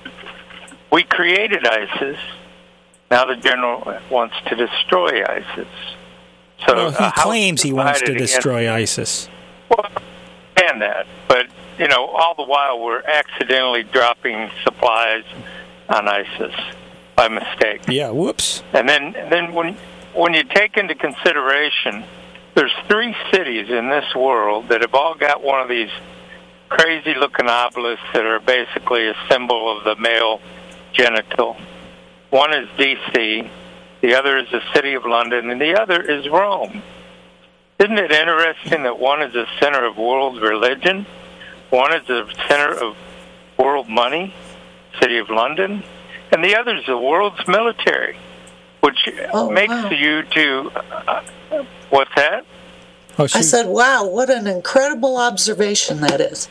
We created ISIS. Now the general wants to destroy ISIS. So he claims he wants to destroy ISIS. Well, I understand that. But, you know, all the while we're accidentally dropping supplies on ISIS by mistake. Yeah, whoops. And then when you take into consideration, there's 3 cities in this world that have all got one of these crazy-looking obelisks that are basically a symbol of the male genital. One is D.C., the other is the city of London, and the other is Rome. Isn't it interesting that one is the center of world religion, one is the center of world money, city of London, and the other is the world's military, which makes you to... what's that? I said, wow, what an incredible observation that is.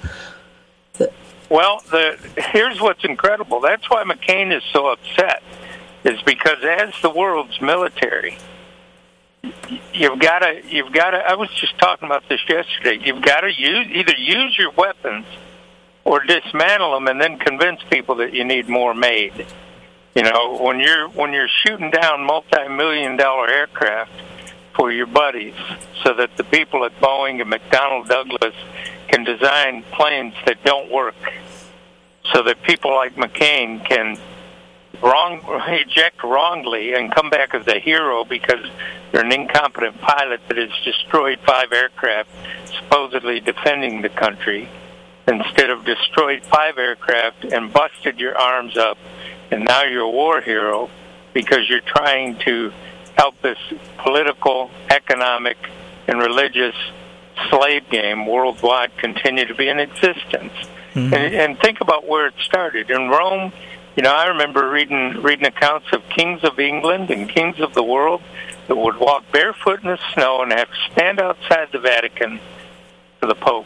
Well, here's what's incredible. That's why McCain is so upset, is because as the world's military, you've got to, I was just talking about this yesterday, you've got to either use your weapons or dismantle them and then convince people that you need more made. You know, when you're shooting down multi-million-dollar aircraft for your buddies so that the people at Boeing and McDonnell Douglas can design planes that don't work so that people like McCain can eject wrongly and come back as a hero because they're an incompetent pilot that has destroyed 5 aircraft supposedly defending the country, instead of destroyed 5 aircraft and busted your arms up, and now you're a war hero because you're trying to help this political, economic, and religious slave game worldwide continue to be in existence. Mm-hmm. And think about where it started. In Rome, you know, I remember reading accounts of kings of England and kings of the world that would walk barefoot in the snow and have to stand outside the Vatican for the Pope.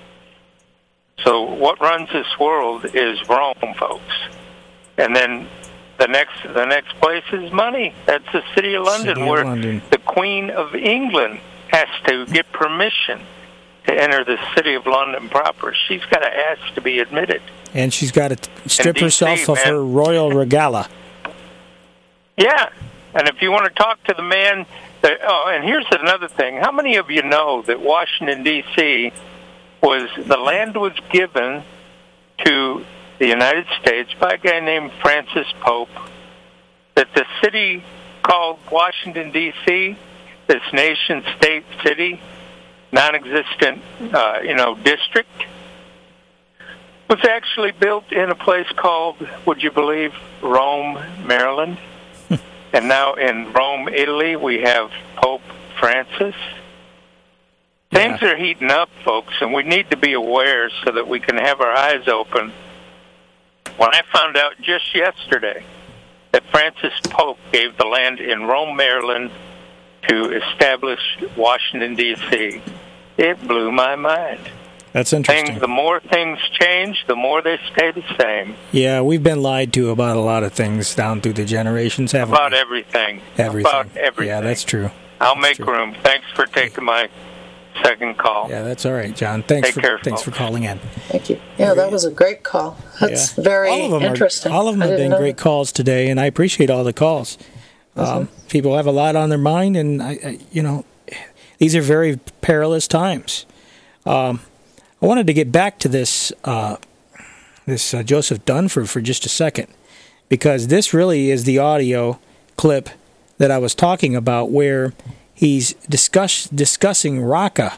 So what runs this world is Rome, folks. And then the next place is money. That's the city of London, where the Queen of England has to get permission to enter the city of London proper. She's got to ask to be admitted. And she's got to strip herself of her royal regala. Yeah, And if you want to talk to the man, and here's another thing. How many of you know that Washington, D.C. the land was given to the United States by a guy named Francis Pope, that the city called Washington, D.C., this nation-state city, non-existent, district, was actually built in a place called, would you believe, Rome, Maryland. And now in Rome, Italy, we have Pope Francis. Things are heating up, folks, and we need to be aware so that we can have our eyes open. When I found out just yesterday that Francis Pope gave the land in Rome, Maryland to establish Washington, D.C., it blew my mind. That's interesting. The more things change, the more they stay the same. Yeah, we've been lied to about a lot of things down through the generations, haven't we? About everything. About everything. Yeah, that's true. I'll make room. Thanks for taking my second call. Yeah, that's all right, John. Thanks for calling in. Thank you. Yeah, that was a great call. That's very interesting. All of them have been great calls today, and I appreciate all the calls. People have a lot on their mind, and these are very perilous times. I wanted to get back to this Joseph Dunford for just a second, because this really is the audio clip that I was talking about, where he's discussing Raqqa.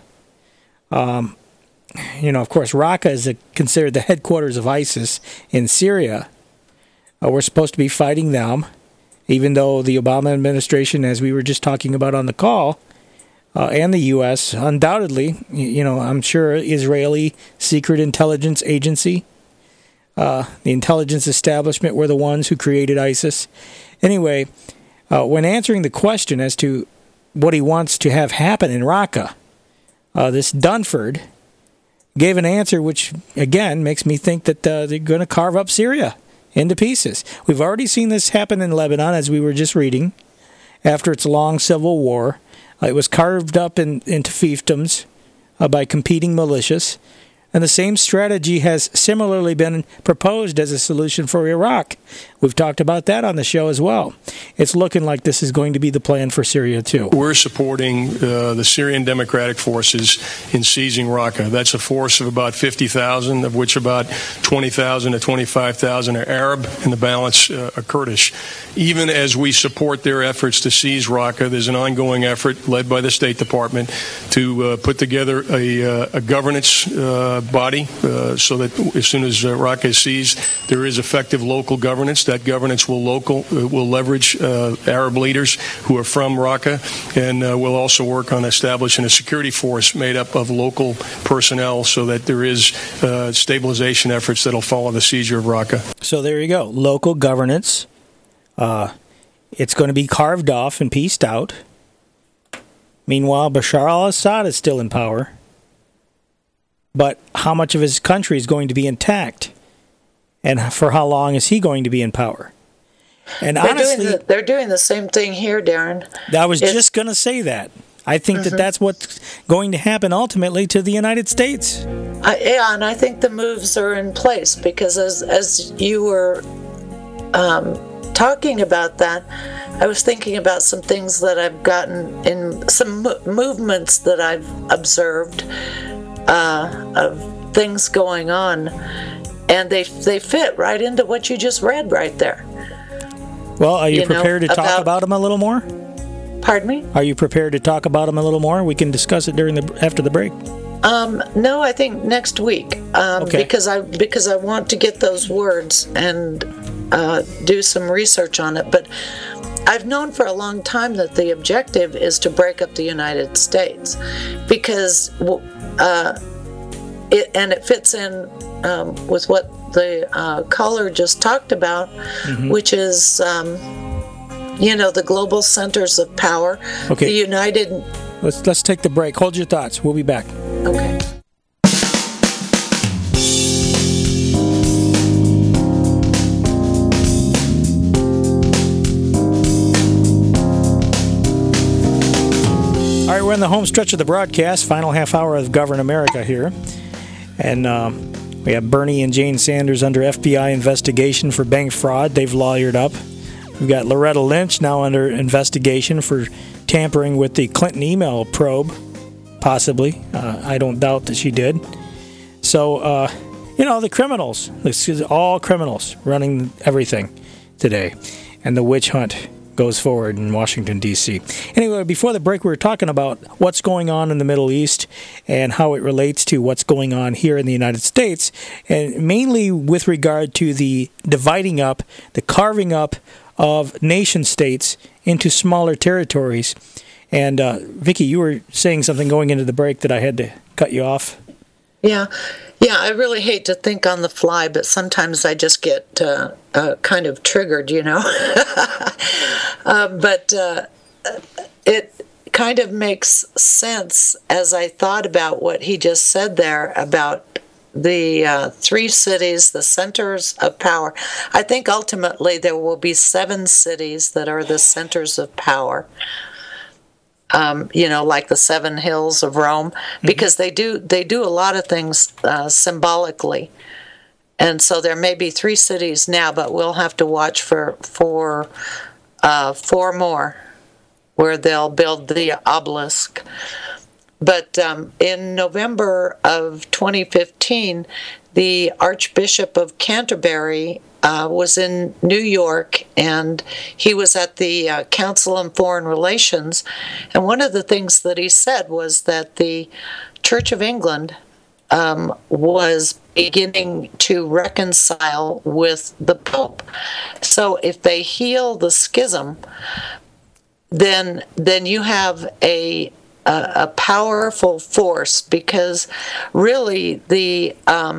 Of course, Raqqa is considered the headquarters of ISIS in Syria. We're supposed to be fighting them, even though the Obama administration, as we were just talking about on the call, and the U.S., undoubtedly, I'm sure Israeli secret intelligence agency, the intelligence establishment were the ones who created ISIS. Anyway, when answering the question as to what he wants to have happen in Raqqa, this Dunford gave an answer which, again, makes me think that they're going to carve up Syria into pieces. We've already seen this happen in Lebanon, as we were just reading, after its long civil war. It was carved up into fiefdoms by competing militias, and the same strategy has similarly been proposed as a solution for Iraq. We've talked about that on the show as well. It's looking like this is going to be the plan for Syria, too. We're supporting the Syrian Democratic Forces in seizing Raqqa. That's a force of about 50,000, of which about 20,000 to 25,000 are Arab, and the balance are Kurdish. Even as we support their efforts to seize Raqqa, there's an ongoing effort led by the State Department to put together a governance body so that as soon as Raqqa is seized, there is effective local governance. That governance will leverage Arab leaders who are from Raqqa, and will also work on establishing a security force made up of local personnel so that there is stabilization efforts that will follow the seizure of Raqqa. So there you go. Local governance. It's going to be carved off and pieced out. Meanwhile, Bashar al-Assad is still in power. But how much of his country is going to be intact? And for how long is he going to be in power? And honestly, they're doing the same thing here, Darren. I was just going to say that. I think that that's what's going to happen ultimately to the United States. And I think the moves are in place, because as you were talking about that, I was thinking about some things that I've gotten in some movements that I've observed of things going on, and they fit right into what you just read right there. Well, are you prepared to talk about them a little more? Pardon me? Are you prepared to talk about them a little more? We can discuss it after the break. No, I think next week, okay. because I want to get those words and do some research on it. But I've known for a long time that the objective is to break up the United States, because it fits in with what the caller just talked about, which is the global centers of power. Okay. The United. Let's take the break. Hold your thoughts. We'll be back. Okay. All right, we're in the home stretch of the broadcast, final half hour of Govern America here. And we have Bernie and Jane Sanders under FBI investigation for bank fraud. They've lawyered up. We've got Loretta Lynch now under investigation for tampering with the Clinton email probe, possibly. I don't doubt that she did. So, the criminals. This is all criminals running everything today. And the witch hunt goes forward in Washington, D.C. Anyway, before the break, we were talking about what's going on in the Middle East and how it relates to what's going on here in the United States, and mainly with regard to the dividing up, the carving up of nation-states into smaller territories. And, Vicki, you were saying something going into the break that I had to cut you off. Yeah, I really hate to think on the fly, but sometimes I just get kind of triggered, But it kind of makes sense as I thought about what he just said there about the 3 cities, the centers of power. I think ultimately there will be 7 cities that are the centers of power. Like the 7 hills of Rome, because they do a lot of things symbolically. And so there may be 3 cities now, but we'll have to watch for 4 more where they'll build the obelisk. But in November of 2015, the Archbishop of Canterbury was in New York, and he was at the Council on Foreign Relations. And one of the things that he said was that the Church of England was beginning to reconcile with the Pope. So if they heal the schism, then you have a powerful force, because really the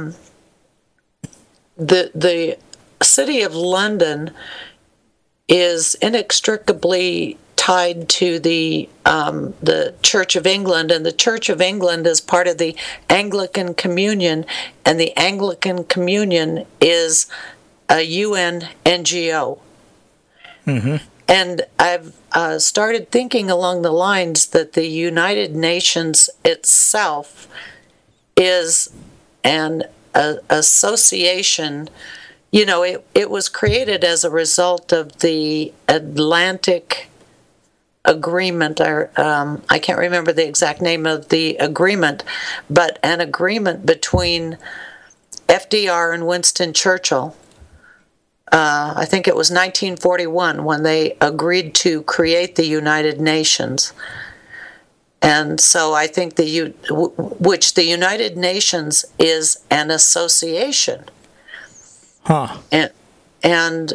City of London is inextricably tied to the Church of England, and the Church of England is part of the Anglican Communion, and the Anglican Communion is a UN NGO. Mm-hmm. And I've started thinking along the lines that the United Nations itself is an association. It was created as a result of the Atlantic Agreement. I can't remember the exact name of the agreement, but an agreement between FDR and Winston Churchill. I think it was 1941 when they agreed to create the United Nations. And so I think which the United Nations is an association. Huh. And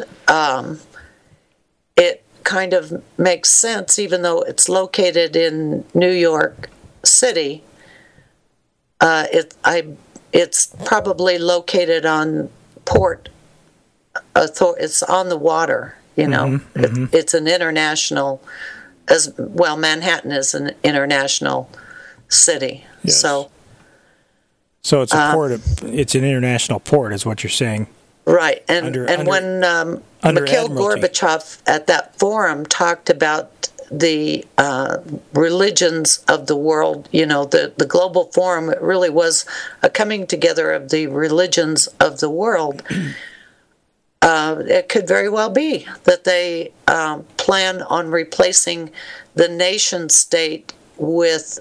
it kind of makes sense, even though it's located in New York City. It's probably located on port. It's on the water. It's an international, as well. Manhattan is an international city. Yes. So it's a port. It's an international port, is what you're saying. Right, when Mikhail Gorbachev at that forum talked about the religions of the world, the global forum, it really was a coming together of the religions of the world. It could very well be that they plan on replacing the nation state with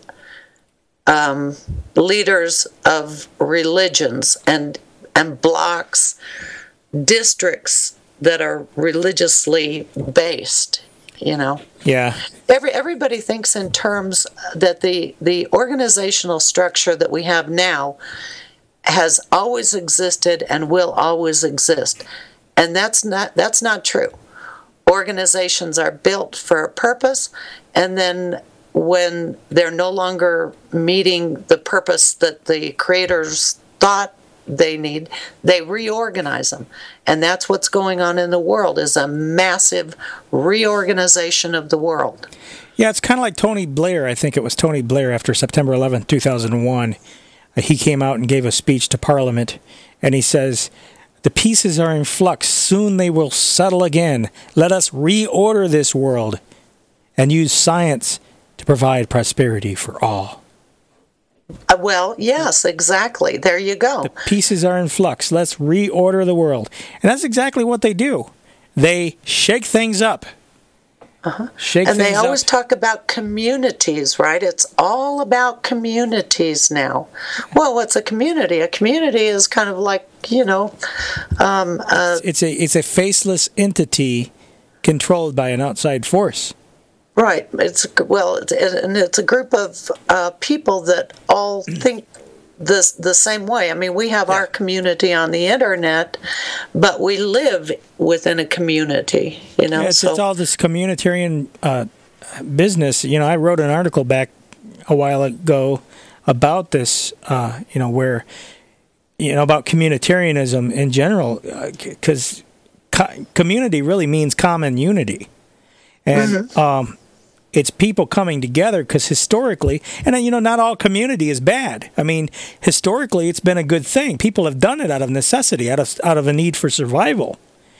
leaders of religions and blocks, districts that are religiously based, Yeah. Everybody thinks in terms that the organizational structure that we have now has always existed and will always exist. And that's not true. Organizations are built for a purpose, and then when they're no longer meeting the purpose that the creators thought they need, they reorganize them. And that's what's going on in the world, is a massive reorganization of the world. Yeah, it's kind of like Tony Blair. I think it was Tony Blair after September 11th, 2001. He came out and gave a speech to Parliament, and he says, "The pieces are in flux. Soon they will settle again. Let us reorder this world and use science to provide prosperity for all." Well, yes, exactly. There you go. The pieces are in flux. Let's reorder the world. And that's exactly what they do. they shake things up. And they always talk about communities, right? It's all about communities now. Well, what's a community? A community is kind of like, it's a faceless entity controlled by an outside force. Right. It's a group of people that all think the same way. I mean, we have our community on the internet, but we live within a community. It's all this communitarian business. I wrote an article back a while ago about this. Where about communitarianism in general, because community really means common unity, and it's people coming together, because historically, and not all community is bad. I mean, historically, it's been a good thing. People have done it out of necessity, out of a need for survival,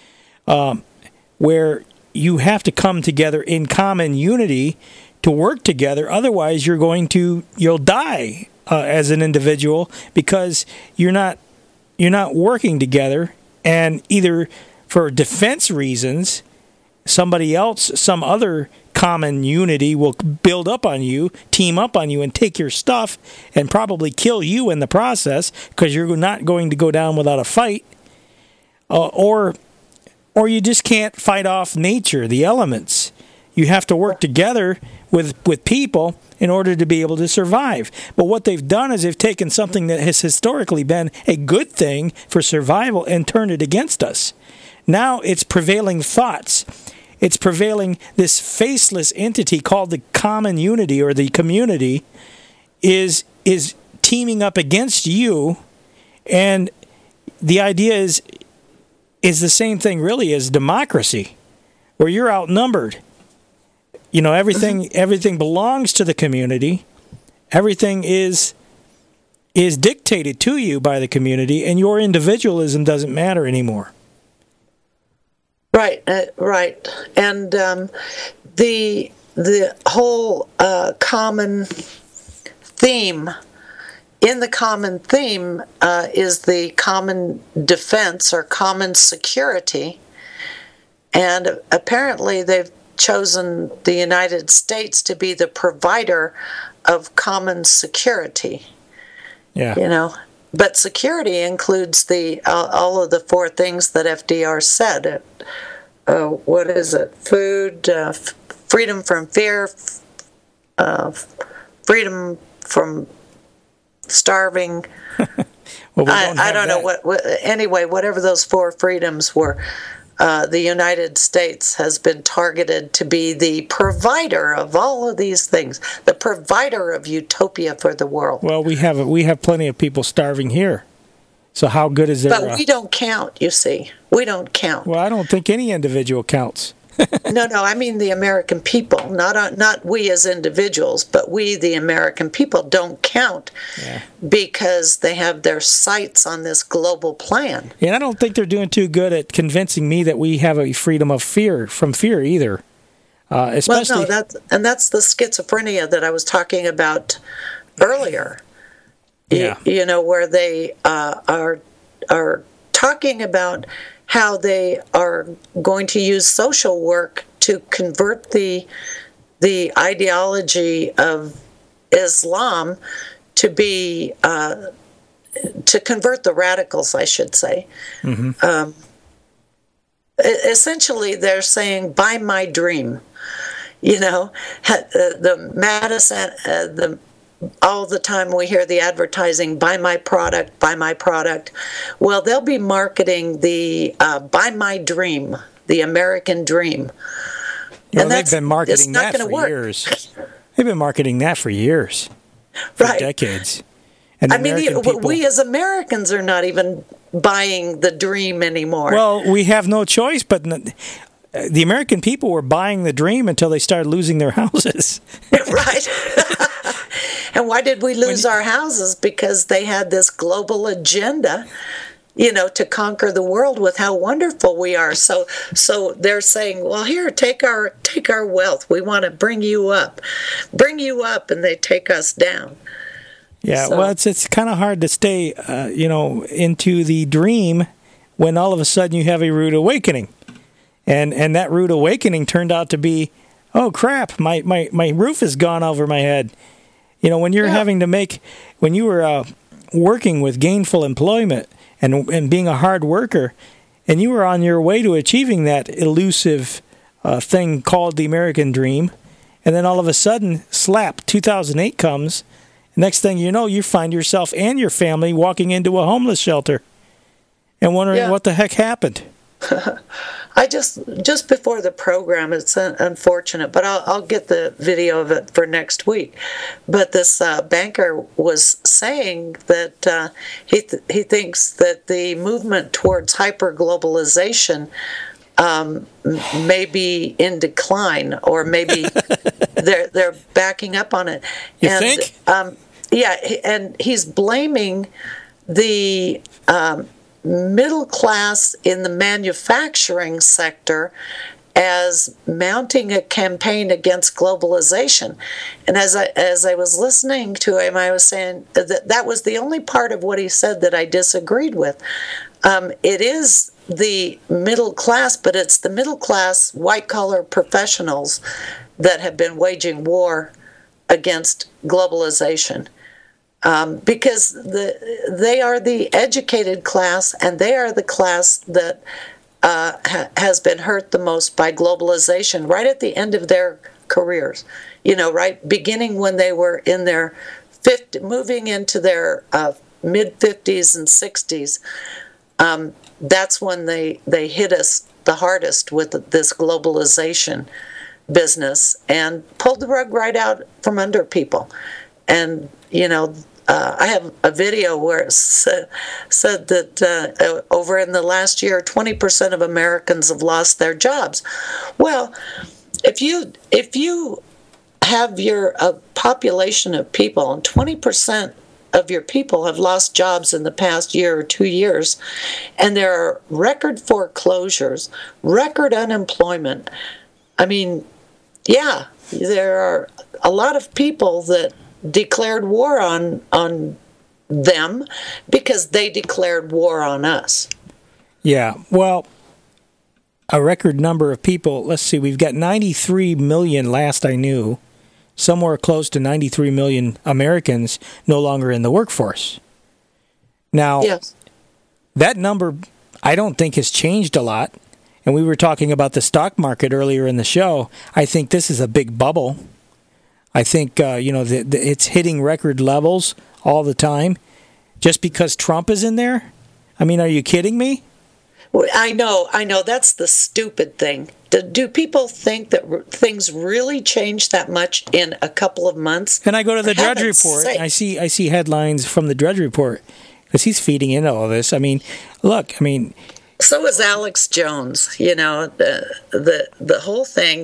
where you have to come together in common unity to work together. Otherwise, you'll die as an individual, because you're not working together, and either for defense reasons, somebody else, some other common unity will build up on you, team up on you, and take your stuff and probably kill you in the process, because you're not going to go down without a fight, or you just can't fight off nature, the elements. You have to work together with people in order to be able to survive. But what they've done is they've taken something that has historically been a good thing for survival and turned it against us. Now it's prevailing thoughts. It's prevailing, this faceless entity called the common unity or the community is teaming up against you, and the idea is the same thing really as democracy, where you're outnumbered. Everything belongs to the community. Everything is dictated to you by the community, and your individualism doesn't matter anymore. Right, and the whole common theme. In the common theme is the common defense or common security, and apparently they've chosen the United States to be the provider of common security. Yeah. But security includes all of the four things that FDR said. What is it? Food, freedom from fear, freedom from starving. Well, I don't know what. Anyway, whatever those four freedoms were, the United States has been targeted to be the provider of all of these things, the provider of utopia for the world. Well, we have plenty of people starving here. So how good is there? But we don't count, you see. We don't count. Well, I don't think any individual counts. No, I mean the American people, not we as individuals, but we, the American people, don't count because they have their sights on this global plan. And I don't think they're doing too good at convincing me that we have a freedom of fear either. Especially, that's the schizophrenia that I was talking about earlier. Yeah. Where they are talking about how they are going to use social work to convert the ideology of Islam to be to convert the radicals, I should say. Mm-hmm. Essentially, they're saying, "Buy my dream." The Madison, all the time we hear the advertising, buy my product, buy my product. Well, they'll be marketing the buy my dream, the American dream. Well, they've been marketing that for years. They've been marketing that for years, for decades. And we as Americans are not even buying the dream anymore. Well, we have no choice, but the American people were buying the dream until they started losing their houses. Right. And why did we lose our houses? Because they had this global agenda, to conquer the world with how wonderful we are. So they're saying, well, here, take our wealth. We want to bring you up, and they take us down. Yeah, well, it's kind of hard to stay, into the dream when all of a sudden you have a rude awakening. And that rude awakening turned out to be, oh crap, my roof is gone over my head. When you're having to when you were working with gainful employment and being a hard worker, and you were on your way to achieving that elusive thing called the American dream, and then all of a sudden, slap, 2008 comes. Next thing you know, you find yourself and your family walking into a homeless shelter and wondering what the heck happened. I just before the program, it's unfortunate, but I'll get the video of it for next week. But this banker was saying that he thinks that the movement towards hyperglobalization may be in decline, or maybe they're backing up on it. You think? And he's blaming the middle class in the manufacturing sector as mounting a campaign against globalization. And as I was listening to him, I was saying that was the only part of what he said that I disagreed with. It is the middle class, but it's the middle class white-collar professionals that have been waging war against globalization. Because they are the educated class, and they are the class that has been hurt the most by globalization right at the end of their careers. Right beginning when they were in their moving into their mid-50s and 60s. That's when they hit us the hardest with this globalization business and pulled the rug right out from under people. And I have a video where it said that over in the last year, 20% of Americans have lost their jobs. Well, if you have a population of people and 20% of your people have lost jobs in the past year or 2 years, and there are record foreclosures, record unemployment, I mean, there are a lot of people that declared war on them because they declared war on us. Yeah, well, a record number of people. Let's see, we've got 93 million last I knew, somewhere close to 93 million Americans no longer in the workforce. Now, that number I don't think has changed a lot. And we were talking about the stock market earlier in the show. I think this is a big bubble. I think, it's hitting record levels all the time just because Trump is in there. I mean, are you kidding me? Well, I know. That's the stupid thing. Do people think that things really change that much in a couple of months? And I go to the Drudge Report, and I see headlines from the Drudge Report because he's feeding into all this. I mean, look, so is Alex Jones, the whole thing,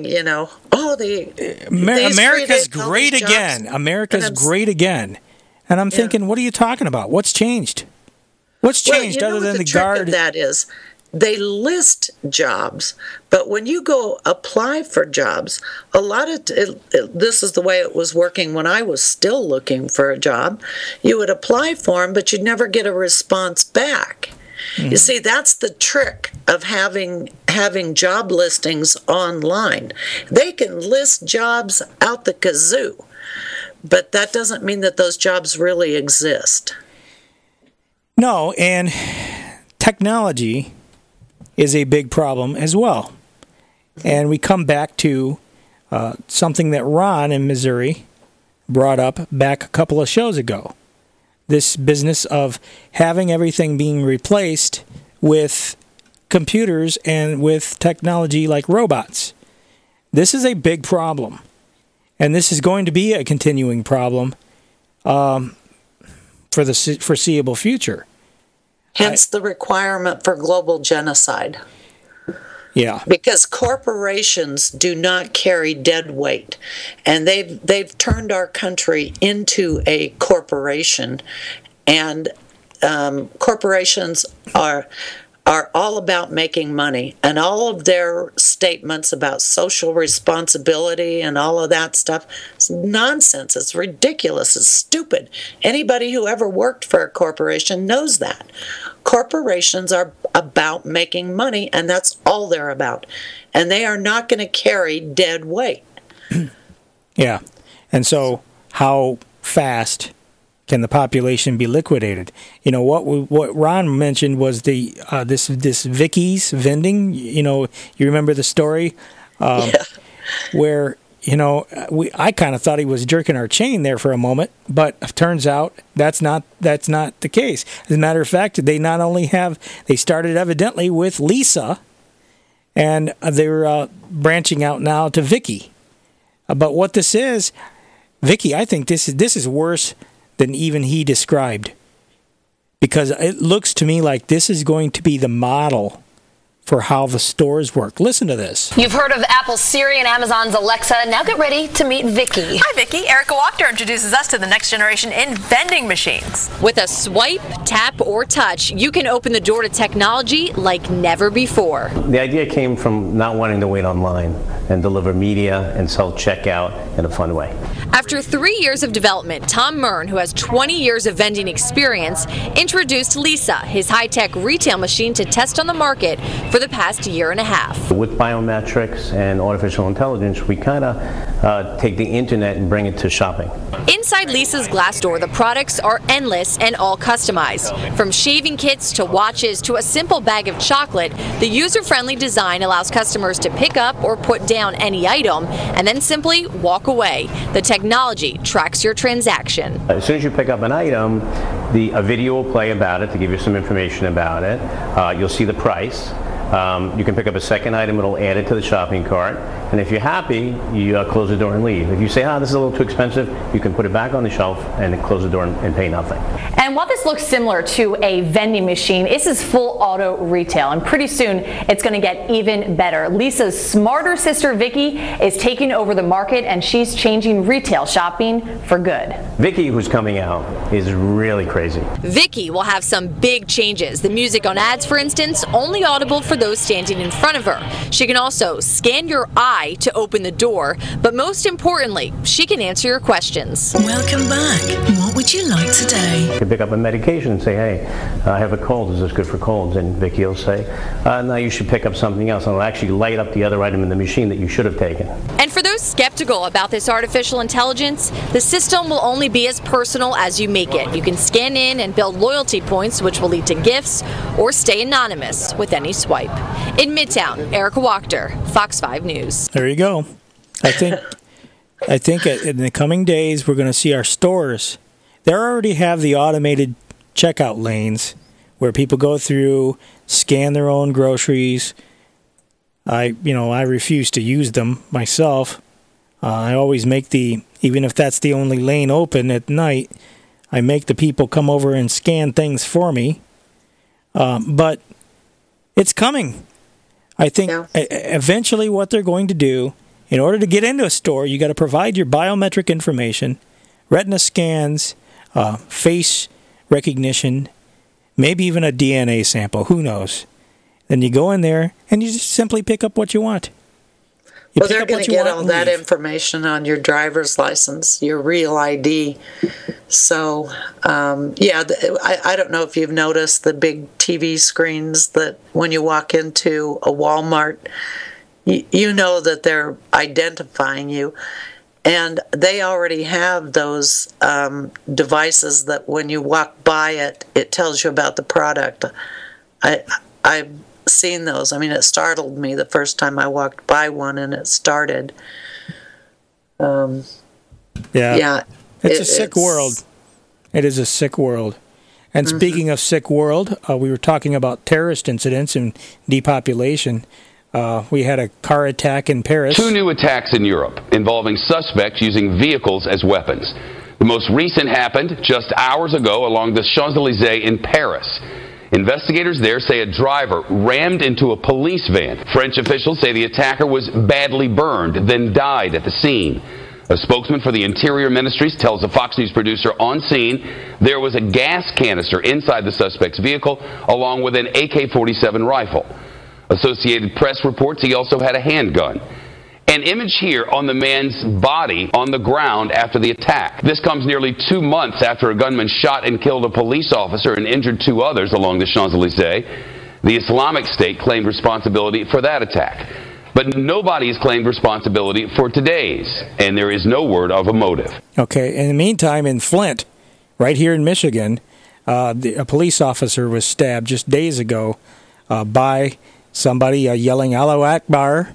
America's great again. America's great again. And I'm thinking, what are you talking about? What's changed? What's changed other than the guard? That is, they list jobs, but when you go apply for jobs, a lot of this is the way it was working when I was still looking for a job. You would apply for them, but you'd never get a response back. You see, that's the trick of having job listings online. They can list jobs out the kazoo, but that doesn't mean that those jobs really exist. No, and technology is a big problem as well. And we come back to something that Ron in Missouri brought up back a couple of shows ago. This business of having everything being replaced with computers and with technology like robots. This is a big problem. And this is going to be a continuing problem for the foreseeable future. Hence the requirement for global genocide. Yeah. Because corporations do not carry dead weight, and they've turned our country into a corporation, and corporations are all about making money, and all of their statements about social responsibility and all of that stuff is nonsense. It's ridiculous. It's stupid. Anybody who ever worked for a corporation knows that. Corporations are about making money, and that's all they're about. And they are not going to carry dead weight. Yeah. And so how fast can the population be liquidated? You know, what Ron mentioned was the this Vicky's vending. You know, you remember the story where, you know, I kind of thought he was jerking our chain there for a moment, but it turns out that's not the case. As a matter of fact, they started evidently with Lisa, and they're branching out now to Vicky. But what this is, Vicky, I think this is worse than even he described, because it looks to me like this is going to be the model for how the stores work. Listen to this. You've heard of Apple's Siri and Amazon's Alexa. Now get ready to meet Vicky. Hi, Vicky. Erica Wachter introduces us to the next generation in vending machines. With a swipe, tap, or touch, you can open the door to technology like never before. The idea came from not wanting to wait online and deliver media and self-checkout in a fun way. After 3 years of development, Tom Mern, who has 20 years of vending experience, introduced Lisa, his high-tech retail machine, to test on the market for the past year and a half. With biometrics and artificial intelligence, we kind of take the internet and bring it to shopping. Inside Lisa's glass door, the products are endless and all customized. From shaving kits to watches to a simple bag of chocolate, the user-friendly design allows customers to pick up or put down any item and then simply walk away. The technology tracks your transaction. As soon as you pick up an item, a video will play about it to give you some information about it. You'll see the price. You can pick up a second item, it'll add it to the shopping cart, and if you're happy, you close the door and leave. If you say, this is a little too expensive, you can put it back on the shelf and then close the door and pay nothing. And while this looks similar to a vending machine, this is full auto retail, and pretty soon it's going to get even better. Lisa's smarter sister Vicky is taking over the market, and she's changing retail shopping for good. Vicky, who's coming out, is really crazy. Vicky will have some big changes. The music on ads, for instance, only audible for those standing in front of her. She can also scan your eye to open the door, but most importantly, she can answer your questions. Welcome back. What would you like today? You can pick up a medication and say, hey, I have a cold. Is this good for colds? And Vicky will say, no, you should pick up something else. And it'll actually light up the other item in the machine that you should have taken. And for those skeptical about this artificial intelligence, the system will only be as personal as you make it. You can scan in and build loyalty points, which will lead to gifts, or stay anonymous with any swipe. In Midtown, Erica Wachter, Fox 5 News. There you go. I think in the coming days we're going to see our stores. They already have the automated checkout lanes where people go through, scan their own groceries. I refuse to use them myself. I always make even if that's the only lane open at night, I make the people come over and scan things for me. But it's coming. I think eventually what they're going to do, in order to get into a store, you got to provide your biometric information, retina scans, face recognition, maybe even a DNA sample. Who knows? Then you go in there and you just simply pick up what you want. Well, they're going to get all that information on your driver's license, your real ID. So, I don't know if you've noticed the big TV screens that when you walk into a Walmart, you know that they're identifying you. And they already have those devices that when you walk by it, it tells you about the product. I've seen those. I mean, it startled me the first time I walked by one and it started. It's a sick world. It is a sick world. And speaking of sick world, we were talking about terrorist incidents and depopulation. We had a car attack in Paris. 2 new attacks in Europe involving suspects using vehicles as weapons. The most recent happened just hours ago along the Champs-Élysées in Paris. Investigators there say a driver rammed into a police van. French officials say the attacker was badly burned, then died at the scene. A spokesman for the Interior Ministries tells a Fox News producer on scene there was a gas canister inside the suspect's vehicle, along with an AK-47 rifle. Associated Press reports he also had a handgun. An image here on the man's body on the ground after the attack. This comes nearly 2 months after a gunman shot and killed a police officer and injured 2 others along the Champs-Élysées. The Islamic State claimed responsibility for that attack. But nobody has claimed responsibility for today's, and there is no word of a motive. Okay, in the meantime, in Flint, right here in Michigan, a police officer was stabbed just days ago by somebody yelling Allahu Akbar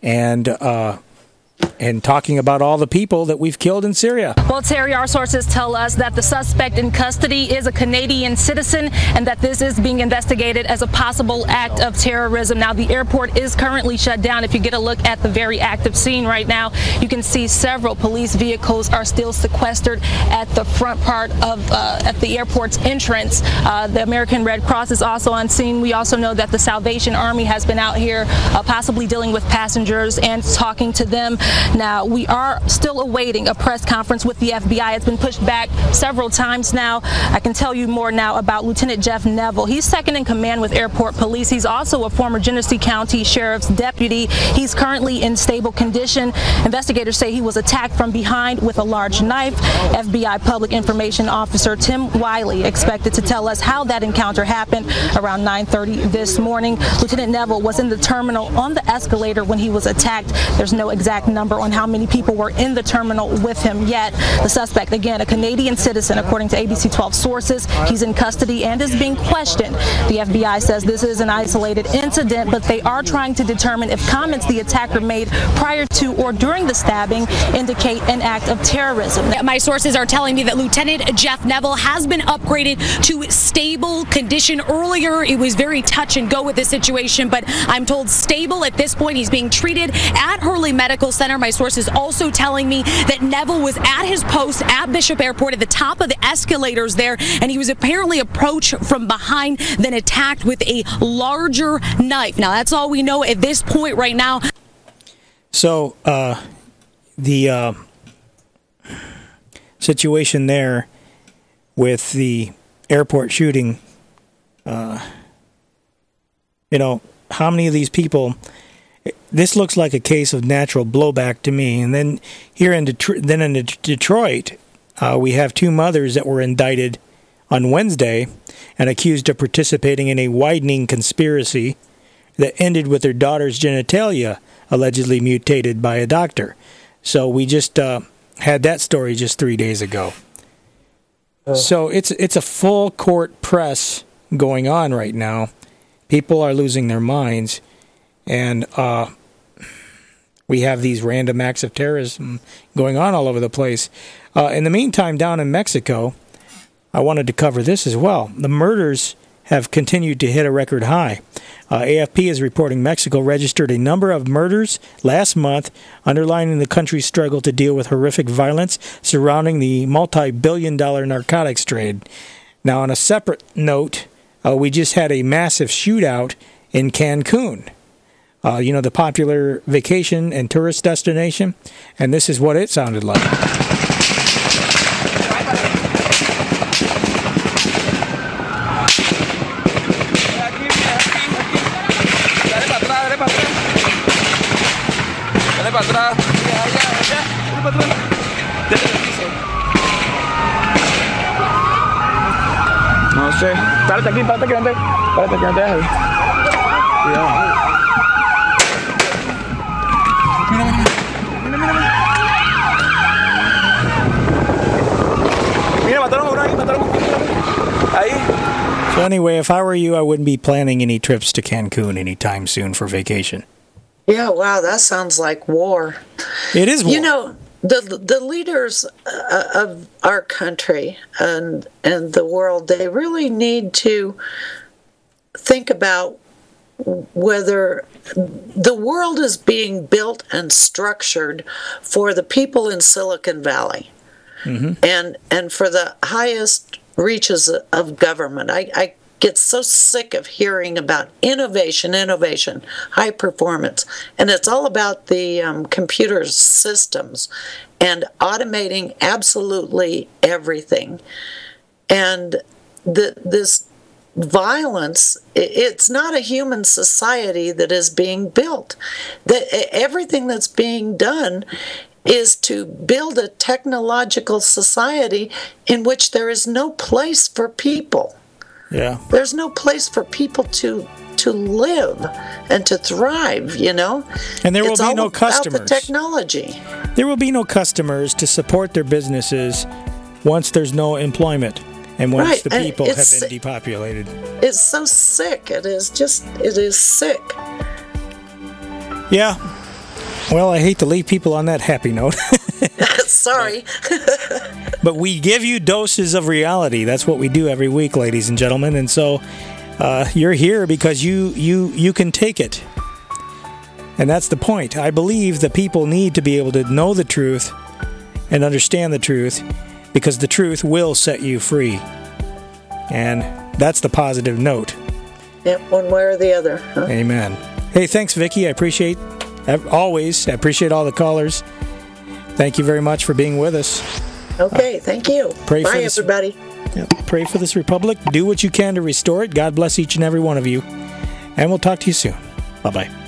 and talking about all the people that we've killed in Syria. Well, Terry, our sources tell us that the suspect in custody is a Canadian citizen and that this is being investigated as a possible act of terrorism. Now, the airport is currently shut down. If you get a look at the very active scene right now, you can see several police vehicles are still sequestered at the front part of at the airport's entrance. The American Red Cross is also on scene. We also know that the Salvation Army has been out here possibly dealing with passengers and talking to them. Now, we are still awaiting a press conference with the FBI. It's been pushed back several times now. I can tell you more now about Lieutenant Jeff Neville. He's second in command with Airport Police. He's also a former Genesee County Sheriff's deputy. He's currently in stable condition. Investigators say he was attacked from behind with a large knife. FBI Public Information Officer Tim Wiley expected to tell us how that encounter happened around 9:30 this morning. Lieutenant Neville was in the terminal on the escalator when he was attacked. There's no exact number on how many people were in the terminal with him yet. The suspect, again, a Canadian citizen, according to ABC 12 sources. He's in custody and is being questioned. The FBI says this is an isolated incident, but they are trying to determine if comments the attacker made prior to or during the stabbing indicate an act of terrorism. My sources are telling me that Lieutenant Jeff Neville has been upgraded to stable condition. Earlier, it was very touch and go with this situation, but I'm told stable at this point. He's being treated at Hurley Medical Center. My source is also telling me that Neville was at his post at Bishop Airport at the top of the escalators there, and he was apparently approached from behind, then attacked with a larger knife. Now, that's all we know at this point right now. So, the situation there with the airport shooting, how many of these people... This looks like a case of natural blowback to me. And then here in Detroit, we have 2 mothers that were indicted on Wednesday and accused of participating in a widening conspiracy that ended with their daughter's genitalia allegedly mutated by a doctor. So we just had that story just 3 days ago. So it's a full court press going on right now. People are losing their minds. And we have these random acts of terrorism going on all over the place. In the meantime, down in Mexico, I wanted to cover this as well. The murders have continued to hit a record high. AFP is reporting Mexico registered a number of murders last month, underlining the country's struggle to deal with horrific violence surrounding the multi-billion-dollar narcotics trade. Now, on a separate note, we just had a massive shootout in Cancun. The popular vacation and tourist destination, and this is what it sounded like. No sé. Párate aquí, que no te dejes. Cuidado. So anyway, if I were you, I wouldn't be planning any trips to Cancun anytime soon for vacation. Yeah, wow, that sounds like war. It is war. The leaders of our country and the world, they really need to think about whether the world is being built and structured for the people in Silicon Valley, and for the highest reaches of government. I get so sick of hearing about innovation, high performance, and it's all about the computer systems and automating absolutely everything. And this violence, it's not a human society that is being built. Everything that's being done is to build a technological society in which there is no place for people. Yeah. There's no place for people to live and to thrive, you know? And there will be no customers. It's all about the technology. There will be no customers to support their businesses once there's no employment and once the people have been depopulated. It's so sick. It is sick. Yeah. Well, I hate to leave people on that happy note. Sorry. But we give you doses of reality. That's what we do every week, ladies and gentlemen. And so you're here because you can take it. And that's the point. I believe that people need to be able to know the truth and understand the truth, because the truth will set you free. And that's the positive note. Yep, one way or the other. Huh? Amen. Hey, thanks, Vicki. I appreciate all the callers. Thank you very much for being with us. Okay, thank you. Bye, everybody. Pray for this republic. Do what you can to restore it. God bless each and every one of you. And we'll talk to you soon. Bye-bye.